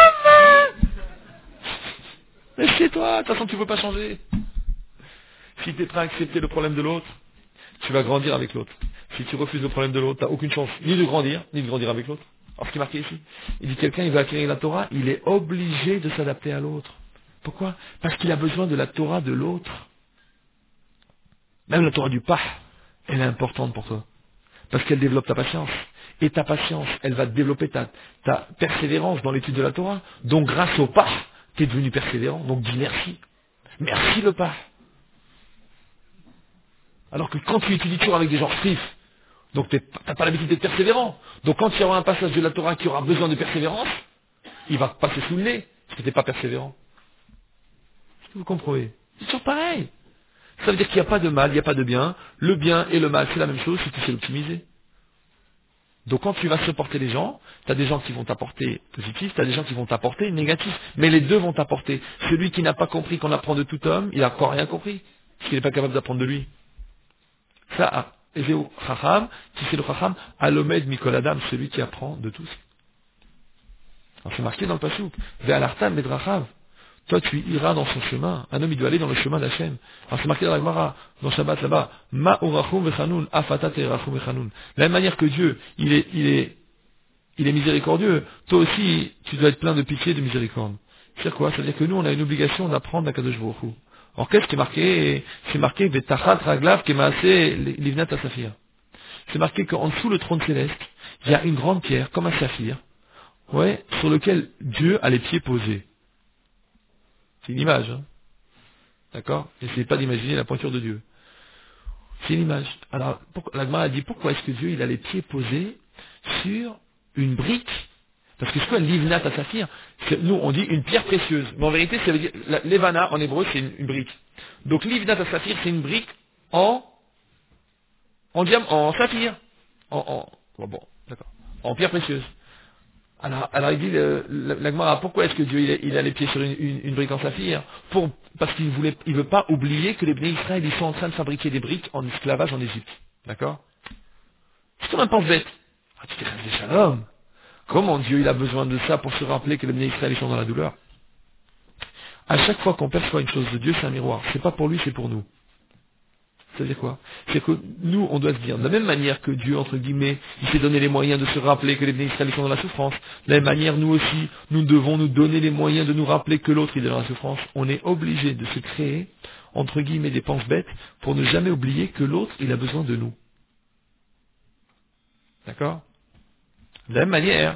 Reste chez toi, de toute façon tu ne peux pas changer. Si tu es prêt à accepter le problème de l'autre, tu vas grandir avec l'autre. Si tu refuses le problème de l'autre, tu n'as aucune chance ni de grandir, ni de grandir avec l'autre. Alors ce qui est marqué ici, il dit quelqu'un, il veut acquérir la Torah, il est obligé de s'adapter à l'autre. Pourquoi? Parce qu'il a besoin de la Torah de l'autre. Même la Torah du Pah, elle est importante pour toi. Parce qu'elle développe ta patience. Et ta patience, elle va développer ta, ta persévérance dans l'étude de la Torah. Donc grâce au Pah, tu es devenu persévérant. Donc dis merci. Merci le Pah. Alors que quand tu étudies toujours avec des gens frifs, donc tu n'as pas l'habitude d'être persévérant. Donc quand il y aura un passage de la Torah qui aura besoin de persévérance, il va passer sous le nez, parce que tu n'es pas persévérant. Est-ce que vous comprenez? C'est toujours pareil. Ça veut dire qu'il n'y a pas de mal, il n'y a pas de bien. Le bien et le mal, c'est la même chose si tu sais l'optimiser. Donc quand tu vas supporter les gens, tu as des gens qui vont t'apporter positif, tu as des gens qui vont t'apporter négatif. Mais les deux vont t'apporter. Celui qui n'a pas compris qu'on apprend de tout homme, il n'a encore rien compris. Parce qu'il n'est pas capable d'apprendre de lui. Ça, Ezeu Chacham, qui c'est le Chacham, Alomed Mikol Adam, celui qui apprend de tous. Alors c'est marqué dans le Pasuk, Ve'alartam Medrachav. Toi, tu iras dans son chemin. Un homme, il doit aller dans le chemin d'Hachem. Alors, c'est marqué dans la Gemara, dans Shabbat, là-bas. Ma urachum vechanun, afatat erachum vechanun. De la même manière que Dieu, il est, il est, il est miséricordieux. Toi aussi, tu dois être plein de pitié et de miséricorde. C'est quoi? C'est-à-dire que nous, on a une obligation d'apprendre la Kadosh Baruch Hu. Alors, qu'est-ce qui est marqué? C'est marqué, vetachat raglav kemaase livnat asafir. C'est marqué qu'en dessous le trône céleste, il y a une grande pierre, comme un saphir, ouais, sur lequel Dieu a les pieds posés. C'est une image, hein. D'accord? N'essayez pas d'imaginer la pointure de Dieu. C'est une image. Alors, la Gemara a dit, pourquoi est-ce que Dieu il a les pieds posés sur une brique? Parce que c'est quoi l'ivnat à saphir? Nous, on dit une pierre précieuse. Mais en vérité, ça veut dire, l'evana, en hébreu, c'est une, une brique. Donc l'ivnat à saphir, c'est une brique en, en diamant, en saphir. En, en, bon, bon, d'accord. En pierre précieuse. Alors, alors il dit, le, la, la Gemara, pourquoi est-ce que Dieu il a, il a les pieds sur une, une, une brique en saphir? Pour, Parce qu'il voulait, il veut pas oublier que les Bnei Israël, ils sont en train de fabriquer des briques en esclavage en Égypte. D'accord? C'est comme un pense-bête. Ah, tu t'es resté shalom. Comment Dieu il a besoin de ça pour se rappeler que les Bnei Israël, ils sont dans la douleur? À chaque fois qu'on perçoit une chose de Dieu, c'est un miroir. C'est pas pour lui, c'est pour nous. Ça veut dire quoi? C'est que nous, on doit se dire, de la même manière que Dieu, entre guillemets, il s'est donné les moyens de se rappeler que les Bnei Israël sont dans la souffrance, de la même manière, nous aussi, nous devons nous donner les moyens de nous rappeler que l'autre est dans la souffrance. On est obligé de se créer, entre guillemets, des penses bêtes pour ne jamais oublier que l'autre, il a besoin de nous. D'accord? De la même manière,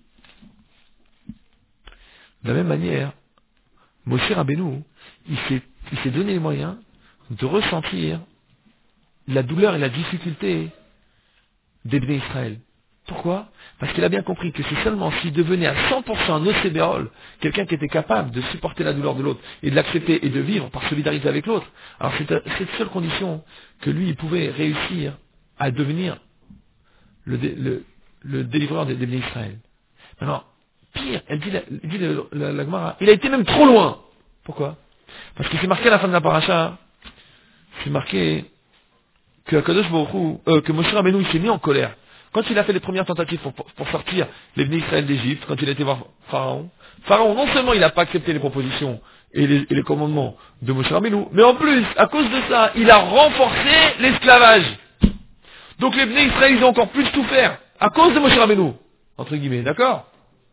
de la même manière, Moshe Rabbeinu, il s'est, il s'est donné les moyens de ressentir la douleur et la difficulté des Bnei Israël. Pourquoi? Parce qu'il a bien compris que c'est seulement s'il devenait à cent pour cent un océbéol, quelqu'un qui était capable de supporter la douleur de l'autre et de l'accepter et de vivre par solidarité avec l'autre, alors c'est à cette seule condition que lui, il pouvait réussir à devenir le, dé, le, le délivreur des, des Bnei Israël. Maintenant, pire, elle dit, la, elle dit la, la, la Gemara, il a été même trop loin. Pourquoi? Parce que c'est marqué à la fin de la paracha, c'est marqué que Kadosh Baruch Hu, euh, que Moshe Rabbeinu il s'est mis en colère. Quand il a fait les premières tentatives pour, pour, pour sortir les Bnei Israël d'Égypte, quand il a été voir Pharaon, Pharaon non seulement il n'a pas accepté les propositions et les, et les commandements de Moshe Rabbeinu, mais en plus, à cause de ça, il a renforcé l'esclavage. Donc les Bnei Israël ils ont encore plus souffert à cause de Moshe Rabbeinu, entre guillemets, d'accord?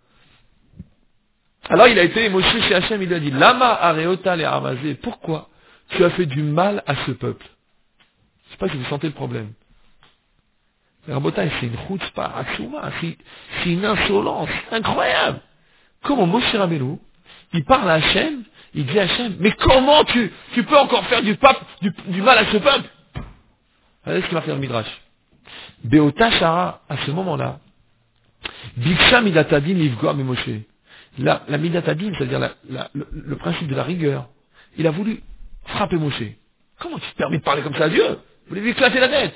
Alors il a été, Moshe chez Hachem, il lui a dit, Lama areota le amazé, pourquoi tu as fait du mal à ce peuple? Je sais pas si vous sentez le problème. Mais Rabotai, c'est une chutzpah atsuma, c'est, c'est une insolence incroyable. Comment Moshe Rabbeinu, il parle à Hachem, Il dit à Hachem, mais comment tu, tu peux encore faire du, pape, du, du mal à ce peuple? Regardez ce qu'il va faire le Midrash. Beota Shara, à ce moment-là, Biksha Midatadin Livgoa Mimoshe. La, la Midatadin, c'est-à-dire la, la, le, le principe de la rigueur, il a voulu frapper Moshe. Comment tu te permets de parler comme ça à Dieu? Vous voulez lui éclater la tête?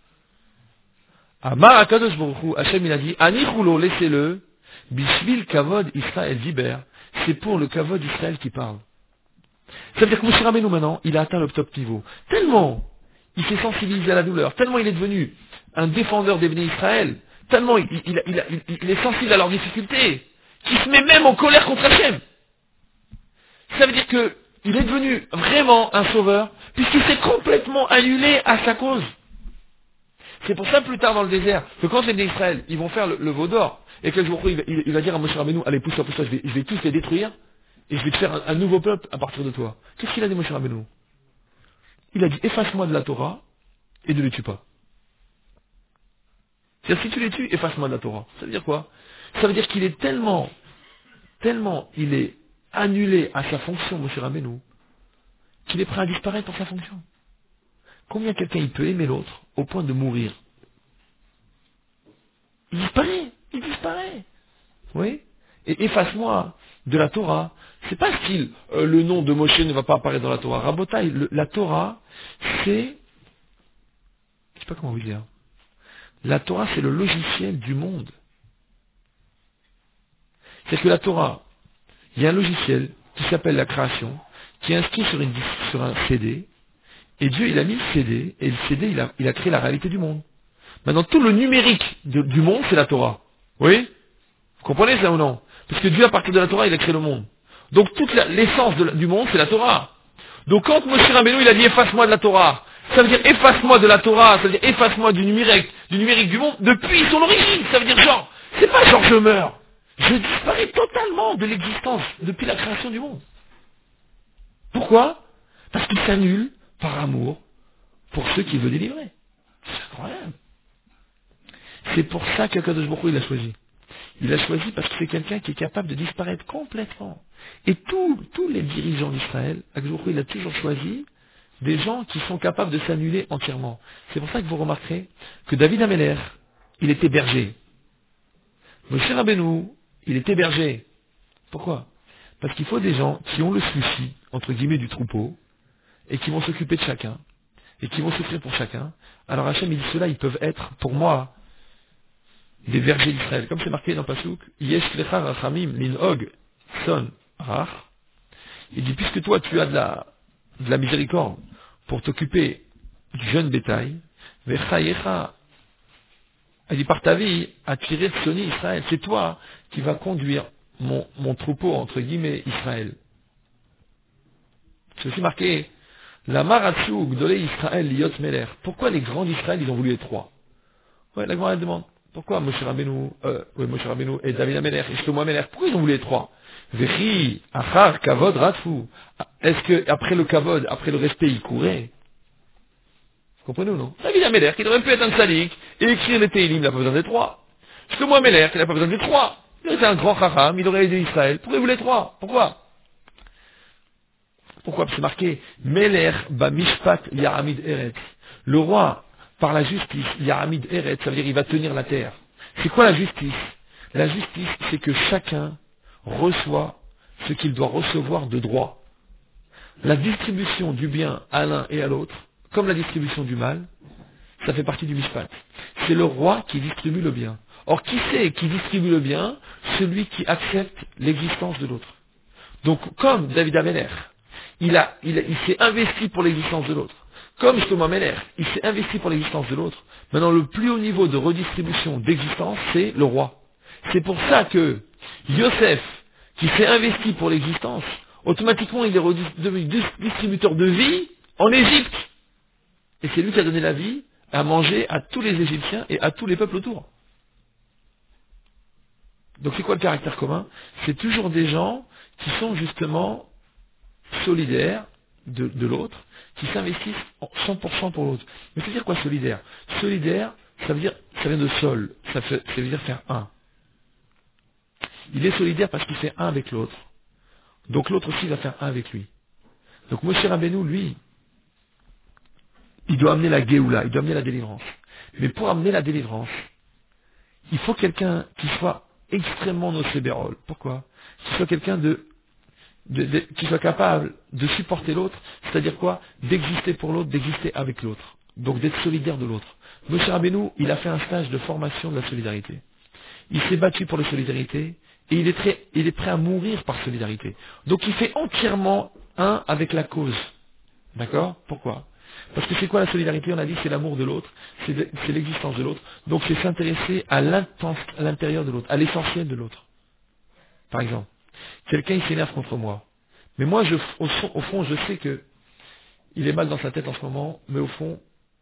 Amar Akadosh Baruch Hu, Hachem il a dit, Anichulo, laissez-le, Bishvil Kavod Israël Viber, c'est pour le Kavod Israël qui parle. Ça veut dire que Moshe Rabbeinu maintenant, il a atteint le top niveau. Tellement il s'est sensibilisé à la douleur, tellement il est devenu un défendeur des bénis Israël, tellement il, il, il, il, il est sensible à leurs difficultés, qu'il se met même en colère contre Hachem. Ça veut dire que il est devenu vraiment un sauveur, puisqu'il s'est complètement annulé à sa cause. C'est pour ça plus tard dans le désert, que quand les bénis Israël, ils vont faire le, le veau d'or, et que le jour où il, va- il, il va dire à Moshe Rabbeinu, allez pousse-toi, pousse-toi, je vais, je vais tous les détruire, et je vais te faire un, un nouveau peuple à partir de toi. Qu'est-ce qu'il a dit Moshe Rabbeinu? Il a dit, efface-moi de la Torah, et ne les tue pas. C'est-à-dire, si tu les tues, efface-moi de la Torah. Ça veut dire quoi? Ça veut dire qu'il est tellement, tellement, il est annulé à sa fonction, Moshe Rabbeinu, qu'il est prêt à disparaître pour sa fonction. Combien quelqu'un il peut aimer l'autre au point de mourir? Il disparaît, il disparaît. Oui? Et efface-moi de la Torah. C'est pas style, euh, le nom de Moshe ne va pas apparaître dans la Torah. Rabotai, le- la Torah, c'est, je sais pas comment vous dire. La Torah, c'est le logiciel du monde. C'est que la Torah, il y a un logiciel qui s'appelle la création, qui est inscrit sur, une, sur un C D, et Dieu, il a mis le C D, et le C D, il a, il a créé la réalité du monde. Maintenant, tout le numérique de- du monde, c'est la Torah. Oui? Vous comprenez ça ou non? Parce que Dieu, à partir de la Torah, il a créé le monde. Donc, toute la- l'essence de la- du monde, c'est la Torah. Donc, quand Moshe Rabbeinu, il a dit, efface-moi de la Torah, ça veut dire, efface-moi de la Torah, ça veut dire, efface-moi du numérique, du numérique du monde, depuis son origine. Ça veut dire, genre, c'est pas genre, je meurs. Je disparais totalement de l'existence depuis la création du monde. Pourquoi? Parce qu'il s'annule par amour pour ceux qui veut délivrer. C'est incroyable. C'est pour ça qu'Akadosh Baruch Hu, il a choisi. Il a choisi parce que c'est quelqu'un qui est capable de disparaître complètement. Et tous tous les dirigeants d'Israël, Akadosh Baruch Hu, il a toujours choisi des gens qui sont capables de s'annuler entièrement. C'est pour ça que vous remarquerez que David Ameller, il était berger. Moshe Rabbeinu, il était berger. Pourquoi? Parce qu'il faut des gens qui ont le souci, entre guillemets, du troupeau, et qui vont s'occuper de chacun, et qui vont souffrir pour chacun. Alors Hachem, il dit, ceux-là, ils peuvent être, pour moi, des bergers d'Israël. Comme c'est marqué dans Pasuk, Yesh lecha rachamim linhog son rach. Il dit, puisque toi, tu as de la, de la miséricorde pour t'occuper du jeune bétail, vechayecha, elle dit, par ta vie, à tirer de Soni Israël, c'est toi qui vas conduire mon, mon troupeau, entre guillemets, Israël. C'est aussi marqué, la maratsu gdolei Israël liot meler. Pourquoi les grands d'Israël, ils ont voulu être trois? Ouais, la grande demande. Pourquoi Moshe Rabbeinu, euh, ouais, Moshe Rabbeinu et David Ameler et Shlomo Ameler, pourquoi ils ont voulu les trois? Vechi, achar, kavod, ratfou. Est-ce que, après le kavod, après le respect, ils couraient? Vous comprenez ou non? David Ameler, qui aurait pu être un sadique, et écrire les Teilim, il n'a pas besoin des trois. Shlomo Ameler, qui n'a pas besoin des trois. Il aurait été un grand chacham, il aurait aidé Israël. Pourquoi ils voulaient trois? Pourquoi? Pourquoi? Parce que c'est marqué, Meler, ba mishpat, yaramid eret. Le roi, par la justice, Yaramid Eret, ça veut dire il va tenir la terre. C'est quoi la justice? La justice, c'est que chacun reçoit ce qu'il doit recevoir de droit. La distribution du bien à l'un et à l'autre, comme la distribution du mal, ça fait partie du mishpat. C'est le roi qui distribue le bien. Or, qui c'est qui distribue le bien? Celui qui accepte l'existence de l'autre. Donc, comme David Ameller, il, a, il, a, il s'est investi pour l'existence de l'autre. Comme Shlomo Ameler, il s'est investi pour l'existence de l'autre. Maintenant, le plus haut niveau de redistribution d'existence, c'est le roi. C'est pour ça que Yosef, qui s'est investi pour l'existence, automatiquement, il est devenu distributeur de vie en Égypte. Et c'est lui qui a donné la vie à manger à tous les Égyptiens et à tous les peuples autour. Donc c'est quoi le caractère commun? C'est toujours des gens qui sont justement solidaires de, de l'autre, qui s'investissent cent pour cent pour l'autre. Mais c'est dire quoi solidaire? Solidaire, ça veut dire, ça vient de sol, ça, fait, ça veut dire faire un. Il est solidaire parce qu'il fait un avec l'autre. Donc l'autre aussi va faire un avec lui. Donc Moshe Rabbeinu, lui, il doit amener la Géoula, il doit amener la délivrance. Mais pour amener la délivrance, il faut quelqu'un qui soit extrêmement nocébérol. Pourquoi? Qui soit quelqu'un de, de, de- qui soit capable de supporter l'autre, c'est-à-dire quoi? D'exister pour l'autre, d'exister avec l'autre. Donc d'être solidaire de l'autre. Moshe Rabbeinu, il a fait un stage de formation de la solidarité. Il s'est battu pour la solidarité et il est, très, il est prêt à mourir par solidarité. Donc il fait entièrement un avec la cause. D'accord? Pourquoi? Parce que c'est quoi la solidarité? On a dit c'est l'amour de l'autre, c'est de- c'est l'existence de l'autre. Donc c'est s'intéresser à l'intense- à l'intérieur de l'autre, à l'essentiel de l'autre. Par exemple, quelqu'un il s'énerve contre moi. Mais moi, je, au, fond, au fond, je sais que il est mal dans sa tête en ce moment, mais au fond,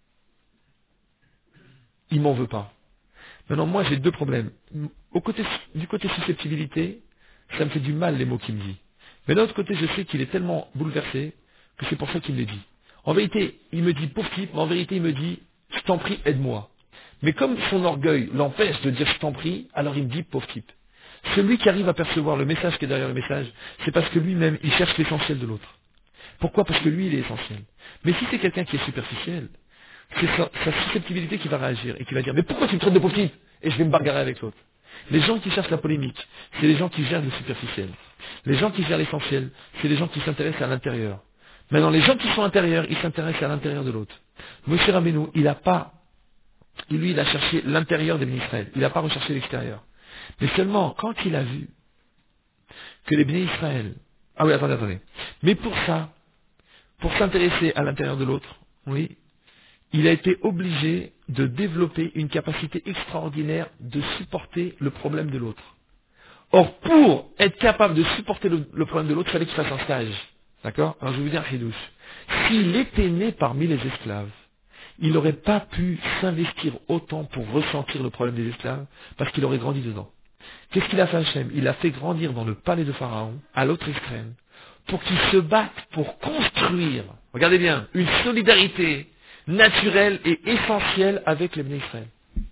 il m'en veut pas. Maintenant, moi, j'ai deux problèmes. Au côté, du côté susceptibilité, ça me fait du mal les mots qu'il me dit. Mais d'un autre côté, je sais qu'il est tellement bouleversé que c'est pour ça qu'il me les dit. En vérité, il me dit pauvre type, mais en vérité, il me dit je t'en prie, aide-moi. Mais comme son orgueil l'empêche de dire je t'en prie, alors il me dit pauvre type. Celui qui arrive à percevoir le message qui est derrière le message, c'est parce que lui-même, il cherche l'essentiel de l'autre. Pourquoi? Parce que lui, il est essentiel. Mais si c'est quelqu'un qui est superficiel, c'est sa, sa susceptibilité qui va réagir et qui va dire mais pourquoi tu me traites de pauvre type? Et je vais me bagarrer avec l'autre. Les gens qui cherchent la polémique, c'est les gens qui gèrent le superficiel. Les gens qui gèrent l'essentiel, c'est les gens qui s'intéressent à l'intérieur. Maintenant, les gens qui sont intérieurs, ils s'intéressent à l'intérieur de l'autre. Moshe Rabbeinu, il n'a pas, lui, il a cherché l'intérieur des Béné Israël. Il n'a pas recherché l'extérieur. Mais seulement, quand il a vu que les Béné Israël, ah oui, attendez, attendez. Mais pour ça, pour s'intéresser à l'intérieur de l'autre, oui, il a été obligé de développer une capacité extraordinaire de supporter le problème de l'autre. Or, pour être capable de supporter le, le problème de l'autre, il fallait qu'il fasse un stage. D'accord? Alors je vais vous dire un chidouche. S'il était né parmi les esclaves, il n'aurait pas pu s'investir autant pour ressentir le problème des esclaves, parce qu'il aurait grandi dedans. Qu'est-ce qu'il a fait Hachem? Il a fait grandir dans le palais de Pharaon, à l'autre extrême, pour qu'il se batte pour construire, regardez bien, une solidarité naturelle et essentielle avec les Béné Israël.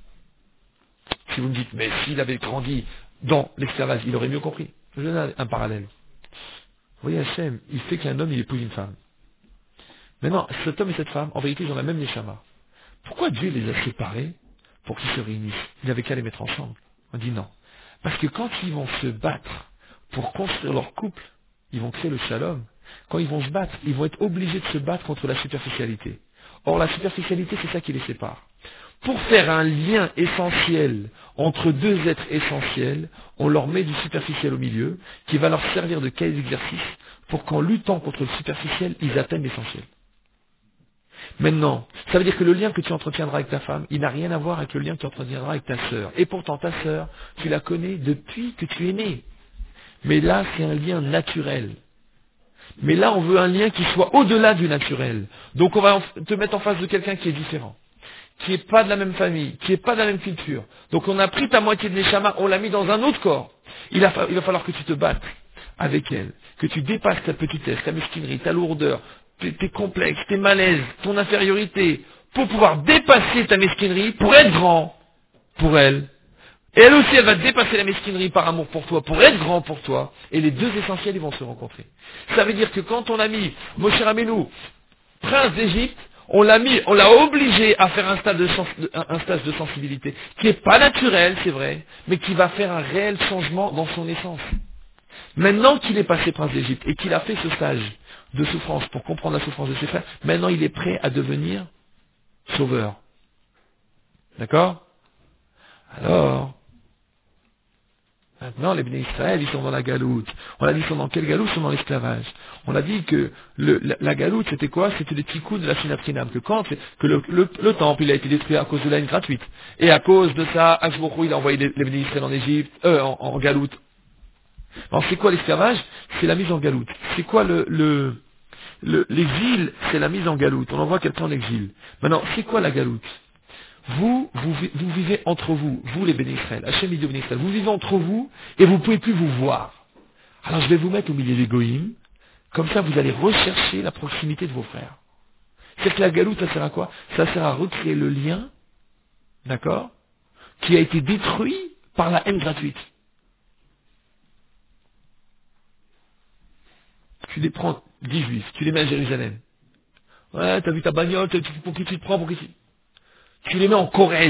Si vous me dites, mais s'il avait grandi dans l'esclavage, il aurait mieux compris. Je vous donne un, un parallèle. Vous voyez, Hachem, il fait qu'un homme, il épouse une femme. Maintenant, cet homme et cette femme, en vérité, ils ont la même neshama. Pourquoi Dieu les a séparés pour qu'ils se réunissent? Il n'avait qu'à les mettre ensemble. On dit non. Parce que quand ils vont se battre pour construire leur couple, ils vont créer le shalom. Quand ils vont se battre, ils vont être obligés de se battre contre la superficialité. Or, la superficialité, c'est ça qui les sépare. Pour faire un lien essentiel entre deux êtres essentiels, on leur met du superficiel au milieu, qui va leur servir de cahier d'exercice pour qu'en luttant contre le superficiel, ils atteignent l'essentiel. Maintenant, ça veut dire que le lien que tu entretiendras avec ta femme, il n'a rien à voir avec le lien que tu entretiendras avec ta sœur. Et pourtant, ta sœur, tu la connais depuis que tu es né. Mais là, c'est un lien naturel. Mais là, on veut un lien qui soit au-delà du naturel. Donc, on va te mettre en face de quelqu'un qui est différent, qui n'est pas de la même famille, qui n'est pas de la même culture. Donc, on a pris ta moitié de neshama, on l'a mis dans un autre corps. Il, a, il va falloir que tu te battes avec elle, que tu dépasses ta petitesse, ta mesquinerie, ta lourdeur, tes, tes complexes, tes malaises, ton infériorité, pour pouvoir dépasser ta mesquinerie, pour être grand pour elle. Et elle aussi, elle va dépasser la mesquinerie par amour pour toi, pour être grand pour toi. Et les deux essentiels, ils vont se rencontrer. Ça veut dire que quand on a mis Moshe Rabbeinu, prince d'Égypte, on l'a mis, on l'a obligé à faire un stage de, sens, un stage de sensibilité, qui n'est pas naturel, c'est vrai, mais qui va faire un réel changement dans son essence. Maintenant qu'il est passé prince d'Égypte et qu'il a fait ce stage de souffrance pour comprendre la souffrance de ses frères, maintenant il est prêt à devenir sauveur. D'accord? Alors, maintenant, les Béné Israël, ils sont dans la galoute. On a dit, ils sont dans quelle galoute? Ils sont dans l'esclavage. On a dit que le, la, la galoute, c'était quoi? C'était les petits coups de la Sinatrinam. Que quand, que le, le, le temple, il a été détruit à cause de la haine gratuite. Et à cause de ça, Ashbourou, il a envoyé les, les Béné Israël en Égypte, euh, en, en galoute. Alors, c'est quoi l'esclavage? C'est la mise en galoute. C'est quoi le, le, le, l'exil? C'est la mise en galoute. On envoie quelqu'un en exil. Maintenant, c'est quoi la galoute? Vous, vous, vous vivez entre vous, vous les Béné Israël, Hachem dit aux Béné Israël, vous vivez entre vous et vous ne pouvez plus vous voir. Alors je vais vous mettre au milieu des goïms, comme ça vous allez rechercher la proximité de vos frères. C'est que la galoute, ça sert à quoi? Ça sert à recréer le lien, d'accord, qui a été détruit par la haine gratuite. tu les prends, dix juifs, tu les mets à Jérusalem. Ouais, t'as vu ta bagnole, tu- pour qui tu te prends, pour qui tu... Tu les mets en Corrèze.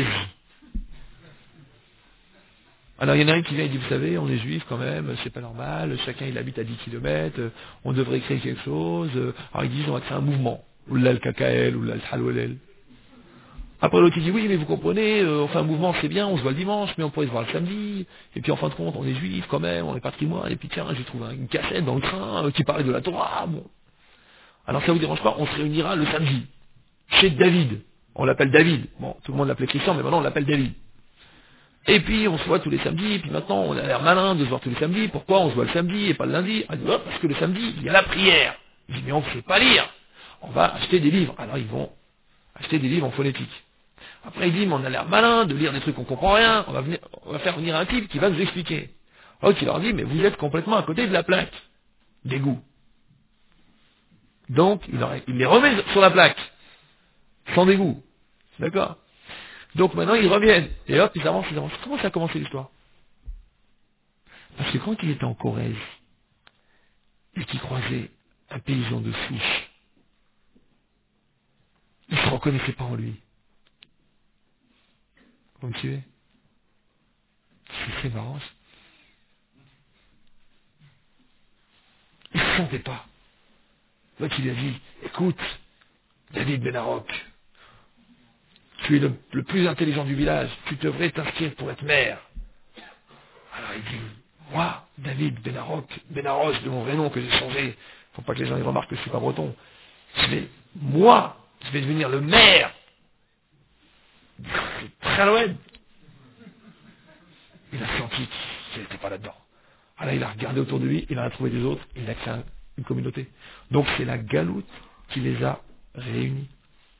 Alors il y en a un qui vient et dit, vous savez, on est juifs quand même, c'est pas normal, chacun il habite à dix kilomètres, euh, on devrait créer quelque chose. euh. Alors ils disent, on va créer un mouvement. Ou là le K K L, ou là le Halolel. Après l'autre il dit, oui mais vous comprenez, euh, on fait un mouvement c'est bien, on se voit le dimanche, mais on pourrait se voir le samedi. Et puis en fin de compte, on est juifs quand même, on est patrimoine, et puis tiens, j'ai trouvé une cassette dans le train euh, qui parlait de la Torah. Bon. Alors ça vous dérange pas, on se réunira le samedi. Chez David. On l'appelle David. Bon, tout le monde l'appelait Christian, mais maintenant on l'appelle David. Et puis on se voit tous les samedis, et puis maintenant on a l'air malin de se voir tous les samedis. Pourquoi on se voit le samedi et pas le lundi? Ah, oh, parce que le samedi, il y a la prière. Je dis, mais on ne sait pas lire. On va acheter des livres. Alors ils vont acheter des livres en phonétique. Après il dit, mais on a l'air malin de lire des trucs qu'on comprend rien. On va, venir, on va faire venir un type qui va nous expliquer. Donc il leur dit, mais vous êtes complètement à côté de la plaque d'égout. Donc il, leur, il les remet sur la plaque, sans dégoût. D'accord? Donc maintenant ils reviennent. Et hop, ils avancent, ils avancent. Comment ça a commencé l'histoire? Parce que quand il était en Corrèze, et qu'il croisait un paysan de souche, il ne se reconnaissait pas en lui. Vous me suivez? C'est très marrant. Il ne se sentait pas. Donc il a dit, écoute, David Benarok, tu es le, le plus intelligent du village, tu devrais t'inscrire pour être maire. Alors il dit, moi, David Benarok, Benaroche de mon vrai nom que j'ai changé, faut pas que les gens y remarquent que je suis pas breton, je vais, moi, je vais devenir le maire. C'est très loin. Il a senti qu'il n'était pas là-dedans. Alors il a regardé autour de lui, il en a trouvé des autres, il a créé un- une communauté. Donc c'est la galoute qui les a réunis.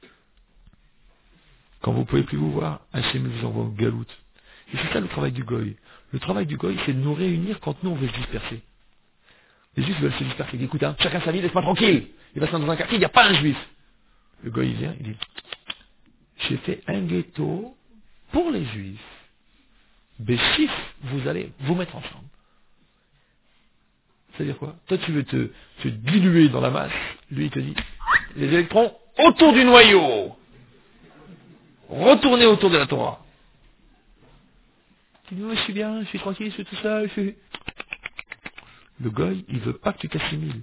Quand vous ne pouvez plus vous voir, Hachem vous envoie en galoute. Et c'est ça le travail du goy. Le travail du goy, c'est de nous réunir quand nous on veut se disperser. Les juifs veulent se disperser. Ils disent, écoute, hein, chacun sa vie, laisse-moi tranquille. Il va se dans un quartier, il n'y a pas un juif. Le goy il vient, il dit, j'ai fait un ghetto pour les juifs. Béchif, vous allez vous mettre ensemble. C'est-à-dire quoi? Toi tu veux te, te diluer dans la masse, lui il te dit, les électrons autour du noyau. Retournez autour de la Torah. Tu dis, moi je suis bien, je suis tranquille, je suis tout seul, je suis... Le goy, il veut pas que tu t'assimiles.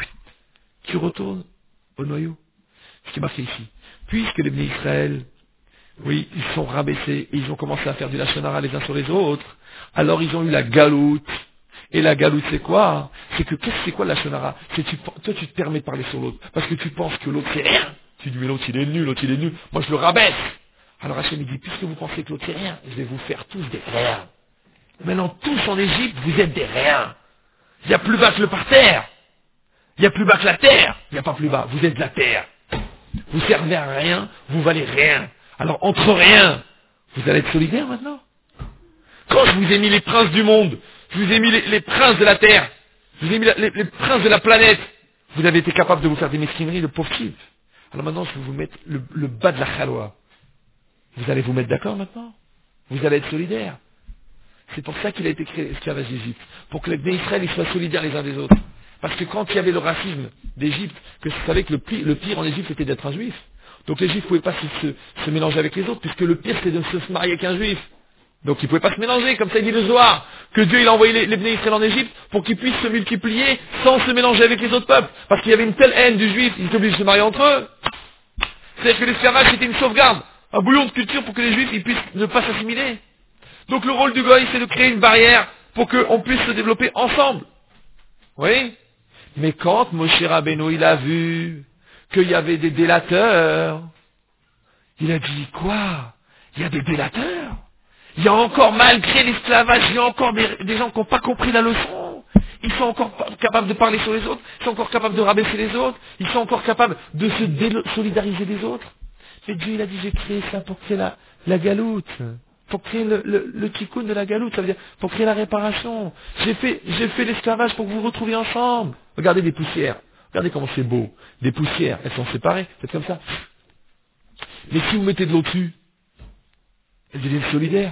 Tu retournes au noyau. Ce qui est marqué ici. Puisque les bénis Israël, oui, ils sont rabaissés, et ils ont commencé à faire du lachon hara les uns sur les autres, alors ils ont eu la galoute. Et la galoute, c'est quoi? C'est que, qu'est-ce que c'est quoi la lachon hara? C'est tu, toi, tu te permets de parler sur l'autre, parce que tu penses que l'autre c'est rien. Tu dis, mais l'autre il est nul, l'autre il est nul. Moi je le rabaisse. Alors Hachem il dit, puisque vous pensez que l'autre c'est rien, je vais vous faire tous des riens. Maintenant, tous en Égypte, vous êtes des riens. Il y a plus bas que le parterre. Il y a plus bas que la terre. Il n'y a pas plus bas. Vous êtes de la terre. Vous servez à rien, vous valez rien. Alors, entre rien, vous allez être solidaire maintenant. Quand je vous ai mis les princes du monde, je vous ai mis les, les princes de la terre, je vous ai mis la- les, les princes de la planète, vous avez été capable de vous faire des mesquineries, de pauvres types. Alors maintenant, je vais vous mettre le, le bas de la chalwa. Vous allez vous mettre d'accord maintenant? Vous allez être solidaires. C'est pour ça qu'il a été créé l'esclavage d'Égypte. Pour que les Bnei Israël ils soient solidaires les uns des autres. Parce que quand il y avait le racisme d'Égypte, que vous savez que le pire, le pire en Égypte c'était d'être un juif. Donc les juifs ne pouvaient pas se, se, se mélanger avec les autres, puisque le pire c'était de se marier avec un juif. Donc ils ne pouvaient pas se mélanger, comme ça il dit le Zohar, que Dieu il a envoyé les, les Bnei Israël en Égypte pour qu'ils puissent se multiplier sans se mélanger avec les autres peuples. Parce qu'il y avait une telle haine du juif, ils étaient obligés de se marier entre eux. C'est-à-dire que l'esclavage c'était une sauvegarde, un bouillon de culture pour que les juifs ils puissent ne pas s'assimiler. Donc le rôle du goy, c'est de créer une barrière pour qu'on puisse se développer ensemble. Oui. Mais quand Moshe Rabbeinu, il a vu qu'il y avait des délateurs, il a dit, quoi? Il y a des délateurs? Il y a encore, malgré l'esclavage, il y a encore des, des gens qui n'ont pas compris la leçon. Ils sont encore pas capables de parler sur les autres, ils sont encore capables de rabaisser les autres, ils sont encore capables de se désolidariser des autres. Mais Dieu, il a dit, j'ai créé ça pour créer la, la galoute. Pour créer le, le, le tikkun de la galoute, ça veut dire pour créer la réparation. J'ai fait, j'ai fait l'esclavage pour que vous vous retrouviez ensemble. Regardez des poussières. Regardez comment c'est beau. Des poussières, elles sont séparées. Faites comme ça. Mais si vous mettez de l'eau dessus, elles deviennent solidaires.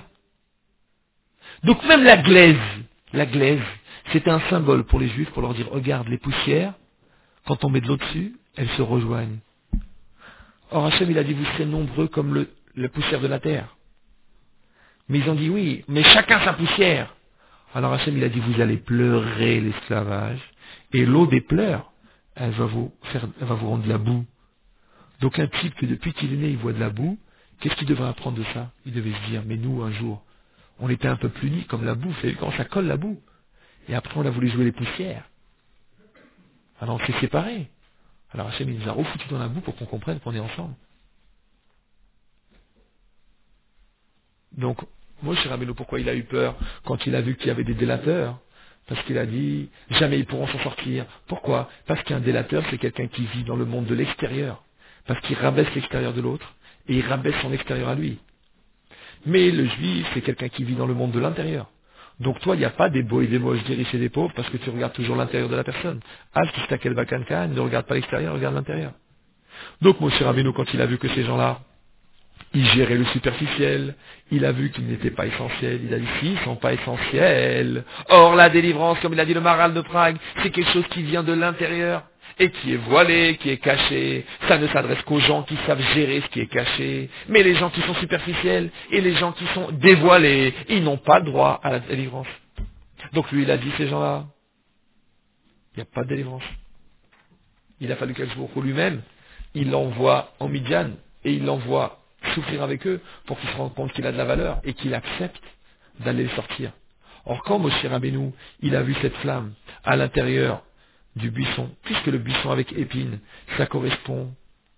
Donc même la glaise, la glaise, c'était un symbole pour les juifs pour leur dire, regarde les poussières, Quand on met de l'eau dessus, elles se rejoignent. Or Hachem, il a dit, vous serez nombreux comme le, la poussière de la terre. Mais ils ont dit oui, mais chacun sa poussière. Alors Hachem, il a dit, vous allez pleurer l'esclavage, et l'eau des pleurs, elle va vous faire, elle va vous rendre de la boue. Donc un type que depuis qu'il est né, il voit de la boue, qu'est-ce qu'il devrait apprendre de ça? Il devait se dire, mais nous, un jour, on était un peu plus nus comme la boue, vous savez, quand ça colle la boue. Et après, on a voulu jouer les poussières. Alors on s'est séparés. Alors Hachem, il nous a refoutus dans la boue pour qu'on comprenne qu'on est ensemble. Donc, Moshe Rabbeinu, pourquoi il a eu peur quand il a vu qu'il y avait des délateurs? Parce qu'il a dit, jamais ils pourront s'en sortir. Pourquoi? Parce qu'un délateur, c'est quelqu'un qui vit dans le monde de l'extérieur. Parce qu'il rabaisse l'extérieur de l'autre, et il rabaisse son extérieur à lui. Mais le juif, c'est quelqu'un qui vit dans le monde de l'intérieur. Donc toi, il n'y a pas des beaux et des moches, des riches et des pauvres, parce que tu regardes toujours l'intérieur de la personne. Al-Kistakel Bakankan, ne regarde pas l'extérieur, regarde l'intérieur. Donc Moshe Rabbeinu, quand il a vu que ces gens-là, ils géraient le superficiel, il a vu qu'ils n'étaient pas essentiels, il a dit si, ils ne sont pas essentiels. Or la délivrance, comme il a dit le Maharal de Prague, c'est quelque chose qui vient de l'intérieur, et qui est voilé, qui est caché. Ça ne s'adresse qu'aux gens qui savent gérer ce qui est caché. Mais les gens qui sont superficiels, et les gens qui sont dévoilés, ils n'ont pas droit à la délivrance. Donc lui, il a dit, ces gens-là, il n'y a pas de délivrance. Il a fallu qu'Akadosh Baruch Hu lui-même, il l'envoie en Midian, et il l'envoie souffrir avec eux, pour qu'il se rende compte qu'il a de la valeur, et qu'il accepte d'aller le sortir. Or, quand Moshe Rabbeinu, il a vu cette flamme à l'intérieur du buisson, puisque le buisson avec épines, ça correspond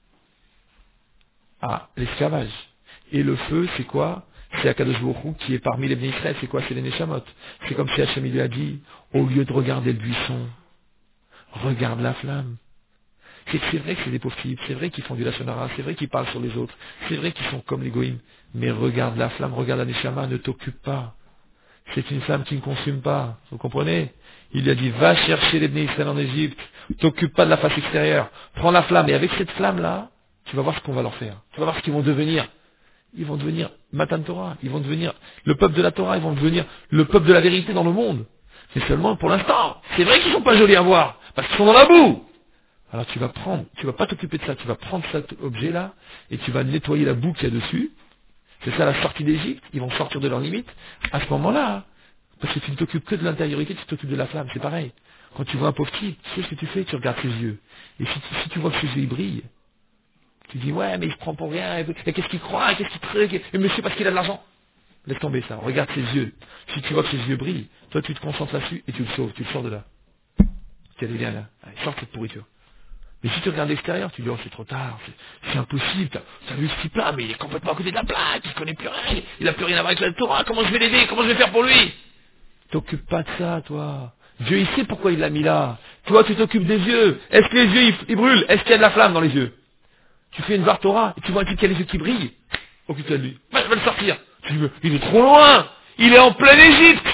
à l'esclavage. Et le feu, c'est quoi? C'est Akadosh Baruch Hu qui est parmi les Bnei Israël. C'est quoi? C'est les Neshamot. C'est comme si Hachem lui a dit, au lieu de regarder le buisson, regarde la flamme. C'est que c'est vrai que c'est des pauvres types, c'est vrai qu'ils font du lachonara, c'est vrai qu'ils parlent sur les autres, c'est vrai qu'ils sont comme les goïms, mais regarde la flamme, regarde la Neshama, ne t'occupe pas. C'est une flamme qui ne consume pas, vous comprenez? Il lui a dit, va chercher les Bnei Israël en Égypte, t'occupe pas de la face extérieure, prends la flamme, et avec cette flamme-là, tu vas voir ce qu'on va leur faire. Tu vas voir ce qu'ils vont devenir. Ils vont devenir Matan Torah, ils vont devenir le peuple de la Torah, ils vont devenir le peuple de la vérité dans le monde. C'est seulement pour l'instant. C'est vrai qu'ils sont pas jolis à voir, parce qu'ils sont dans la boue. Alors tu vas prendre, tu vas pas t'occuper de ça, tu vas prendre cet objet-là, et tu vas nettoyer la boue qu'il y a dessus. C'est ça la sortie d'Égypte, ils vont sortir de leurs limites. À ce moment-là, parce que tu ne t'occupes que de l'intériorité, tu t'occupes de la flamme, c'est pareil. Quand tu vois un pauvre type, tu sais ce que tu fais, tu regardes ses yeux. Et si tu, si tu vois que ses yeux ils brillent, tu dis ouais mais il se prend pour rien, et qu'est-ce qu'il croit, qu'est-ce qu'il truc, et monsieur parce qu'il a de l'argent. Laisse tomber ça, regarde ses yeux. Si tu vois que ses yeux brillent, toi tu te concentres là-dessus et tu le sauves, tu le sors de là. Tu allez bien là, allez, sors cette pourriture. Mais si tu regardes l'extérieur, tu dis oh c'est trop tard, c'est, c'est impossible, t'as, t'as vu ce type-là, mais il est complètement à côté de la plaque, il connaît plus rien, il a plus rien à voir avec la Torah, comment je vais l'aider, comment je vais faire pour lui? T'occupes pas de ça, toi. Dieu il sait pourquoi il l'a mis là. Toi tu t'occupes des yeux. Est-ce que les yeux ils, ils brûlent? Est-ce qu'il y a de la flamme dans les yeux? Tu fais une Torah et tu vois un type qui a les yeux qui brillent. Occupe-toi de lui. Bah, je vais le sortir. Tu dis, il est trop loin. Il est en pleine Égypte.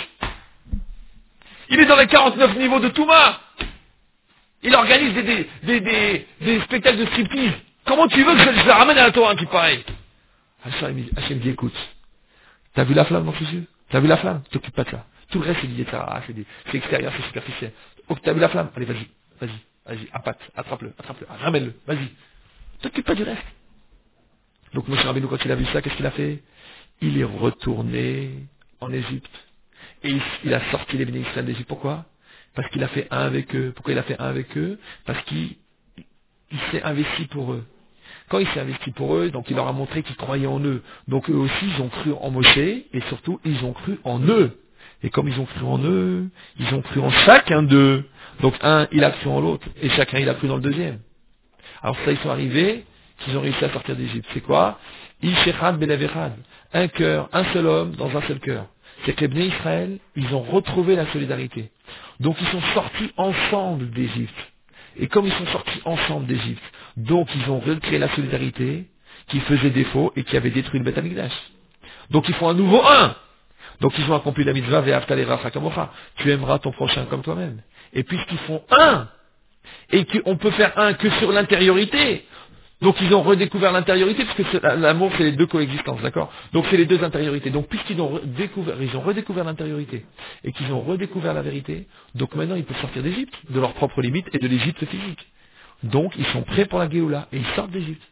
Il est dans les quarante-neuf niveaux de Touma. Il organise des, des, des, des, des spectacles de striptease. Comment tu veux que je, je le ramène à la Torah un type pareil? Hachem dit, écoute, t'as vu la flamme dans tes yeux? T'as vu la flamme? T'occupes pas de ça. Tout le reste c'est dit, ah, c'est, des, c'est extérieur, c'est superficiel. Oh, t'as vu la flamme? Allez, vas-y, vas-y, vas-y, appâte, attrape-le, attrape-le, ramène-le, vas-y. T'occupes pas du reste. Donc Moshe Rabbeinu, quand il a vu ça, qu'est-ce qu'il a fait? Il est retourné en Égypte. Et il, il a sorti les Bnei Israël d'Égypte. Pourquoi? Parce qu'il a fait un avec eux. Pourquoi il a fait un avec eux? Parce qu'il il s'est investi pour eux. Quand il s'est investi pour eux, donc il leur a montré qu'il croyait en eux. Donc eux aussi, ils ont cru en Moshe, et surtout, ils ont cru en eux. Et comme ils ont cru en eux, ils ont cru en chacun d'eux. Donc un, il a cru en l'autre, et chacun, il a cru dans le deuxième. Alors ça, ils sont arrivés, qu'ils ont réussi à sortir d'Égypte. C'est quoi? Ishechad Belavechad. Un cœur, un seul homme dans un seul cœur. C'est que les Bnei Israël, ils ont retrouvé la solidarité. Donc ils sont sortis ensemble d'Égypte. Et comme ils sont sortis ensemble d'Égypte, donc ils ont recréé la solidarité qui faisait défaut et qui avait détruit le Beth Amikdash. Donc ils font un nouveau un. Donc ils ont accompli la mitzvah ve'ahavta l'iracha kamocha. Tu aimeras ton prochain comme toi-même. Et puisqu'ils font un, et qu'on peut faire un que sur l'intériorité, donc ils ont redécouvert l'intériorité, parce que c'est, l'amour c'est les deux coexistences, d'accord? Donc c'est les deux intériorités. Donc puisqu'ils ont redécouvert, ils ont redécouvert l'intériorité, et qu'ils ont redécouvert la vérité, donc maintenant ils peuvent sortir d'Égypte, de leurs propres limites et de l'Égypte physique. Donc ils sont prêts pour la Géoula et ils sortent d'Égypte.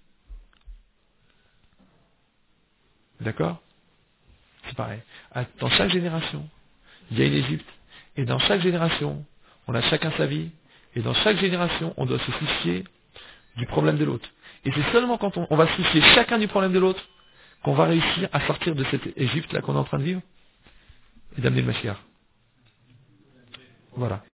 D'accord? C'est pareil. Dans chaque génération, il y a une Égypte. Et dans chaque génération, on a chacun sa vie. Et dans chaque génération, on doit se soucier du problème de l'autre. Et c'est seulement quand on, on va se soucier chacun du problème de l'autre qu'on va réussir à sortir de cette Égypte là qu'on est en train de vivre et d'amener le Mashiach. Voilà.